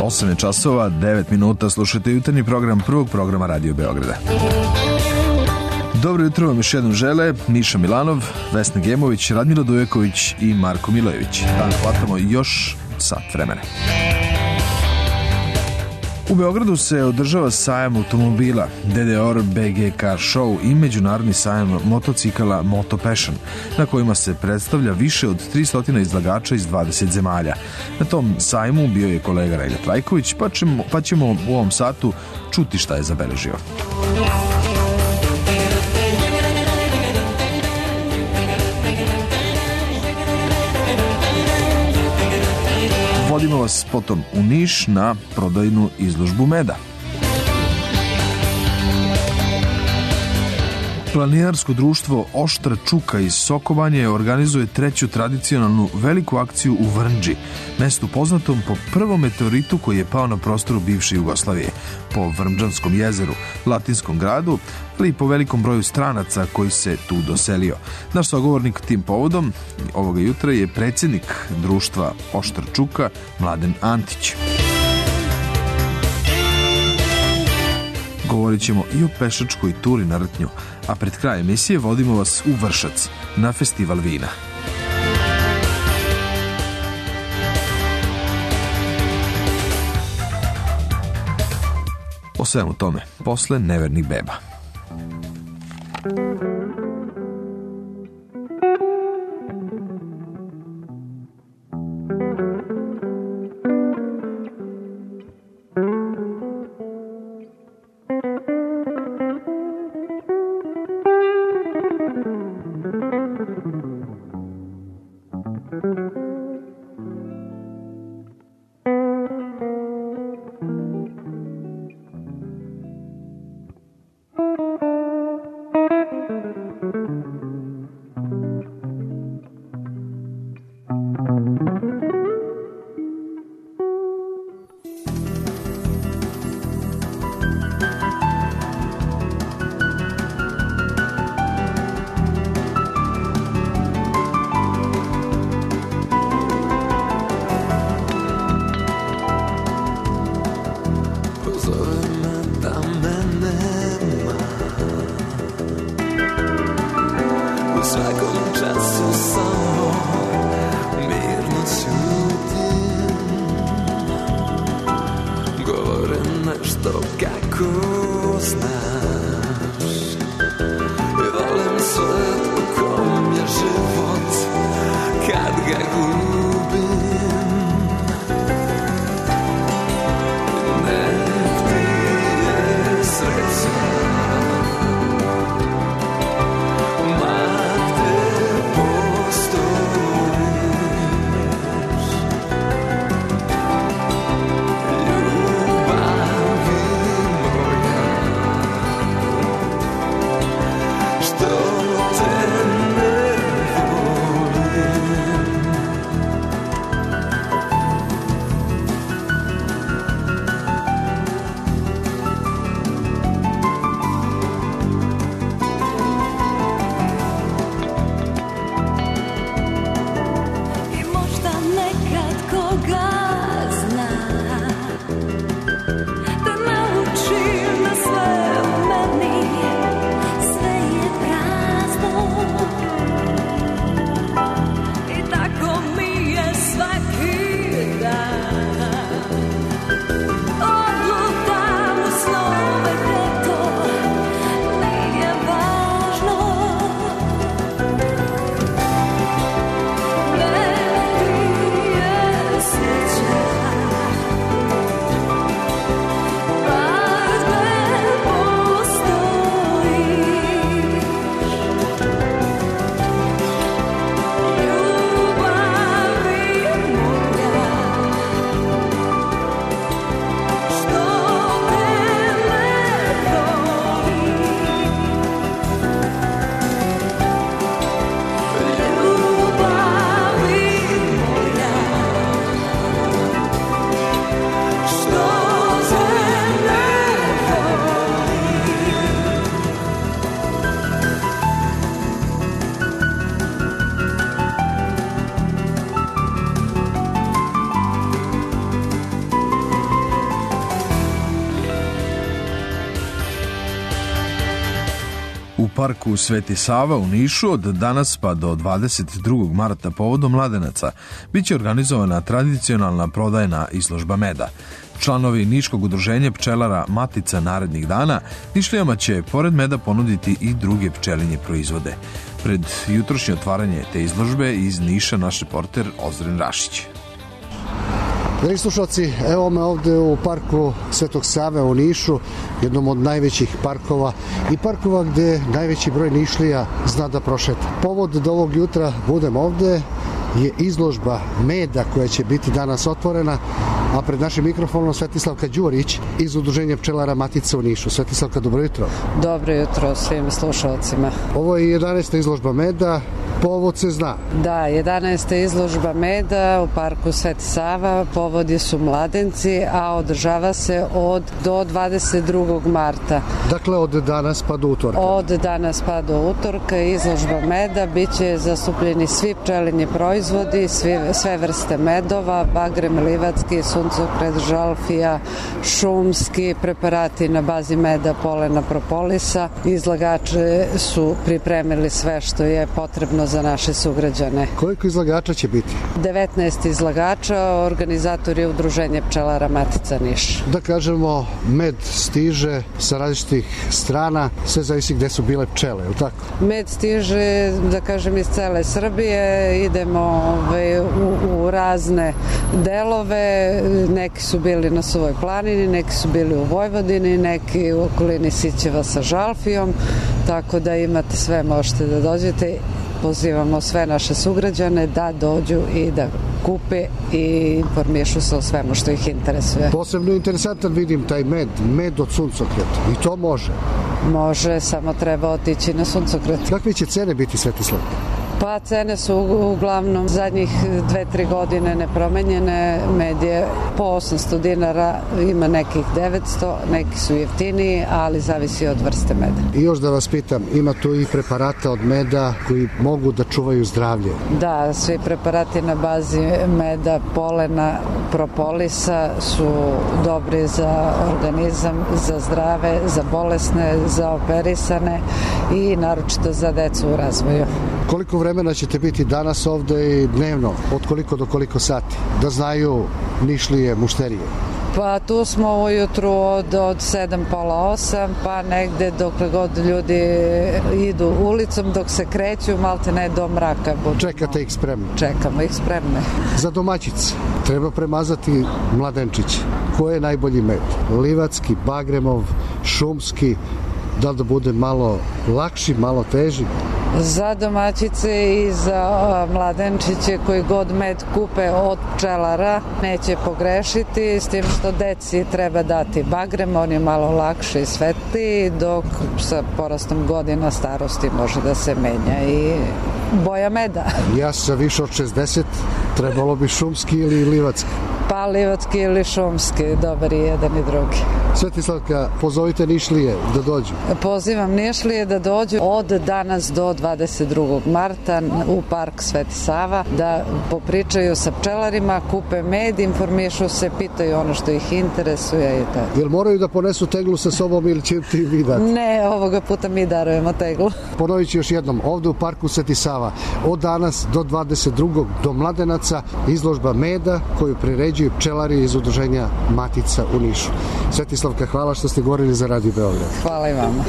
8 časova, 9 minuta, slušajte jutarnji program prvog programa Radio Beograda. Dobro jutro vam još jednom žele Miša Milanov, Vesna Gemović, Radmila Dujeković i Marko Milojević. Dan hvatamo još sat vremena. U Beogradu se održava sajam automobila, DDR BG Car Show i međunarodni sajam motocikala Moto Passion, na kojima se predstavlja više od 300 izlagača iz 20 zemalja. Na tom sajmu bio je kolega Relja Trajković, pa ćemo u ovom satu čuti šta je zabeležio. Vodimo vas potom u Niš na prodajnu izložbu meda. Planinarsko društvo Oštra Čuka iz Sokobanje organizuje treću tradicionalnu veliku akciju u Vrnđi, mestu poznatom po prvom meteoritu koji je pao na prostoru bivše Jugoslavije, po Vrmđanskom jezeru, latinskom gradu, ali i po velikom broju stranaca koji se tu doselio. Naš sagovornik tim povodom ovoga jutra je predsjednik društva Oštra Čuka, Mladen Antić. Govorit ćemo i o pešačkoj turi na Rtnju, a pred kraj emisije vodimo vas u Vršac, na festival vina. O svemu tome, posle Nevernih beba. parku Sveti Sava u Nišu od danas pa do 22. marta povodom mladenaca biće organizovana tradicionalna prodajna izložba meda. Članovi Niškog udruženja pčelara Matica narednih dana Nišlijama će pored meda ponuditi i druge pčelinje proizvode. Pred jutrošnje otvaranje te izložbe iz Niša naš reporter Ozren Rašić. Dragi slušalci, evo me ovde u parku Svetog Save u Nišu, jednom od najvećih parkova i parkova gde najveći broj Nišlija zna da prošeta. Povod da ovog jutra budem ovde je izložba meda koja će biti danas otvorena, a pred našim mikrofonom Svetislavka Đurić iz Udruženja pčelara Matica u Nišu. Svetislavka, dobro jutro. Dobro jutro svim slušalcima. Ovo je 11. izložba meda, povod se zna. Da, 11. izložba meda u parku Sveti Sava, povodi su mladenci, a održava se do 22. marta. Dakle, od danas pa do utorka. Od danas pa do utorka izložba meda, bit će zastupljeni svi pčelinji proizvodi, sve vrste medova, bagrem, livatski, suncokret, žalfija, šumski, preparati na bazi meda, polena, propolisa. Izlagači su pripremili sve što je potrebno za naše sugrađane. Koliko izlagača će biti? 19 izlagača, organizator je Udruženje pčelara Matica Niš. Da kažemo, med stiže sa različitih strana, sve zavisi gde su bile pčele, je li tako? Med stiže, da kažem, iz cele Srbije, idemo u razne delove, neki su bili na Suvoj planini, neki su bili u Vojvodini, neki u okolini Sićeva sa žalfijom, tako da imate sve, možete da dođete. Pozivamo sve naše sugrađane da dođu i da kupe i informišu se o svemu što ih interesuje. Posebno interesantan vidim taj med od suncokreta. I to može? Može, samo treba otići na suncokret. Kakve će cene biti, Svetislavka? Pa cene su uglavnom zadnjih 2-3 godine nepromenjene. Med je po 800 dinara, ima nekih 900, neki su jeftiniji, ali zavisi od vrste meda. I još da vas pitam, ima tu i preparata od meda koji mogu da čuvaju zdravlje? Da, svi preparati na bazi meda, polena, propolisa su dobri za organizam, za zdrave, za bolesne, za operisane i naročito za decu u razvoju. Koliko vremena ćete biti danas ovde i dnevno? Od koliko do koliko sati? Da znaju Nišlije, mušterije. Pa tu smo ujutru od 7, pola 8, pa negde dokle god ljudi idu ulicom, dok se kreću, malte ne do mraka. Čekate ih spremne? Čekamo ih spremne. Za domaćice treba premazati mladenčić. Ko je najbolji med? Livatski, bagremov, šumski, da li da bude malo lakši, malo teži? Za domaćice i za mladenčiće koji god med kupe od pčelara neće pogrešiti, s tim što deci treba dati bagrem, on je malo lakši i svetliji, dok sa porastom godina starosti može da se menja i boja meda. Ja sa više od 60, trebalo bi šumski ili livatski? Pa livatski ili šumski, dobar i jedan i drugi. Svetislavka, pozovite Nišlije da dođu. Pozivam Nišlije da dođu od danas do 22. marta u park Sveti Sava, da popričaju sa pčelarima, kupe med, informišu se, pitaju ono što ih interesuje i tako. Jel moraju da ponesu teglu sa sobom ili će ti vi dati? Ne, ovoga puta mi darujemo teglu. Ponovit ću još jednom, ovde u parku Sveti Sava, od danas do 22. do mladenaca, izložba meda koju priređuju pčelari iz Udruženja Matica u Nišu. Svetislavka, hvala što ste govorili za Radio Beograd. Hvala i vama.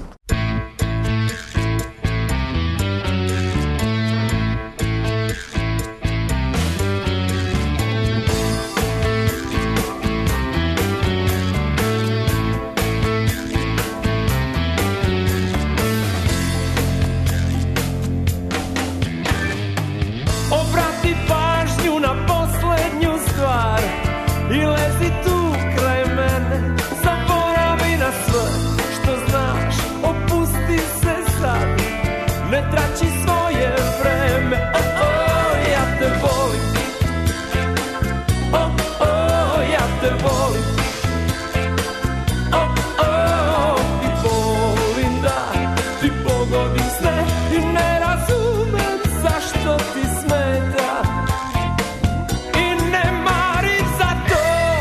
Obrati pažnju na poslednju stvar i lezi tu kraj mene, zaboravi na sve što znaš, opusti se sad, ne trači svoje vreme, ja te volim, ja te volim, i volim da ti pogodim sve i ne razumem zašto ti smeta i ne marim za to.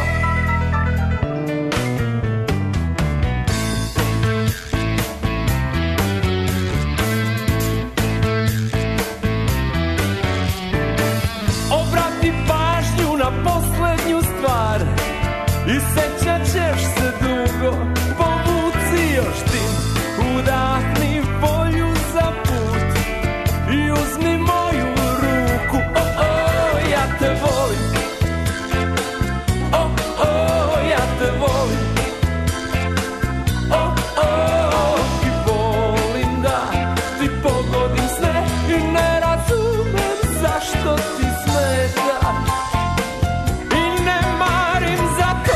i sećat ćeš se dugo. Povuci još dim, udahni volju za put i uzmi moju ruku. Ja te volim, ja te volim, i volim da ti pogodim sve i ne razumem zašto ti smeta i ne marim za to.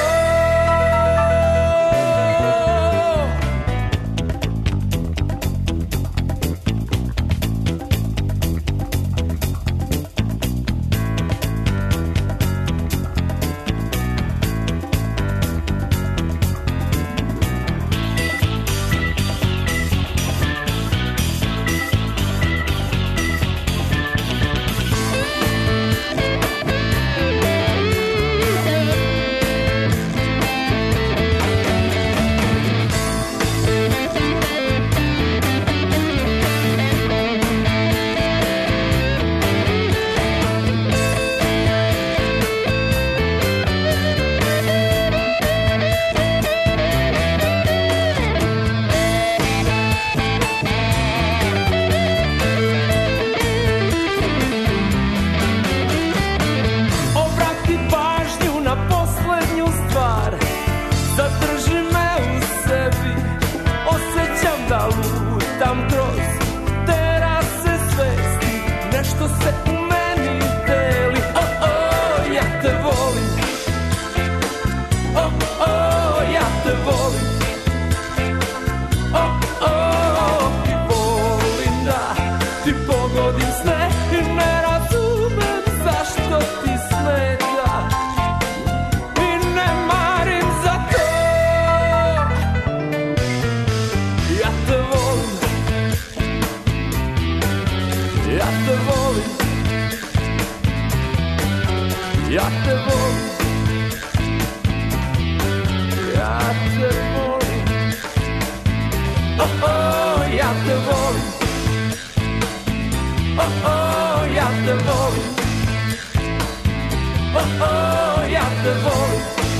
Ja te volim,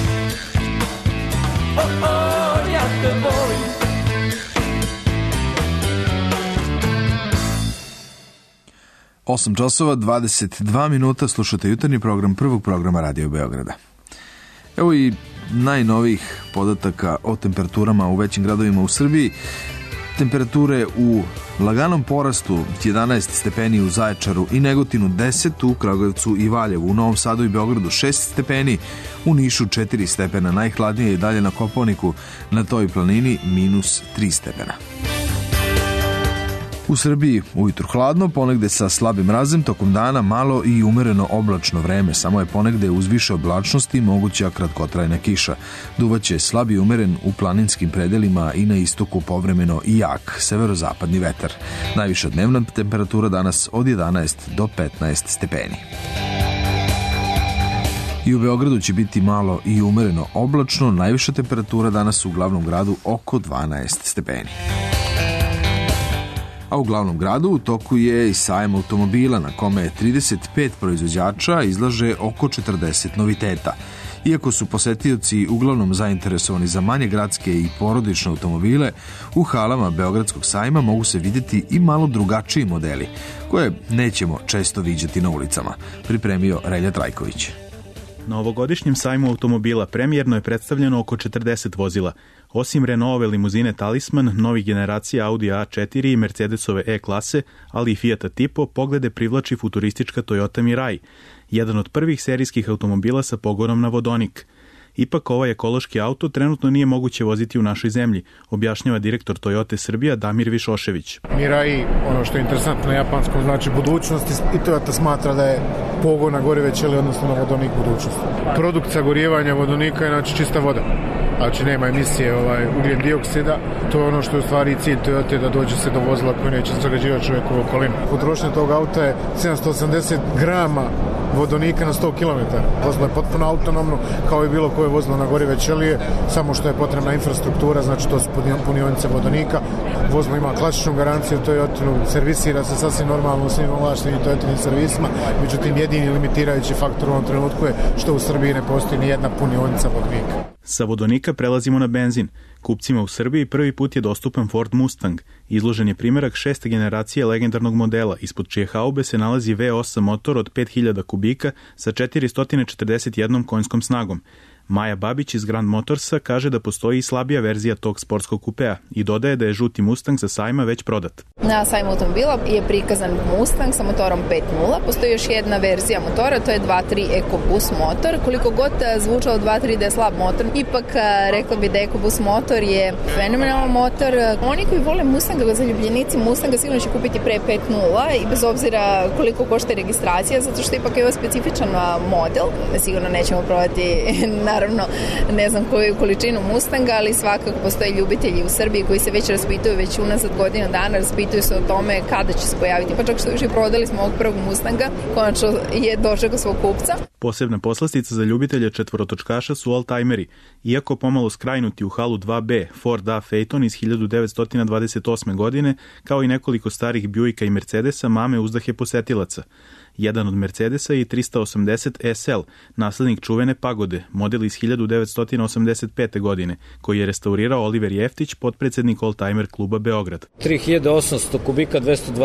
8 časova 22 minuta, slušate jutarnji program prvog programa Radio Beograda. Evo i najnovijih podataka o temperaturama u većim gradovima u Srbiji. Temperature u laganom porastu, 11 stepeni u Zaječaru i Negotinu, 10 u Kragujevcu i Valjevu, u Novom Sadu i Beogradu 6 stepeni, u Nišu 4 stepena, najhladnije je dalje na Kopaoniku, na toj planini minus 3 stepena. U Srbiji ujutru hladno, ponegde sa slabim mrazem, tokom dana malo i umereno oblačno vreme, samo je ponegde uz više oblačnosti moguća kratkotrajna kiša. Duvaće slab i umeren u planinskim predelima i na istoku povremeno i jak severozapadni vetar. Najviša dnevna temperatura danas od 11 do 15 stepeni. I u Beogradu će biti malo i umereno oblačno, najviša temperatura danas u glavnom gradu oko 12 stepeni. A u glavnom gradu u toku je i sajam automobila na kome 35 proizvođača izlaže oko 40 noviteta. Iako su posetioci uglavnom zainteresovani za manje gradske i porodične automobile, u halama Beogradskog sajma mogu se vidjeti i malo drugačiji modeli, koje nećemo često viđati na ulicama, pripremio Relja Trajković. Na ovogodišnjem sajmu automobila premijerno je predstavljeno oko 40 vozila. Osim Renaultove limuzine Talisman, novih generacija Audi A4 i Mercedesove E-klase, ali i Fiata Tipo, poglede privlači futuristička Toyota Mirai, jedan od prvih serijskih automobila sa pogonom na vodonik. Ipak ovaj ekološki auto trenutno nije moguće voziti u našoj zemlji, objašnjava direktor Toyota Srbija Damir Višošević. Mirai, ono što je interesantno na japanskom, znači budućnost i Toyota smatra da je pogon na gorive ćelije, odnosno na vodonik budućnost. Produkt sagorijevanja vodonika je znači čista voda. Znači nema emisije ugljen dioksida, to je ono što je u stvari cilj Toyota, da dođe se do vozila koje neće zagađivati čovjekovu okolinu. Potrošnja tog auta je 780 grama vodonika na 100 km. Vozilo je potpuno autonomno, kao i bilo koje vozilo na gorive ćelije, samo što je potrebna infrastruktura, znači to su punionice vodonika. Vozilo ima klasičnu garanciju Toyotinu, servisira se sasvim normalno u svim ovlaštenim Toyotinim servisima, međutim jedini limitirajući faktor u ovom trenutku je što u Srbiji ne postoji ni jedna punionica vodonika. Sa vodonika prelazimo na benzin. Kupcima u Srbiji prvi put je dostupan Ford Mustang. Izložen je primjerak 6. generacije legendarnog modela, ispod čije haube se nalazi V8 motor od 5000 kubika sa 441 konjskom snagom. Maja Babić iz Grand Motorsa kaže da postoji i slabija verzija tog sportskog kupea i dodaje da je žuti Mustang sa sajma već prodat. Na sajmu automobila je prikazan Mustang sa motorom 5.0. Postoji još jedna verzija motora, to je 2.3 EcoBoost motor. Koliko god zvučao 2.3 da je slab motor, ipak rekla bi da EcoBoost motor je fenomenalan motor. Oni koji vole Mustanga, zaljubljenici Mustanga, sigurno će kupiti pre 5.0 i bez obzira koliko košta registracija, zato što ipak je ovo specifičan model. Sigurno nećemo prodati naravno, ne znam koju količinu Mustanga, ali svakako postoje ljubitelji u Srbiji koji se već raspituju, već unazad godinu dana raspituju se o tome kada će se pojaviti. Pa čak što više prodali smo ovog prvog Mustanga, konačno je dočekao svog kupca. Posebna poslastica za ljubitelje četvorotočkaša su oldtimeri. Iako pomalo skrajnuti u halu 2B Ford A Phaeton iz 1928. godine, kao i nekoliko starih Buicka i Mercedesa, mame uzdahe posetilaca. Jedan od Mercedesa je 380 SL, naslednik čuvene Pagode, model iz 1985. godine, koji je restaurirao Oliver Jeftić, potpredsednik Oldtimer kluba Beograd. 3800 kubika,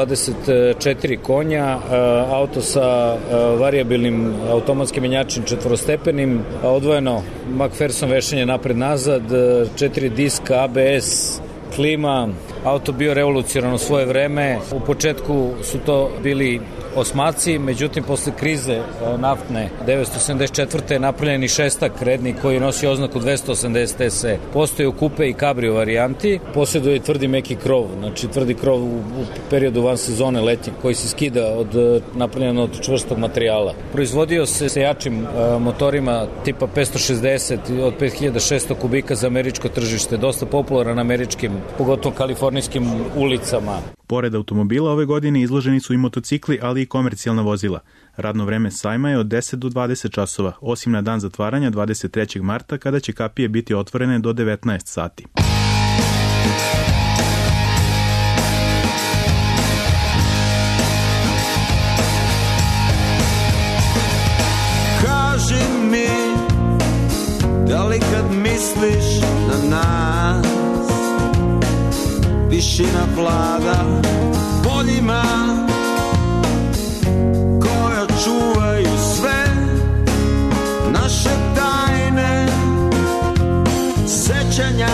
224 konja, auto sa varijabilnim automatskim menjačem četvorostepenim, odvojeno McPherson vešanje napred-nazad, 4 diska, ABS, klima, auto bio revolucionaran u svoje vreme. U početku su to bili osmaci, međutim posle krize naftne 1974. je napravljen i šestak redni koji nosi oznaku 280 SE. Postoje u kupe i kabrio varijanti, posjeduje i tvrdi meki krov, znači tvrdi krov u periodu van sezone letnje koji se skida napravljen od čvrstog materijala. Proizvodio se sa jačim motorima tipa 560 od 5600 kubika za američko tržište, dosta popularan na američkim, pogotovo kalifornijskim ulicama. Pored automobila ove godine izloženi su i motocikli, ali i komercijalna vozila. Radno vreme sajma je od 10 do 20 časova, osim na dan zatvaranja 23. marta, kada će kapije biti otvorene do 19 sati. Kaži mi, da li kad misliš na nas, tišina vlada poljima koja čuvaju sve naše tajne sećanja,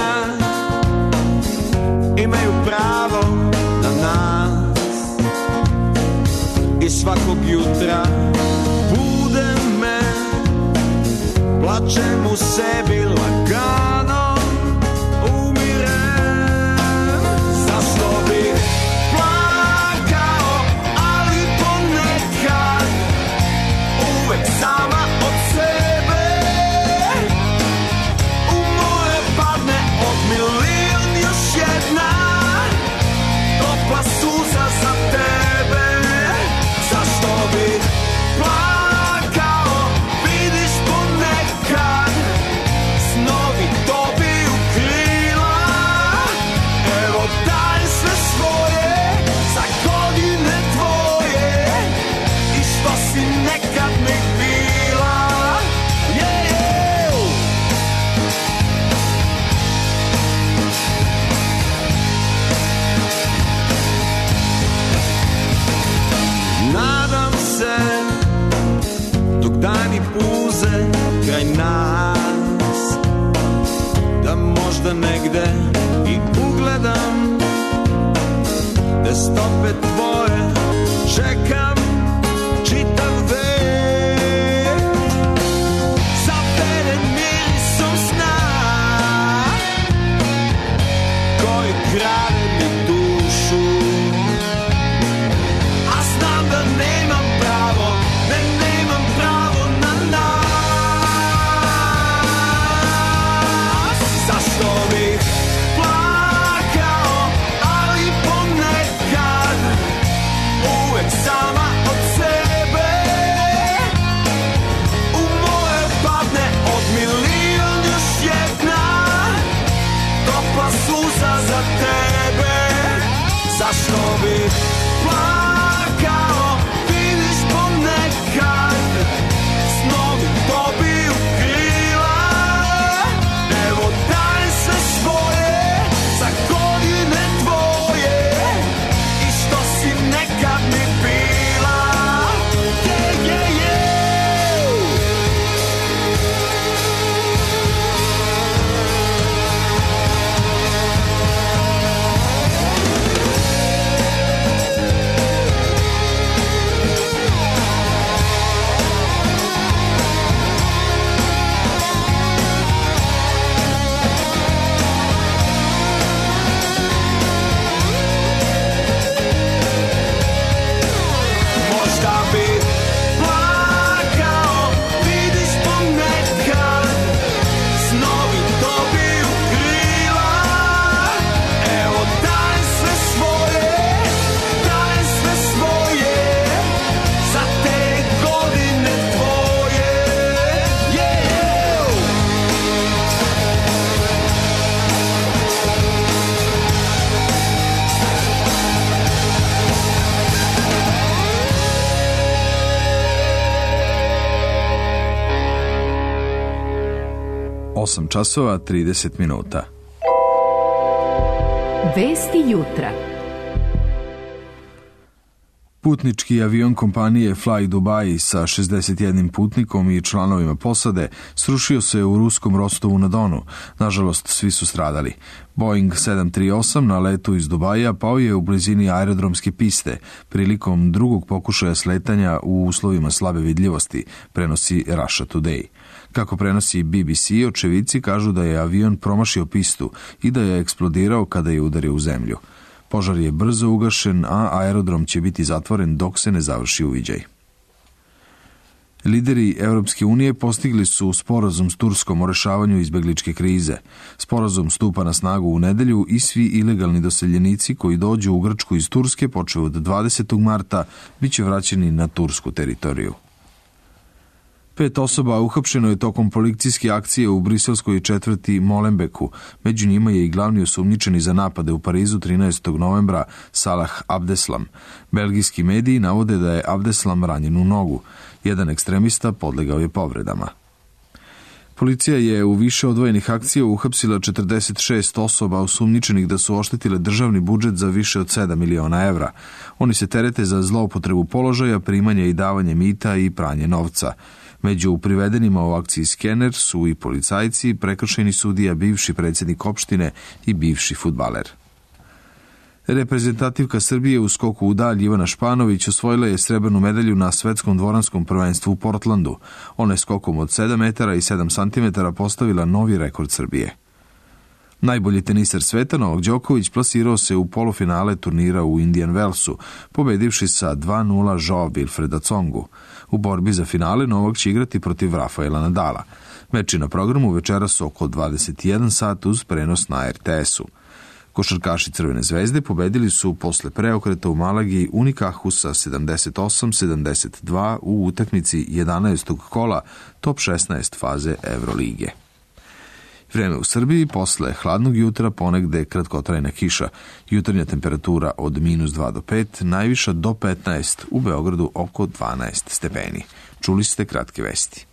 imaju pravo na nas i svakog jutra bude me, plačem u sebi lagano. Sama od sebe u more padne od milion još jedna topla suza za tebe. Zašto bi plakao, vidiš ponekad snovi dobiju krila. Evo daj sve svoje za godine tvoje i što si nekad ne dani puze kraj nas, da možda negde i ugledam te stope tvoje, čekam čitav vek, zaveren mirisom sna koji krade mi dušu, a znam da nemam pravo, nemam pravo na nas. Zašto bih plakao, ali ponekad uvek sama Što bi plakao, vidiš ponekad snovi dobiju krila. Evo daj sve svoje za godine tvoje i što si nekad mi bila. Yeah, yeah, yeah. Možda bi plakao, vidiš ponekad snovi dobiju krila. Evo daj sve svoje za te godine tvoje. Yeah. Osam časova 30 minuta. Vesti jutra. Putnički avion kompanije Fly Dubai sa 61 putnikom i članovima posade srušio se u ruskom Rostovu na Donu. Nažalost, svi su stradali. Boeing 738 na letu iz Dubaija pao je u blizini aerodromske piste prilikom drugog pokušaja sletanja u uslovima slabe vidljivosti, prenosi Russia Today. Kako prenosi BBC, očevici kažu da je avion promašio pistu i da je eksplodirao kada je udario u zemlju. Požar je brzo ugašen, a aerodrom će biti zatvoren dok se ne završi uviđaj. Lideri Europske unije postigli su sporazum s Turskom o rešavanju izbegličke krize. Sporazum stupa na snagu u nedelju i svi ilegalni doseljenici koji dođu u Grčku iz Turske počev od 20. marta bit će vraćeni na tursku teritoriju. 5 osoba uhapšeno je tokom policijske akcije u briselskoj četvrti Molenbeeku. Među njima je i glavni osumnjičeni za napade u Parizu 13. novembra Salah Abdeslam. Belgijski mediji navode da je Abdeslam ranjen u nogu. Jedan ekstremista podlegao je povredama. Policija je u više odvojenih akcija uhapsila 46 osoba osumnjičenih da su oštetile državni budžet za više od 7 miliona evra. Oni se terete za zloupotrebu položaja, primanje i davanje mita i pranje novca. Među privedenima u akciji Skener su i policajci, prekršajni sudija, bivši predsjednik opštine i bivši fudbaler. Reprezentativka Srbije u skoku u dalj Ivana Španović osvojila je srebrnu medalju na svetskom dvoranskom prvenstvu u Portlandu. Ona je skokom od 7 metara i 7 santimetara postavila novi rekord Srbije. Najbolji teniser sveta Novak Đoković plasirao se u polufinale turnira u Indian Wellsu, pobedivši sa 2:0 Joao Wilfreda Tsongu. U borbi za finale Novak će igrati protiv Rafaela Nadala. Meči na programu večeras oko 21 sat uz prenos na RTS-u. Košarkaši Crvene zvezde pobedili su posle preokreta u Malagi Unikahu sa 78-72 u utakmici 11. kola top 16 faze Evrolige. Vreme u Srbiji posle hladnog jutra ponegde kratkotrajna kiša. Jutarnja temperatura od -2 do 5, najviša do 15, u Beogradu oko 12 stepeni. Čuli ste kratke vesti.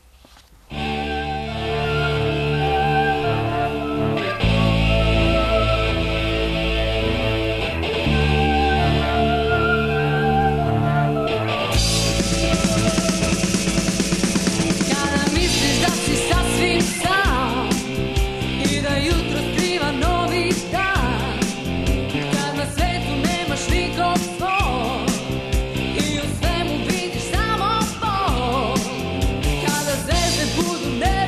Budu ne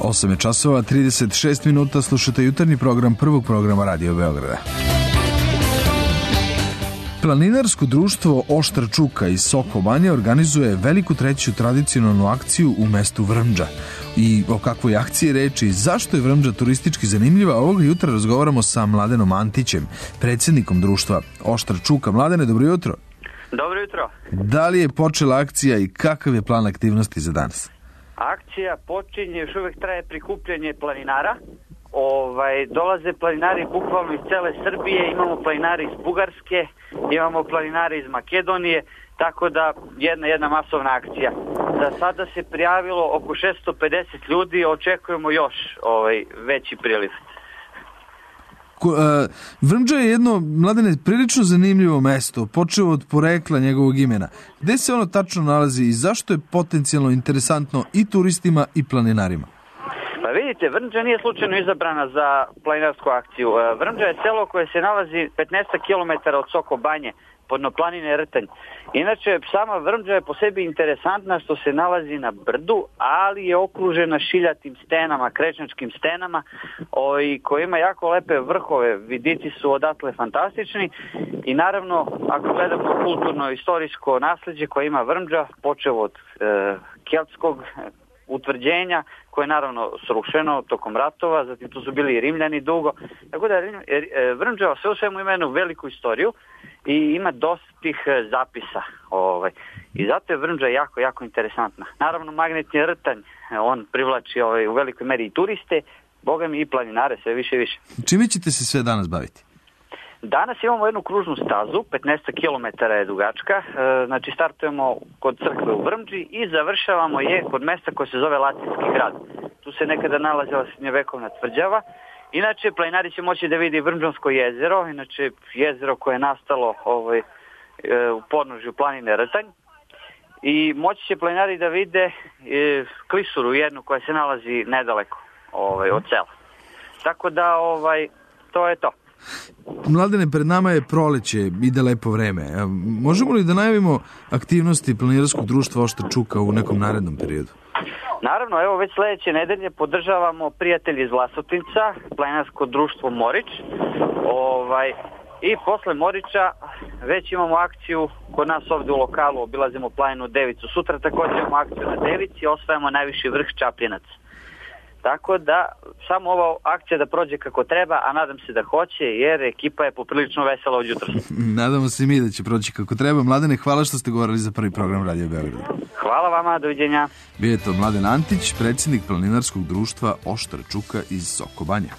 8 je časova, 36 minuta, slušate jutarnji program prvog programa Radio Beograda. Planinarsko društvo Oštra Čuka iz Soko Banje organizuje veliku treću tradicionalnu akciju u mestu Vrmđa. I o kakvoj akciji reči i zašto je Vrmđa turistički zanimljiva, ovoga jutra razgovaramo sa Mladenom Antićem, predsjednikom društva Oštra Čuka. Mladene, dobro jutro. Dobro jutro. Da li je počela akcija i kakav je plan aktivnosti za danas? Akcija počinje, još uvijek traje prikupljanje planinara. Dolaze planinari bukvalno iz cele Srbije, imamo planinari iz Bugarske, imamo planinari iz Makedonije, tako da jedna masovna akcija. Za sada se prijavilo oko 650 ljudi, očekujemo još veći priliv. Vrmđa je jedno, Mladene, prilično zanimljivo mesto, počeo od porekla njegovog imena. Gde se ono tačno nalazi i zašto je potencijalno interesantno i turistima i planinarima? Pa vidite, Vrmđa nije slučajno izabrana za planinarsku akciju. Vrmđa je selo koje se nalazi 15 km od Soko Banje, podnoplanine Rtanj. Inače, sama Vrmđa je po sebi interesantna što se nalazi na brdu, ali je okružena šiljatim stenama, krečnačkim stenama, koji ima jako lepe vrhove. Vidici su odatle fantastični i naravno, ako gledamo kulturno-istorijsko nasleđe koje ima Vrmđa, počev od keltskog utvrđenja, koje je naravno srušeno tokom ratova, zatim tu su bili i Rimljani dugo. Tako da Vrmđa sve u svemu ima jednu veliku istoriju i ima dosta tih zapisa. I zato je Vrmđa jako interesantna. Naravno, magnetni Rtanj, on privlači u velikoj meri i turiste, bogami i planinare, sve više i više. Čime ćete se sve danas baviti? Danas imamo jednu kružnu stazu, 15 km je dugačka, znači startujemo kod crkve u Vrmđi i završavamo je kod mesta koje se zove Latinski grad. Tu se nekada nalazila srednjovekovna tvrđava. Inače, planinari će moći da vidi Vrmđansko jezero, inače jezero koje je nastalo u podnožju planine Rtanj. I moći će planinari da vide klisuru jednu koja se nalazi nedaleko od sela. Tako da, to je to. Mladene, pred nama je proleće, ide lepo vreme. Možemo li da najavimo aktivnosti Planinarskog društva Oštra Čuka u nekom narednom periodu? Naravno, evo već sledeće nedelje podržavamo prijatelji iz Vlasotinca, Planinarsko društvo Morić. I posle Morića već imamo akciju kod nas ovde u lokalu, obilazimo planinu Devicu. Sutra također imamo akciju na Devici i osvajamo najviši vrh Čapljinac. Tako da, samo ova akcija da prođe kako treba, a nadam se da hoće, jer ekipa je poprilično vesela od jutra. Nadamo se mi da će proći kako treba. Mladene, hvala što ste govorili za prvi program Radio Beograda. Hvala vama, doviđenja. Bio je to Mladen Antić, predsjednik Planinarskog društva Oštra Čuka iz Soko Banje.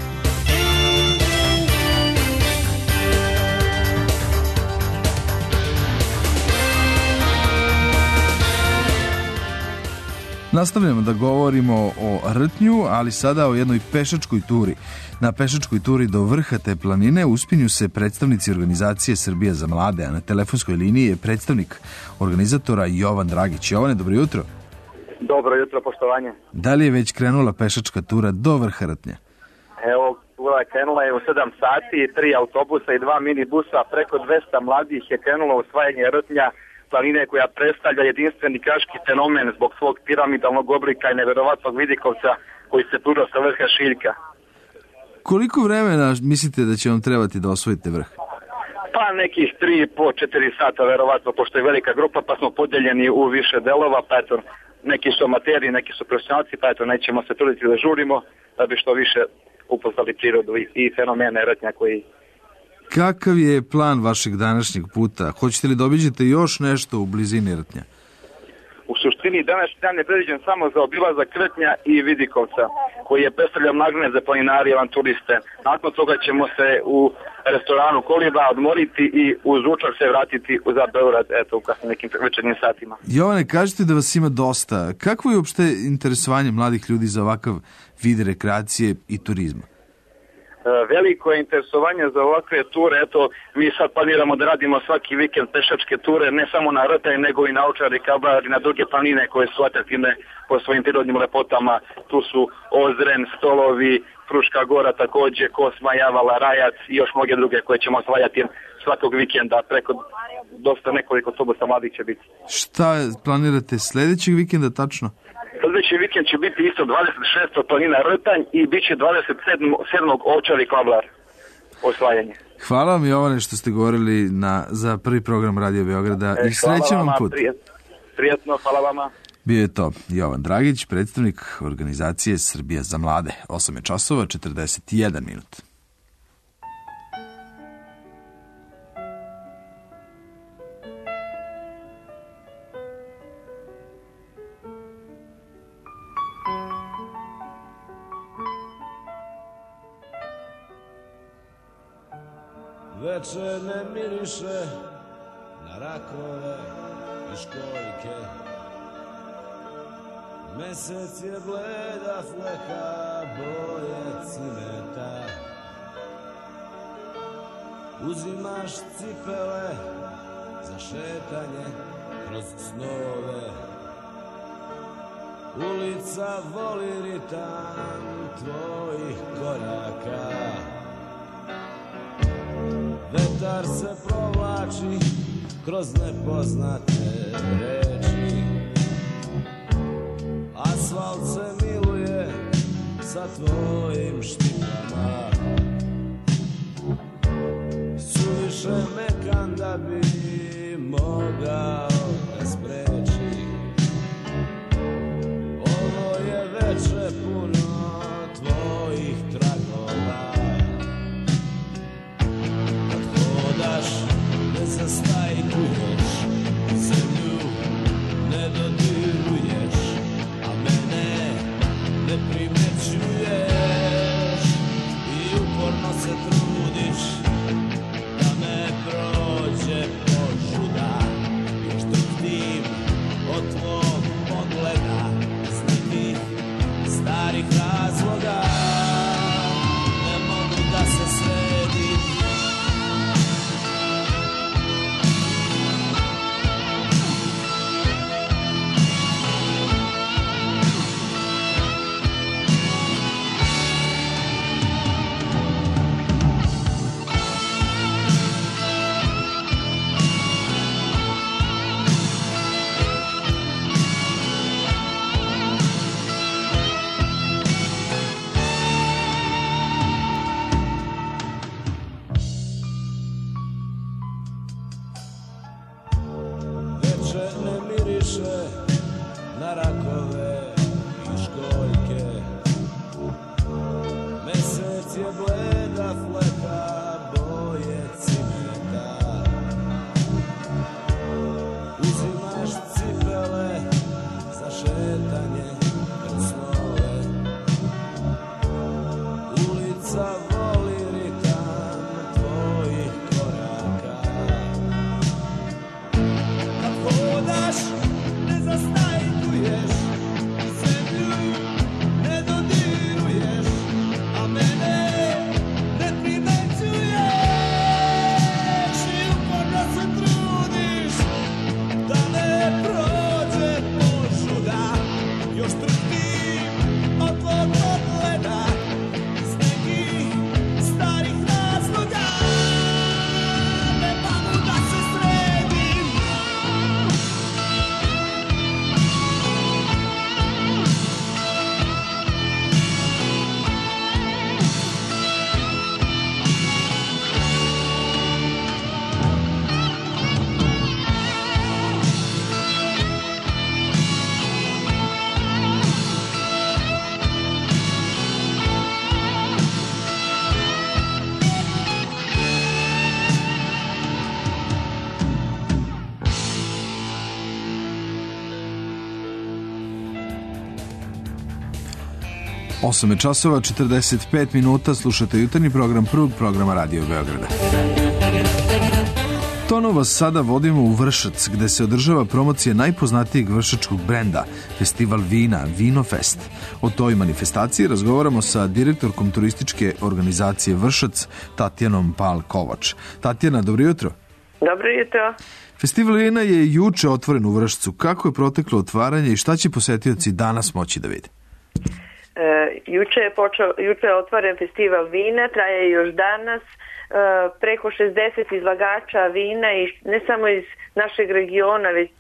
Nastavljamo da govorimo o Rtnju, ali sada o jednoj pešačkoj turi. Na pešačkoj turi do vrha te planine uspinju se predstavnici organizacije Srbija za mlade, a na telefonskoj liniji je predstavnik organizatora Jovan Dragić. Jovane, dobro jutro. Dobro jutro, poštovanje. Da li je već krenula pešačka tura do vrha Rtnja? Evo, tura je krenula je u 7 sati, 3 autobusa i 2 minibusa, preko 200 mladih je krenulo u osvajanje Rtnja, planine koja predstavlja jedinstveni kraški fenomen zbog svog piramidalnog oblika i neverovatnog vidikovca koji se pruža sa vrha Šiljka. Koliko vremena mislite da će vam trebati da osvojite vrh? Pa nekih 3,5-4 sata verovatno, pošto je velika grupa, pa smo podeljeni u više delova, pa eto, neki su amateri, neki su profesionalci, pa eto, nećemo se truditi da žurimo, da bi što više upoznali prirodu i fenomene Rtnja koji... Kakav je plan vašeg današnjeg puta? Hoćete li da obiđete još nešto u blizini Rtnja? U suštini današnji dan je predviđen samo za obilazak Rtnja i Vidikovca, koji je predstavljao magnet za planinari i avanturiste. Nakon toga ćemo se u restoranu Koliba odmoriti i uz ručak se vratiti za Beograd, eto, u kasnim nekim večernjim satima. Jovane, kažete da vas ima dosta. Kakvo je uopšte interesovanje mladih ljudi za ovakav vid rekreacije i turizma? Veliko je interesovanje za ovakve ture, eto, mi sad planiramo da radimo svaki vikend pešačke ture, ne samo na Rtanj, nego i na Ovčar i Kablar i na druge planine koje su atraktivne po svojim prirodnim lepotama. Tu su Ozren, Stolovi, Fruška Gora takođe, Kosma, Javala, Rajac i još mnoge druge koje ćemo osvajati svakog vikenda, preko dosta nekoliko autobusa mladih će biti. Šta planirate sledećeg vikenda tačno? Sljedeći vikend će biti isto 26. planina Rtanj i bit će 27. Ovčar i Kablar osvajanje. Hvala vam, Jovane, što ste govorili za prvi program Radio Beograda i srećan vam put. Prijetno, hvala vama. Bio je to Jovan Dragić, predstavnik organizacije Srbija za mlade. 8 je časova, 41 minut. Večer ne miriše na rakove i školjke. Mesec je bleda fleka boje cimeta. Uzimaš cipele za šetanje kroz snove. Ulica voli ritam tvojih koraka. Vetar se provlači kroz nepoznate reči. Asfalt se miluje sa tvojim štipama. Suviše mekan da bi mogao da spreči. Ovo je veče puno tvojih tragova. Ne zastajkuješ, zemlju ne dodiruješ, a mene ne primećuješ i uporno se trudiš da me prođe požuda. Još drhtim od tvog pogleda iz nekih starih razloga. Ne mogu da se sredim. Na rakove i školjke. Mesec je bleda fleka boje cimeta. Uzimaš cipele za šetanje kroz snove. Ulica voli ritam tvojih koraka. Kad hodaš ne zastajkuješ, zemlju ne dodiruješ, a mene ne primećuješ i uporno se trudiš da ne prođe požuda. Još trpim od tvog pogleda iz nekih starih razloga. Ne mogu da se sredim. Osam je časova, 45 minuta, slušate jutarnji program prvog programa Radio Beograda. Tono vas sada vodimo u Vršac, gde se održava promocija najpoznatijeg vršačkog brenda, festival vina, Vinofest. O toj manifestaciji razgovaramo sa direktorkom turističke organizacije Vršac, Tatjanom Pal-Kovač. Tatjana, dobro jutro. Dobro jutro. Festival vina je juče otvoren u Vršcu. Kako je proteklo otvaranje i šta će posetioci danas moći da vide? Juče je otvoren festival vina, traje još danas. Preko 60 izlagača vina i ne samo iz našeg regiona, već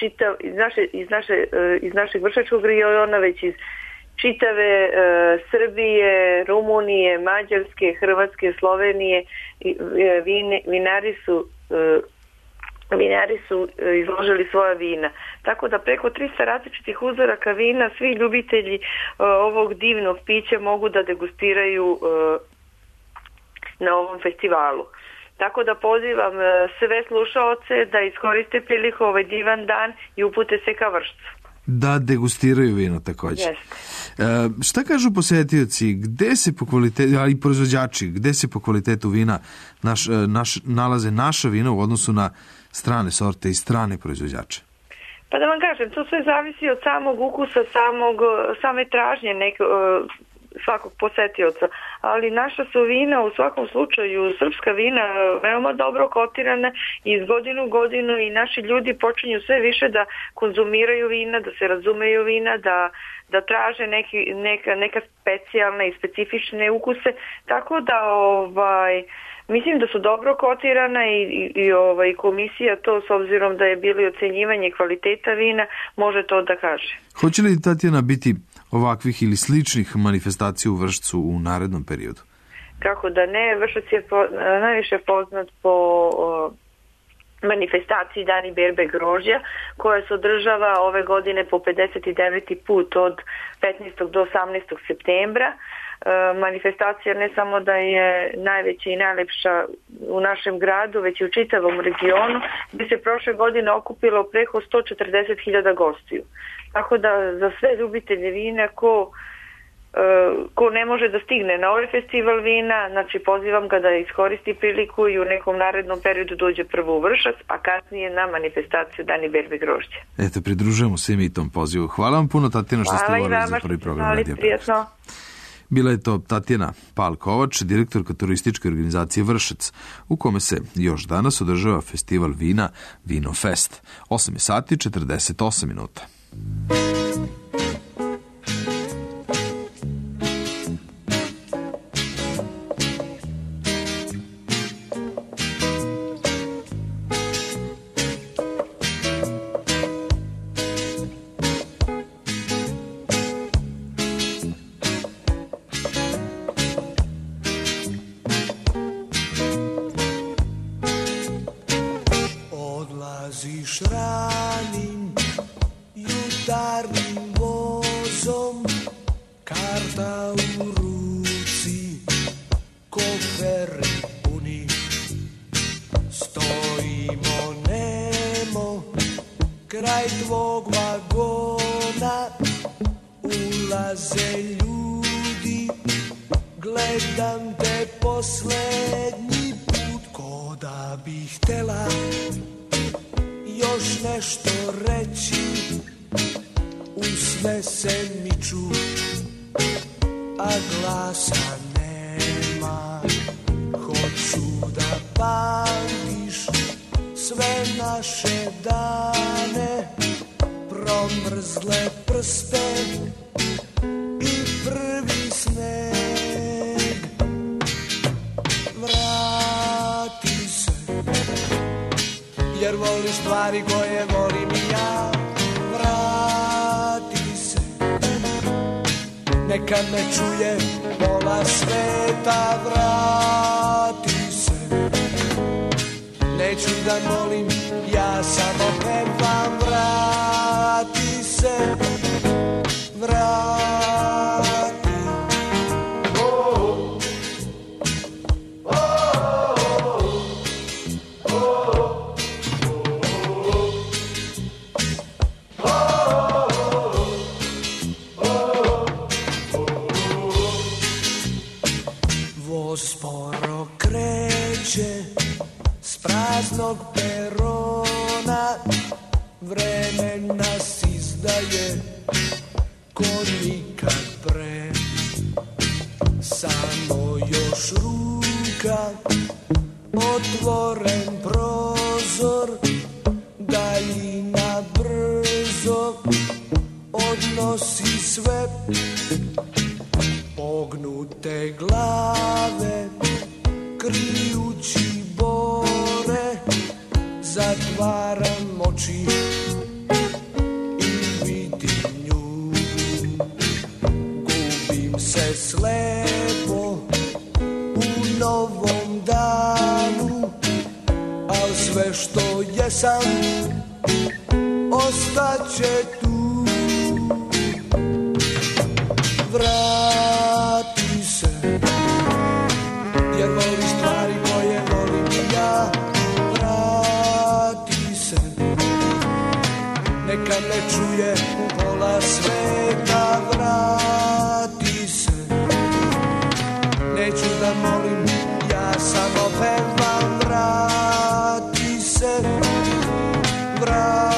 iz našeg Vršačkog regiona, već iz čitave Srbije, Rumunije, Mađarske, Hrvatske, Slovenije. Vinari su izložili svoja vina. Tako da preko 300 različitih uzoraka vina svi ljubitelji ovog divnog pića mogu da degustiraju na ovom festivalu. Tako da pozivam sve slušaoce da iskoriste priliku ovaj divan dan i upute se ka Vršcu. Da degustiraju vino također. Šta kažu posetioci, gde se po kvalitetu, ali i proizvođači, gde se po kvalitetu vina nalaze naša vina u odnosu na strane sorte i strane proizvođače? Pa da vam kažem, to sve zavisi od samog ukusa, same tražnje svakog posetioca, ali naša su vina u svakom slučaju, srpska vina, veoma dobro kotirana iz godinu u godinu i naši ljudi počinju sve više da konzumiraju vina, da se razumeju vina, da traže neka specijalne i specifične ukuse, tako da mislim da su dobro kotirana i komisija to, s obzirom da je bilo ocenjivanje kvaliteta vina, može to da kaže. Hoće li, Tatjana, biti ovakvih ili sličnih manifestacija u Vršcu u narednom periodu? Kako da ne, Vršac je najviše poznat po manifestaciji Dani berbe grožđa, koja se održava ove godine po 59. put od 15. do 18. septembra. Manifestacija ne samo da je najveća i najlepša u našem gradu, već i u čitavom regionu, gdje se prošle godine okupilo preko 140.000 gostiju. Tako da za sve ljubitelje vina ko ne može da stigne na ovaj festival vina, znači pozivam ga da iskoristi priliku i u nekom narednom periodu dođe prvo u Vršac, a kasnije na manifestaciju Dani berbe grožđa. Eto, pridružujemo se i mi tom pozivu. Hvala vam puno, Tatjana, što ste govorili za prvi program Radio Prenos. Bila je to Tatjana Pal-Kovač, direktorka turističke organizacije Vršac, u kome se još danas održava festival vina Vino Fest. 8 sati 48 minuta. Odlaziš ranim jutarnjim vozom, karta u ruci, koferi puni. Stojimo nemo kraj tvog vagona, ulaze ljudi, gledam te poslednji put, ko da bi htela još nešto reći, usne se miču, a glasa nema. Hoću da pamtiš sve naše dane, promrzle prste i prvi sneg. Vrati se, jer voliš stvari koje volim i ja. Vrati se, neka me čuje pola sveta. Vrati se, neću da molim, ja samo pevam. Vrati se, vrati. Sporo kreće s praznog perona, vreme nas izdaje ko nikad pre. Samo još ruka, otvoren prozor, daljina brzo odnosi sve. Pognute glave, krijući bore, zatvaram oči i vidim nju. Gubim se slepo u novom danu, al sve što jesam ostaće tu. Vrati se, jer voliš stvari koje volim i ja. Vrati se, neka ne čuje pola sveta. Vrati se, neću da molim, ja samo pevam. Vrati se, vrati.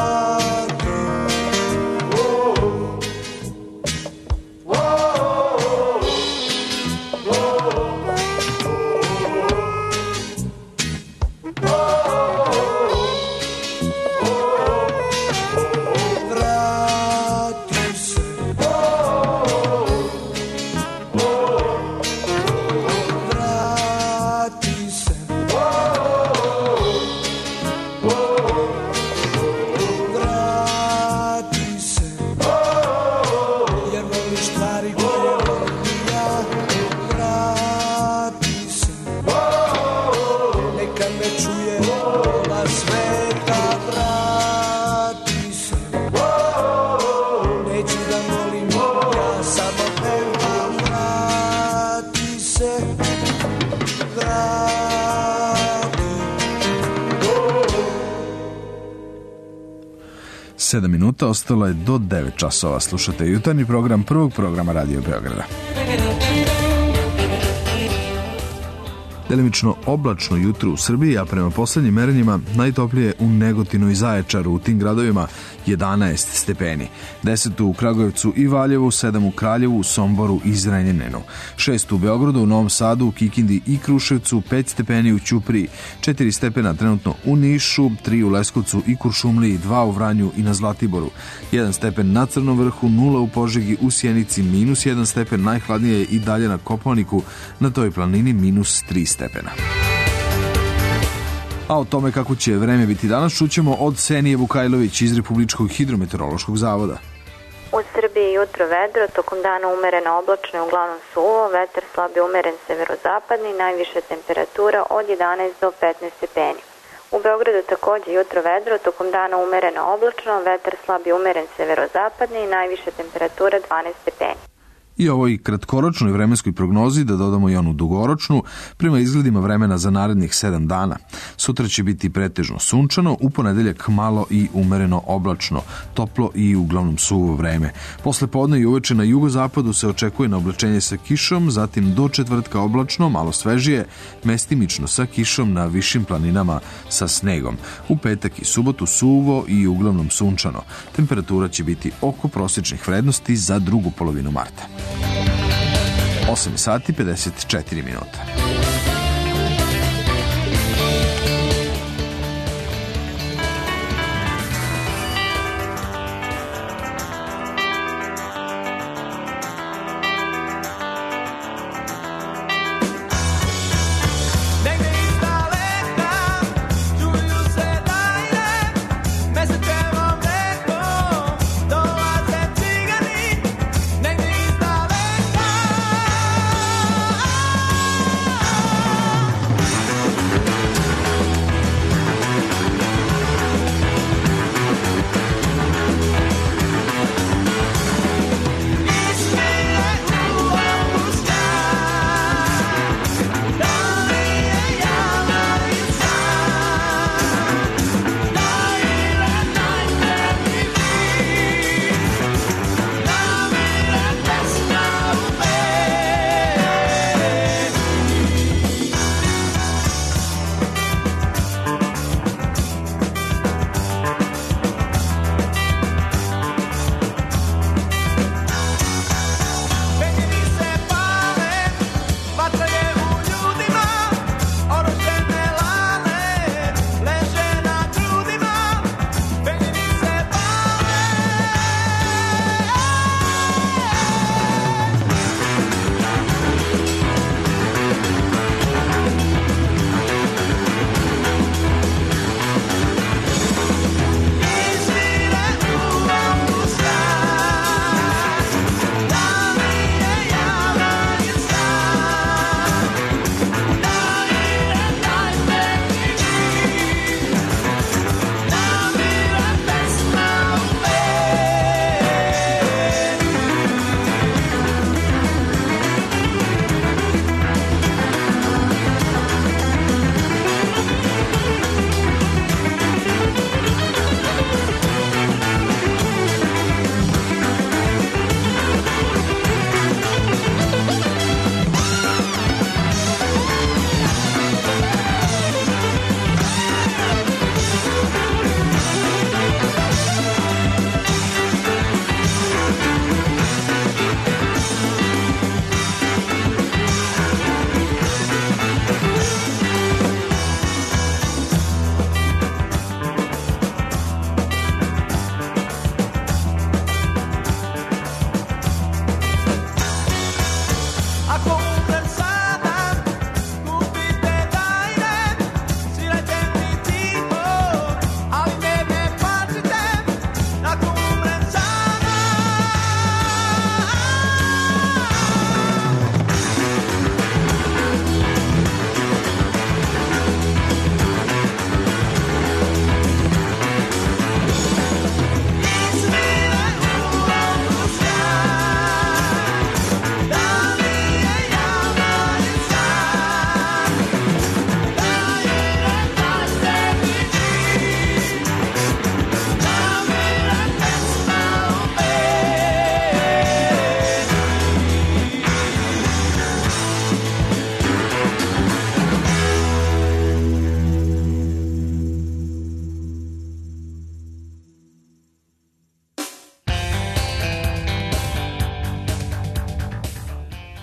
Sedam minuta, ostalo je do 9 časova. Slušate jutarnji program prvog programa Radio Beograda. Delimično oblačno jutro u Srbiji, a prema poslednjim merenjima najtoplije u Negotinu i Zaječaru, u tim gradovima 11 stepeni, 10 u Kragujevcu i Valjevu, 7 u Kraljevu, Somboru i Zrenjaninu, 6 u Beogradu, u Novom Sadu, u Kikindi i Kruševcu, 5 stepeni u Ćupriji, 4 stepena trenutno u Nišu, 3 u Leskovcu i Kuršumliji, 2 u Vranju i na Zlatiboru, 1 stepen na Crnom vrhu, 0 u Požegi, u Sjenici -1 stepen, najhladnije je i dalje na Kopaoniku, na toj planini -3 stepena. A o tome kako će vreme biti danas čućemo od Senije Vukajlović iz Republičkog hidrometeorološkog zavoda. U Srbiji jutro vedro, tokom dana umereno oblačno i uglavnom suvo, vetar slab i umeren severozapadni, najviša temperatura od 11 do 15 stepeni. U Beogradu takođe jutro vedro, tokom dana umereno oblačno, vetar slab i umeren severozapadni, najviša temperatura 12 stepeni. I ovoj kratkoročnoj vremenskoj prognozi da dodamo i onu dugoročnu, prema izgledima vremena za narednih 7 dana. Sutra će biti pretežno sunčano, u ponedeljak malo i umereno oblačno, toplo i uglavnom suvo vreme. Posle podne i uveče na jugozapadu se očekuje na oblačenje sa kišom, zatim do četvrtka oblačno, malo svežije, mestimično sa kišom na višim planinama sa snegom. U petak i subotu suvo i uglavnom sunčano. Temperatura će biti oko prosječnih vrednosti za drugu polovinu marta. 8 sati 54 minuta. Negdje izdaleka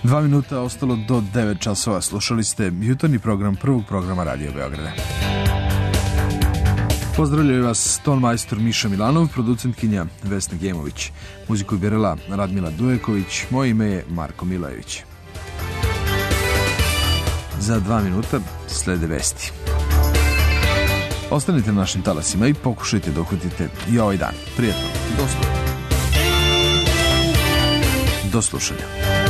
2 minuta ostalo do 9 časova. Slušali ste jutarnji program prvog programa Radio Beograda. Pozdravljaju vas ton majstor Miša Milanov, producentkinja Vesna Gemović. Muziku je birala Radmila Dujeković, moje ime je Marko Milajević. Za 2 minuta slede vesti. Ostanite na našim talasima i pokušajte da uhvatite i ovaj dan. Prijetno. Do slušanja.